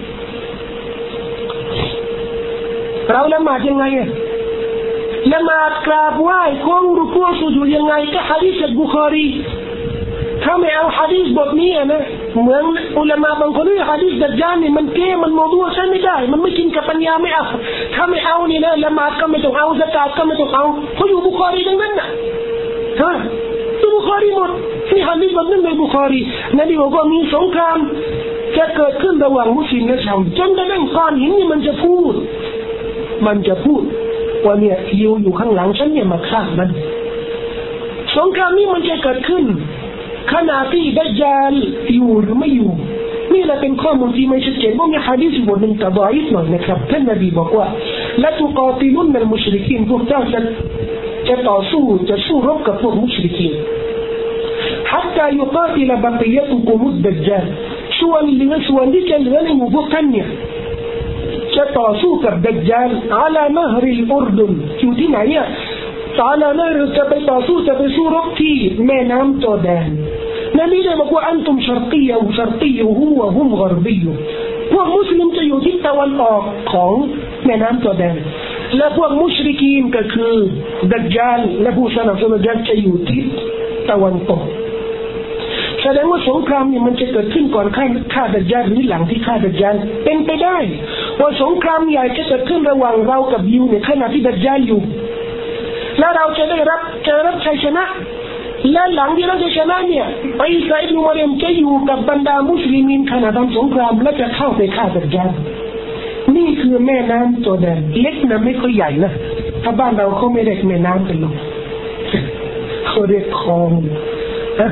เราละหมาดยังไงอะละหมาดกราบไหว้ก้มรุกูสุญูดยังไงก็หะดีษจากบุคอรีถ้าไม่เอาหะดีษบทนี้นะเหมือนอุลามะบางคนที่หะดีษดัจญาลนี่มันเก้มันโมดูใช้ไม่ได้มันไม่กินกับปัญญาไม่เอาถ้าไม่เอานี่นะละหมาดก็ไม่ต้องเอาซะกาตก็ไม่ต้องเอาเขาอยู่บุคอรีทั้งนั้นน่ะฮะบุคอรีหมดที่หะดีษแบบนั้นในบุคอรีนบีบอกว่ามีสงครามจะเกิดขึ้นระหว่างมุสลิมและชาวจนกระทั่งก้อนหินนี่มันจะพูดมันจะพูดว่าเนี่ยยิวอยู่ข้างหลังฉันเนี่ยมาฆ่ามันสงครามนี้มันจะเกิดขึ้นขณะที่ดัจญาลอยู่หรือไม่อยู่นี่แหละเป็นข้อมูลที่ไม่ชัดเจนว่ามีหะดีษบทหนึ่งแต่ดออีฟหน่อยนะครับท่านนบีบอกว่าละตุกาติลุนนัลมุชริกีนพวกเจ้าจะจะต่อสู้จะสู้รบกับพวกมุชริกีน حتى يقاتل بقيتكم الدجال ส่วนเหลือส่วนที่จะเหลือในหมู่พวกท่านเนี่ยจะต่อสู้กับดัจญาล على نهر الأردن อยู่ที่ไหนอ่ะعلى نهر จะไปต่อสู้จะไปสู้รบที่แม่น้ำจอร์แดนนบีได้บอกว่าอันตุมชัรกียะชัรกียะฮุวะฮุมฆอรบียะพวกมุสลิมจะอยู่ทิศตะวันออกของแม่น้ำจอร์แดนและพวกมุชริกีนก็คือดัจญาลและผู้สนับสนุนดัจญาลจะอยู่ทิศตะวันตกแสดงว่าสงครามนี่มันจะเกิดขึ้นก่อนฆ่าฆ่าดัจญาลหรือหลังที่ฆ่าดัจญาลเป็นไปได้ว่าสงครามใหญ่จะเกิดขึ้นระหว่างเรากับยิวเนี่ยขณะที่ดัจญาลอยู่และเราจะได้รับจะรับชัยชนะและหลังที่เราจะชนะเนี่ยอีสาอิบนุมารยมจะอยู่กับบรรดามุสลิมินขณะทำสงครามและจะเข้าไปฆ่าดัจญาลนี่คือแม่น้ำจอร์แดนเล็กนะไม่ค่อยใหญ่นะถ้าบ้านเราเขาไม่เรียกแม่น้ำเป็นหรอกเขาเรียกคลองนะ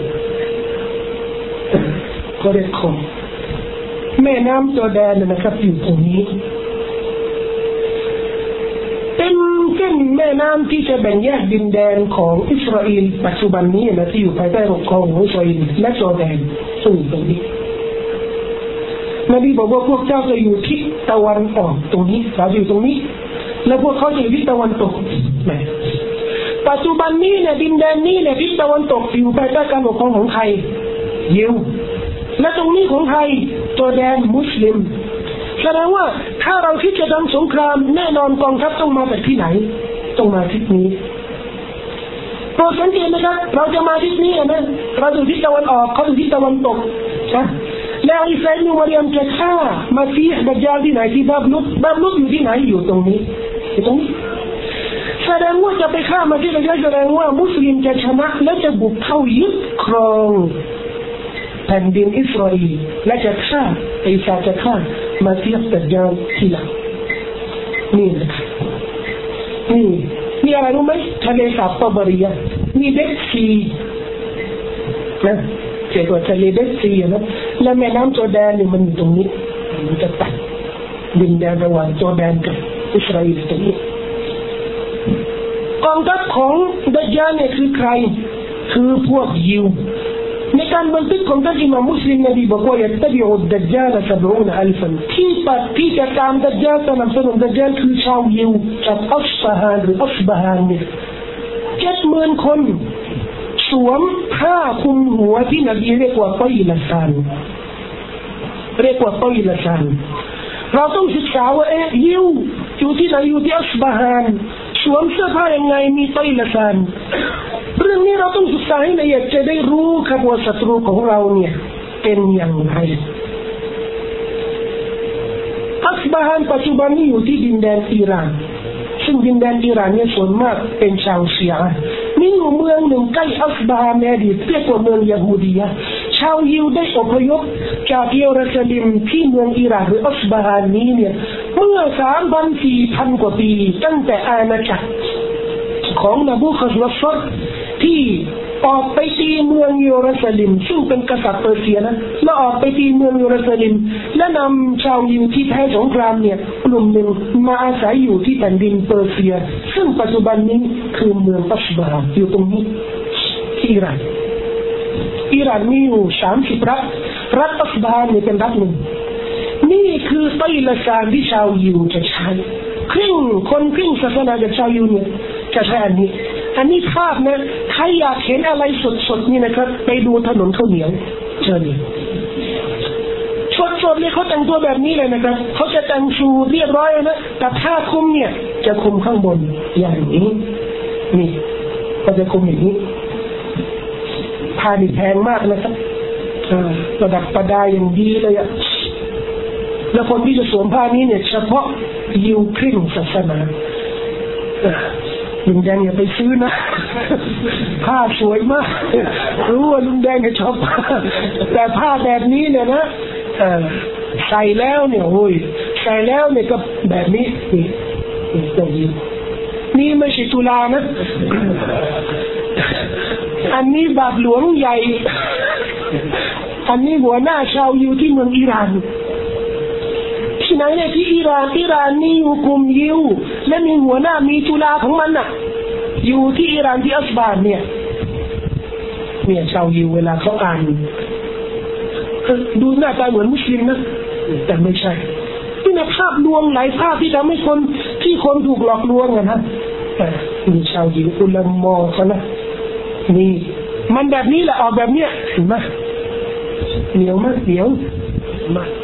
เขาเรียกคลองแม่น้ำจอร์แดนนะครับอยู่ตรงนี้เป็นเส้นแม่น้ำที่จะแบ่งแยกดินแดนของอิสราเอลปัจจุบันนี้นะที่อยู่ภายใต้ปกครองของอิสราเอลและจอร์แดนซึ่งตรงนี้นบีบอกว่าพวกเจ้าจะอยู่ทิศตะวันออกตรงนี้เราอยู่ตรงนี้และพวกเขาจะอยู่ทิศตะวันตกแหมปัจจุบันนี้เนี่ยดินแดนนี้เนี่ยทิศตะวันตกอยู่ภายใต้การปกครองของใครยิวและตรงนี้ของใครจอร์แดนมุสลิมแสดงว่าถ้าเราคิดจะทำสงครามแน่นอนกองทัพต้องมาจากที่ไหนต้องมาทิศนี้โปรดสังเกตนะครับเราจะมาทิศนี้นะเราอยู่ทิศตะวันออกเขาอยู่ทิศตะวันตกนะแล้วอิสราเอลมารยมจะฆ่ามาซีฮ์ดัจญาลที่ไหนที่บาบลุกบาบลุกอยู่ที่ไหนอยู่ตรงนี้อยู่ตรงนี้แสดงว่าจะไปฆ่ามาซีฮ์ดัจญาลแสดงว่ามุสลิมจะชนะและจะบุกเข้ายึดครองแผ่นดินอิสราเอลและจะฆ่าอิสาจะฆ่ามาซีฮ์ดัจญาลที่หลังนี่นะครับนี่นี่อะไรรู้ไหมทะเลสาบตอบารียะนี่เด็กซีนะเกี่ยวกับทะเลเด็กซีนะและแม่น้ำจอร์แดนนี่มันอยู่ตรงนี้มันจะตัดดินแดนระหว่างจอร์แดนกับอิสราเอลตรงนี้กองทัพของดัจญาลเนี่ยคือใครคือพวกยิวในการบันทึกของท่านอิหม่ามมุสลิมนบีบอกว่ายัตบิอุดดัจญาลสบอูนอัลฟันที่ปฏิจะตามดัจญาลสนับสนุนดัจญาลคือชาวยิวจากอัสบะฮานหรืออัสบะฮานเนี่ยเจ็ดหมื่นคนสวมผ้าคลุมหัวที่นบีเรียกว่าตัยละซานเรียกว่าตัยละซานเราต้องศึกษาว่าเอ๊ะยิวอยู่ที่ไหนอยู่ที่อัสบะฮานสวมเสื้อผ้ายังไงมีตัยละซานเรื่องนี้เราต้องศึกษาให้ละเอียดจะได้รู้ครับว่าศัตรูของเราเนี่ยเป็นอย่างไรอัสบะฮานปัจจุบันนี้อยู่ที่ดินแดนอิหร่านซึ่งดินแดนอิหร่านเนี่ยส่วนมากเป็นชาวชีอะห์มีอยู่เมืองหนึ่งใกล้อัสบะฮานในอดีตเรียกว่าเมืองยะฮูดียะห์ชาวยิวได้อพยพจากเยรูซาเล็มที่เมืองอิหร่านหรืออัสบะฮานนี้เนี่ยเมื่อ สามพันสี่พัน กว่าปีตั้งแต่อาณาจักรของนบูคัดนัสรที่ออกไปตีเมืองเยรูซาเล็มซึ่งเป็นกษัตริย์เปอร์เซียนะแล้วออกไปตีเมืองเยรูซาเล็มและนำชาวยิวที่แพ้สงครามเนี่ยกลุ่มหนึ่งมาอาศัยอยู่ที่แผ่นดินเปอร์เซียซึ่งปัจจุบันนี้คือเมืองอัสบาห์อยู่ตรงนี้ที่อิหร่านอิหร่านมีอยู่สามสิบรัฐรัฐอัสบาห์เนี่ยเป็นรัฐหนึ่งนี่คือไตละซานที่ชาวยิวจะใช้ครึ่งคนครึ่งศาสนาจากชาวยิวเนี่ยจะใช้อันนี้อันนี้ภาพนะใครอยากเห็นอะไรสดๆนี่นะครับไปดูถนนข้าวเหนียวเชิญเลยสดๆเลยเขาแต่งตัวแบบนี้เลยนะครับเขาจะแต่งชูเรียบร้อยนะแต่ผ้าคลุมเนี่ยจะคลุมข้างบนอย่างนี้นี่ก็จะคลุมอย่างนี้ผ้านี่แพงมากนะครับประดับประดาอย่างดีเลยอะแล้วคนที่จะสวมผ้านี้เนี่ยเฉพาะยิวครึ่งศาสนาลุงแดงอย่าไปซื้อนะผ้าสวยมากรู้ว่าลุงแดงจะชอบแต่ผ้าแบบนี้เนี่ยนะใส่แล้วเนี่ยโอ้ยใส่แล้วเนี่ยก็แบบนี้นี่ตัวยิวนี่ไม่ใช่ตุลานะอันนี้บาปหลวงใหญ่อันนี้หัวหน้าชาวยิวที่เมืองอิหร่านที่ไหนเนี่ยที่อิหร่านอิหร่านนี่อยู่กลุ่มยิวและมีหัวหน้ามีจุฬาของมันน่ะอยู่ที่อิหร่านที่อัสบานเนี่ยเนี่ยชาวยิวเวลาเขาอ่านดูหน้าตาเหมือนมุสลิมนะแต่ไม่ใช่ที่ในภาพลวงหลายภาพที่ทำให้คนที่คนถูกหลอกลวงกันนะนี่ชาวยิวอุลามะเขานะนี่มันแบบนี้แหละออกแบบเนี้ยเห็นไหมเหนียวมากเหนียวมาก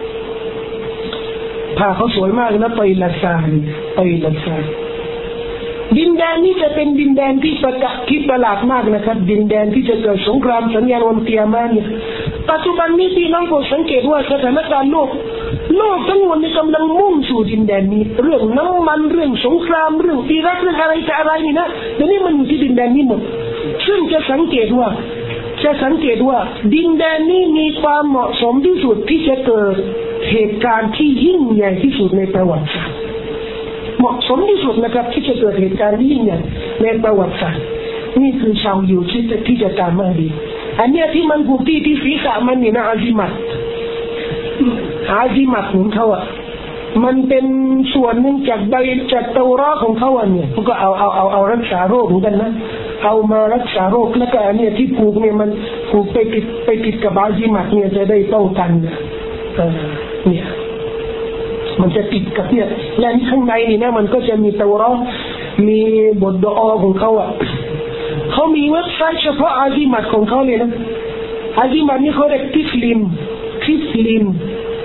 ผ้าเขาสวยมากนะไปละซานไปละซานดินแดนนี้จะเป็นดินแดนที่ประกาศที่ประหลาดมากนะครับดินแดนที่จะเกิดสงครามสัญญาณวันเกียรติเนี่ยปัจจุบันนี้พี่น้องก็สังเกตว่าสถานการณ์โลกโลกทั้งหมดนี่กำลังมุ่งสู่ดินแดนนี้เรื่องน้ำมันเรื่องสงครามเรื่องอิรักเรื่องอะไรจะอะไรนี่นะเดี๋ยวนี้มันอยู่ที่ดินแดนนี้หมดซึ่งจะสังเกตว่าจะสังเกตว่าดินแดนนี้มีความเหมาะสมที่สุดที่จะเกิดเหตุการณ์ที่ยิ่งใหญ่ที่สุดในประวัติศาสตร์เหมาะสมที่สุดนะครับที่จะเกิดเหตุการณ์ที่ยิ่งใหญ่ในประวัติศาสตร์นี่คือชาวยิวที่จะที่จะตามมาดีอันเนี้ยที่มันผูกที่ที่ศีรษะมันนี่นะอาซิมัตอาซิมัตของเขาอ่ะมันเป็นส่วนหนึ่งจากใบจากเตารอของเขาเนี่ยเขาก็เอาเอาเอาเอารักษาโรคเหมือนกันนะเอามารักษาโรคแล้วก็อันเนี้ยที่ผูกเนี่ยมันผูกไปติดไปติดกับอาซิมัตเนี่ยจะได้ป้องกันเนี่ยมันจะติดกับเนี่ยและข้างในนี่นะมันก็จะมีเตารอมีบทดุอาของเขาอ่ะเขามีเว็บไซต์เฉพาะอาซิมัตของเขาเลยนะอาซิมัตนี่เขาเรียกทิฟลิมทิฟลิม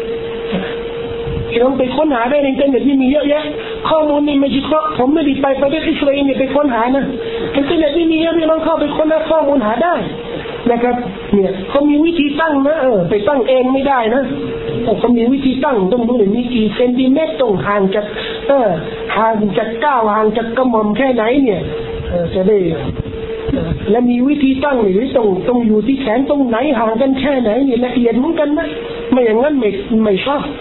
เราไปค้นหาได้ในอินเทอร์เน็ตนี่มีเยอะแยะข้อมูลนี่ไม่ใช่เพราะผมไม่ได้ไปประเทศอิสราเอลเนี่ยไปค้นหานะอินเทอร์เน็ตนี่มีเยอะพี่น้องเข้าไปค้นหาข้อมูลหาได้นะครับเนี่ยเขามีวิธีตั้งนะเออไปตั้งเองไม่ได้นะเขามีวิธีตั้งต้องดูเลยมีกี่เซนติเมตรตรงห่างจากเออห่างจากก้าวห่างจากกระหม่อมแค่ไหนเนี่ยเออจะได้และมีวิธีตั้งหรือตรงตรงอยู่ที่แขนตรงไหนห่างกันแค่ไหนนี่ละเอียดเหมือนกันนะไม่อย่างนั้นไม่ไม่ชอบ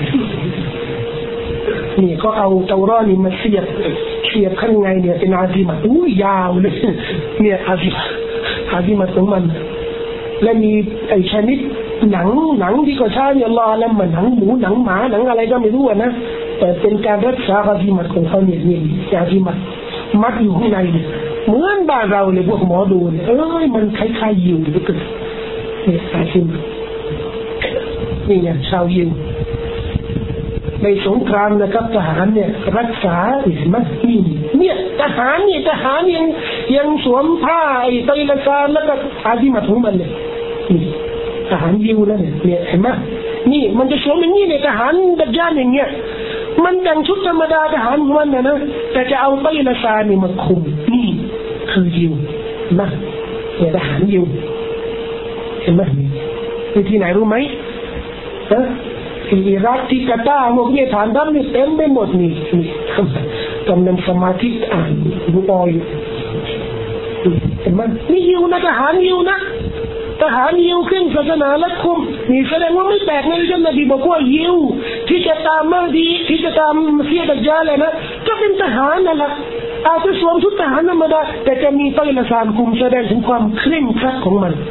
นี่ก็เอาเตารอนี่มาเสียบเสียบข้างในเนี่ยเป็นอาซิมัตอู้ยาวเลยเนี่ยอาซิมัตอาซิมัตของมันและมีไอชนิดหนังหนังที่เขาใช้เนี่ยรอแล้วมันหนังหมูหนังหมาหนังอะไรก็ไม่รู้นะแต่เป็นการรักษาอาซิมัตของเขาเนี่ยนี่อาซิมัตมัดอยู่ข้างในเนี่ยเหมือนบ้านเราเลยพวกหมอดูเนี่ยเอ้ยมันคล้ายๆยิวเหลือเกินเนี่ยอาซิมัตนี่ไงชาวยิวในสงครามนะครับทหารเนี่ยรักษาเห็นไหมนี่เนี่ยทหารเนี่ยทหารยังยังสวมผ้าไอ้ไตรละกาแล้วก็อาซิมัตของมันเลยนี่ทหารยิวแล้วเนี่ยเนี่ยเห็นไหมนี่มันจะสวมอย่างนี้เนี่ยทหารดัจญาลอย่างเงี้ยมันแต่งชุดธรรมดาทหารของมันนะนะแต่จะเอาไตรละกานี่มาคุมนี่คือยิวนะเนี่ยทหารยิวเห็นไหมนี่ที่ไหนรู้ไหมฮะอิรักที่กาตาร์พวกนี้ฐานทัพนี่เต็มไปหมดนี่นี่กำลังสมาธิอ่านดูออยเห็นไหมนี่ยิวนะทหารยิวนะทหารยิวขึ้นศาสนาและคุมนี่แสดงว่าไม่แปลกนะที่นบีบอกว่ายิวที่จะตามมาดีที่จะตามเสียดัจญาลเลยนะก็เป็นทหารนั่นแหละอาจจะสวมชุดทหารธรรมดาแต่จะมีต้อยละสานคุมแสดงถึงความเคร่งครัดของมัน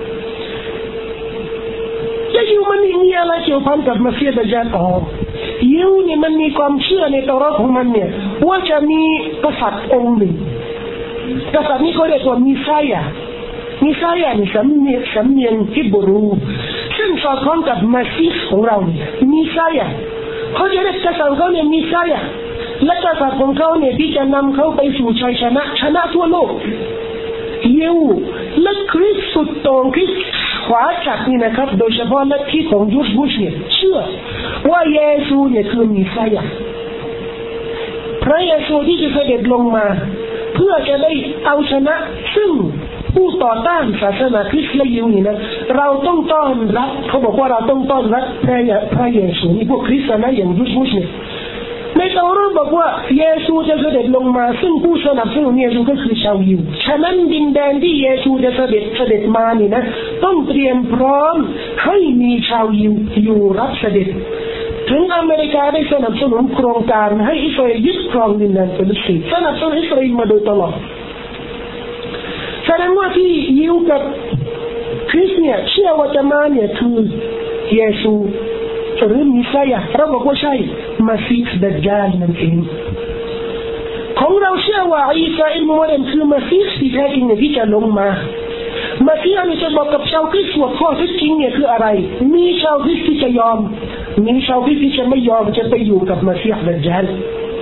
จะอยู่มันมีอะไรเกี่ยวพันกับมัสยิดดัจญาลอ๋อยิวเนี่ยมันมีความเชื่อในตอเราะห์ของมันเนี่ยว่าจะมีกษัตริย์องค์หนึ่งกษัตริย์นี้เขาเรียกว่ามิซายะมิซายะนี่สำเนียงสำเนียงฮิบรูซึ่งสอดคล้องกับมัสยิดของเราเนี่ยมิซายะเขาจะเรียกกษัตริย์เขาเนี่ยมิซายะและกษัตริย์ของเขาเนี่ยที่จะนำเขาไปสู่ชัยชนะชนะทั่วโลกยิวและคริสต์สุดโต่งคริสต์ขวาจัดนี่นะครับโดยเฉพาะลัทธิของยูชบุชเนี่ยเชื่อว่าเยซูเนี่ยคือมิซายะพระเยซูที่จะเสด็จลงมาเพื่อจะได้เอาชนะซึ่งผู้ต่อต้านศาสนาคริสต์และยิวนี่นะเราต้องต้อนรับเขาบอกว่าเราต้องต้อนรับพระพระเยซูนี่พวกคริสต์นะอย่างยูชบุชเนี่ยในตอเราะห์บอกว่าเยซูจะเสด็จลงมาซึ่งผู้สนับสนุนเยซูก็คือชาวยิวฉะนั้นดินแดนที่เยซูจะเสด็จเสด็จมานี่นะต้องเตรียมพร้อมให้มีชาวยิวอยู่รับเสด็จถึงอเมริกาได้สนับสนุนโครงการให้อิสราเอลยึดครองดินแดนฟาลสไตน์สนับสนุนอิสราเอลมาโดยตลอดแสดงว่าที่ยิวกับคริสต์เนี่ยเชื่อว่าจะมาเนี่ยคือเยซูหรือมิซายะเราบอกว่าใช่มัสยิดดัจญาลนั่นเองของเราเชื่อว่าอีสาอิบนุมะรียมคือมัสยิดที่แท้จริงที่จะลงมามัสยิดนี้จะบอกกับชาวคริสต์ว่าข้อเท็จจริงเนี่ยคืออะไรมีชาวคริสต์ที่จะยอมมีชาวคริสต์ที่จะไม่ยอมจะไปอยู่กับมัสยิดดัจญาล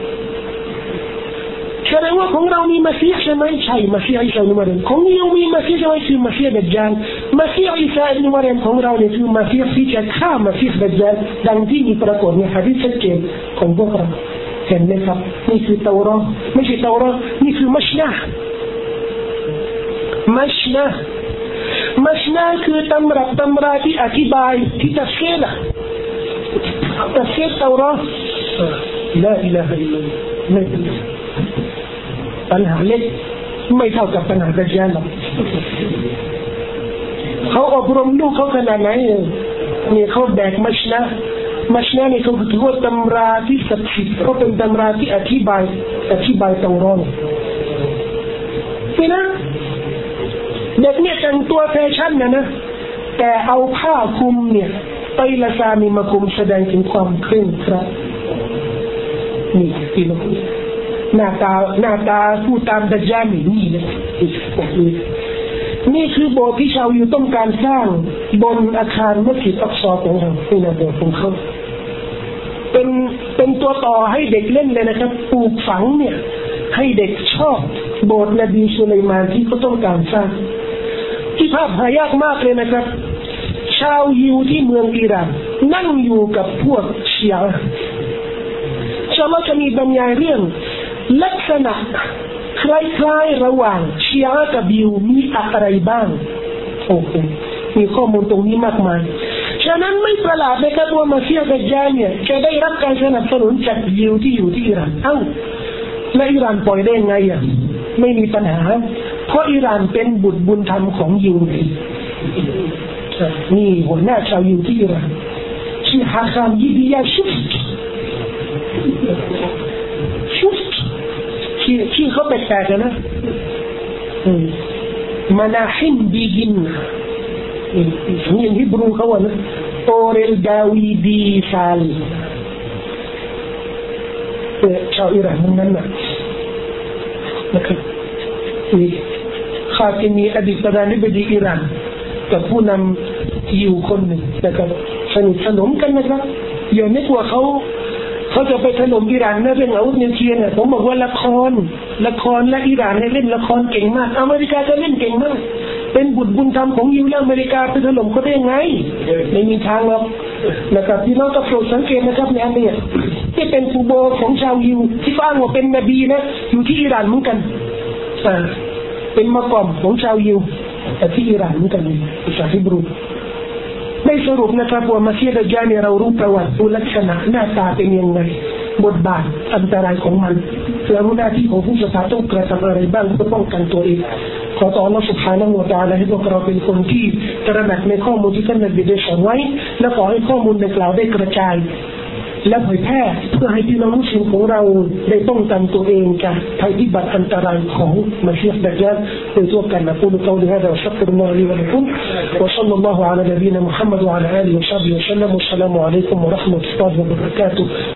แสดงว่าของเรามีมัสยิดใช่ไหมใช่มัสยิดอีสาอิบนุมะรียมของยิวมีมัสยิดใช่ไหมคือมัสยิดดัจญาลมัสยิดอีสาอิบนุมะรียมของเราเนี่ยคือมัสยิดที่จะฆ่ามัสยิดดัจญาลดังที่มีปรากฏในหะดีษชัดเจนของพวกเราเห็นไหมครับนี่คือเตาเราะห์ไม่ใช่เตาเราะห์นี่คือมัชนะห์มัชนะห์มัชนะห์คือตำรับตำราที่อธิบายที่ตัฟซีรตัฟซีรเตาเราะห์ลาอิลาฮะอิลลัลลอฮ์ไม่เป็นปัญหาเล็กไม่เท่ากับปัญหาดัจญาลหรอกเขาอบรมลูกเขาขนาดไหนนี่เขาแบกมัชนะห์มัชนะห์นี่เขาถือว่าตำราที่ศักดิ์สิทธิ์เขาเป็นตำราที่อธิบายอธิบายเตาเราะห์นี่นะเด็กเนี่ยแต่งตัวแฟชั่นนะนะแต่เอาผ้าคลุมเนี่ยไตรละซามีมาคลุมแสดงถึงความเคร่งครัดนี่ที่เราหน้าตาหน้าตาผู้ตามดัจญาลนี่เลยนี่คือโบสถ์ที่ชาวยิวต้องการสร้างบนอาคารมัสยิดอักซอของเราที่นาโบสถ์ของเขาเป็นเป็นตัวต่อให้เด็กเล่นเลยนะครับปลูกฝังเนี่ยให้เด็กชอบโบสถ์นบีสุลัยมานที่เขาต้องการสร้างที่ภาพหายากมากเลยนะครับชาวยิวที่เมืองอิหร่านนั่งอยู่กับพวกชีอะห์อินชาอัลเลาะห์จะมีบรรยายเรื่องลักษณะคล้ายๆระหว่างชีอะห์กับยิวมีอะไรบ้างโอ้โหมีข้อมูลตรงนี้มากมายฉะนั้นไม่ประหลาดนะครับว่ามัสยิดดัจญาลเนี่ยจะได้รับการสนับสนุนจากยิวที่อยู่ที่อิหร่านเอ้าและอิหร่านปล่อยได้ไงอ่ะไม่มีปัญหาเพราะอิหร่านเป็นบุตรบุญธรรมของยิวนี่หัวหน้าชาวยิวที่อิหร่านชื่อฮาคามยิดียาชุฟชุฟที่ที่เขาแปลกๆนะมานาฮิมบีกินนี่ฮิบรูเขาว่านะโอเรลดาวีดีซาลชาวอิหร่านนั้นน่ะนะครับนี่ข้าจะมีอดีตประธานาธิบดีอิหร่านกับผู้นำยิวคนหนึ่งนะครับสนิทสนมกันนะครับอย่านึกว่าเขาเขาจะไปถล่มอิหร่านนะเรื่องอาวุธนิวเคลียร์เนี่ยผมบอกว่าละครละครและอิหร่านเนี่ยเล่นละครเก่งมากอเมริกาก็เล่นเก่งมากเป็นบุตรบุญธรรมของยิวแล้วอเมริกาไปถล่มเขาได้ยังไงไม่มีทางหรอกนะครับที่เราต้องโปรดสังเกตนะครับในอันนี้ที่เป็นฟูโบของชาวยิวที่อ้างว่าเป็นนบีนะอยู่ที่อิหร่านเหมือนกันอ่าเป็นมะกอมของชาวยิวแต่ที่อิหร่านเหมือนกันภาษาฮิบรูได้สรุปนะครับว่ามัสยิดดัจญาลเนี่ยเรารู้ประวัติลักษณะหน้าตาเป็นยังไงบทบาทอันตรายของมันและหน้าที่ของผู้ศรัทธาต้องกระทำอะไรบ้างเพื่อป้องกันตัวเองขอต่ออัลเลาะห์ سبحانه และ تعالى ให้พวกเราเป็นคนที่ตระหนักในข้อมูลที่ท่านนบีได้สอนไว้และขอให้ข้อมูลดังกล่าวได้กระจายและเผยแพร่เพื่อให้พี่น้องมุสลิมของเราได้ป้องกันตัวเองจากภัยพิบัติอันตรายของมัสยิดดัจญาลโดยทั่วกันนะพูดกล่าวนี้ฮะอัสตัฆฟิรุลลอฮะลิวะลักุมวะศ็อลลัลลอฮุอะลานบีนะมุฮัมมัดวะอะลาอาลิฮิวะศอฮบิฮิวะซัลลัมอัสสลามุอะลัยกุมวะเราะห์มะตุลลอฮิวะบะเราะกาตุฮ์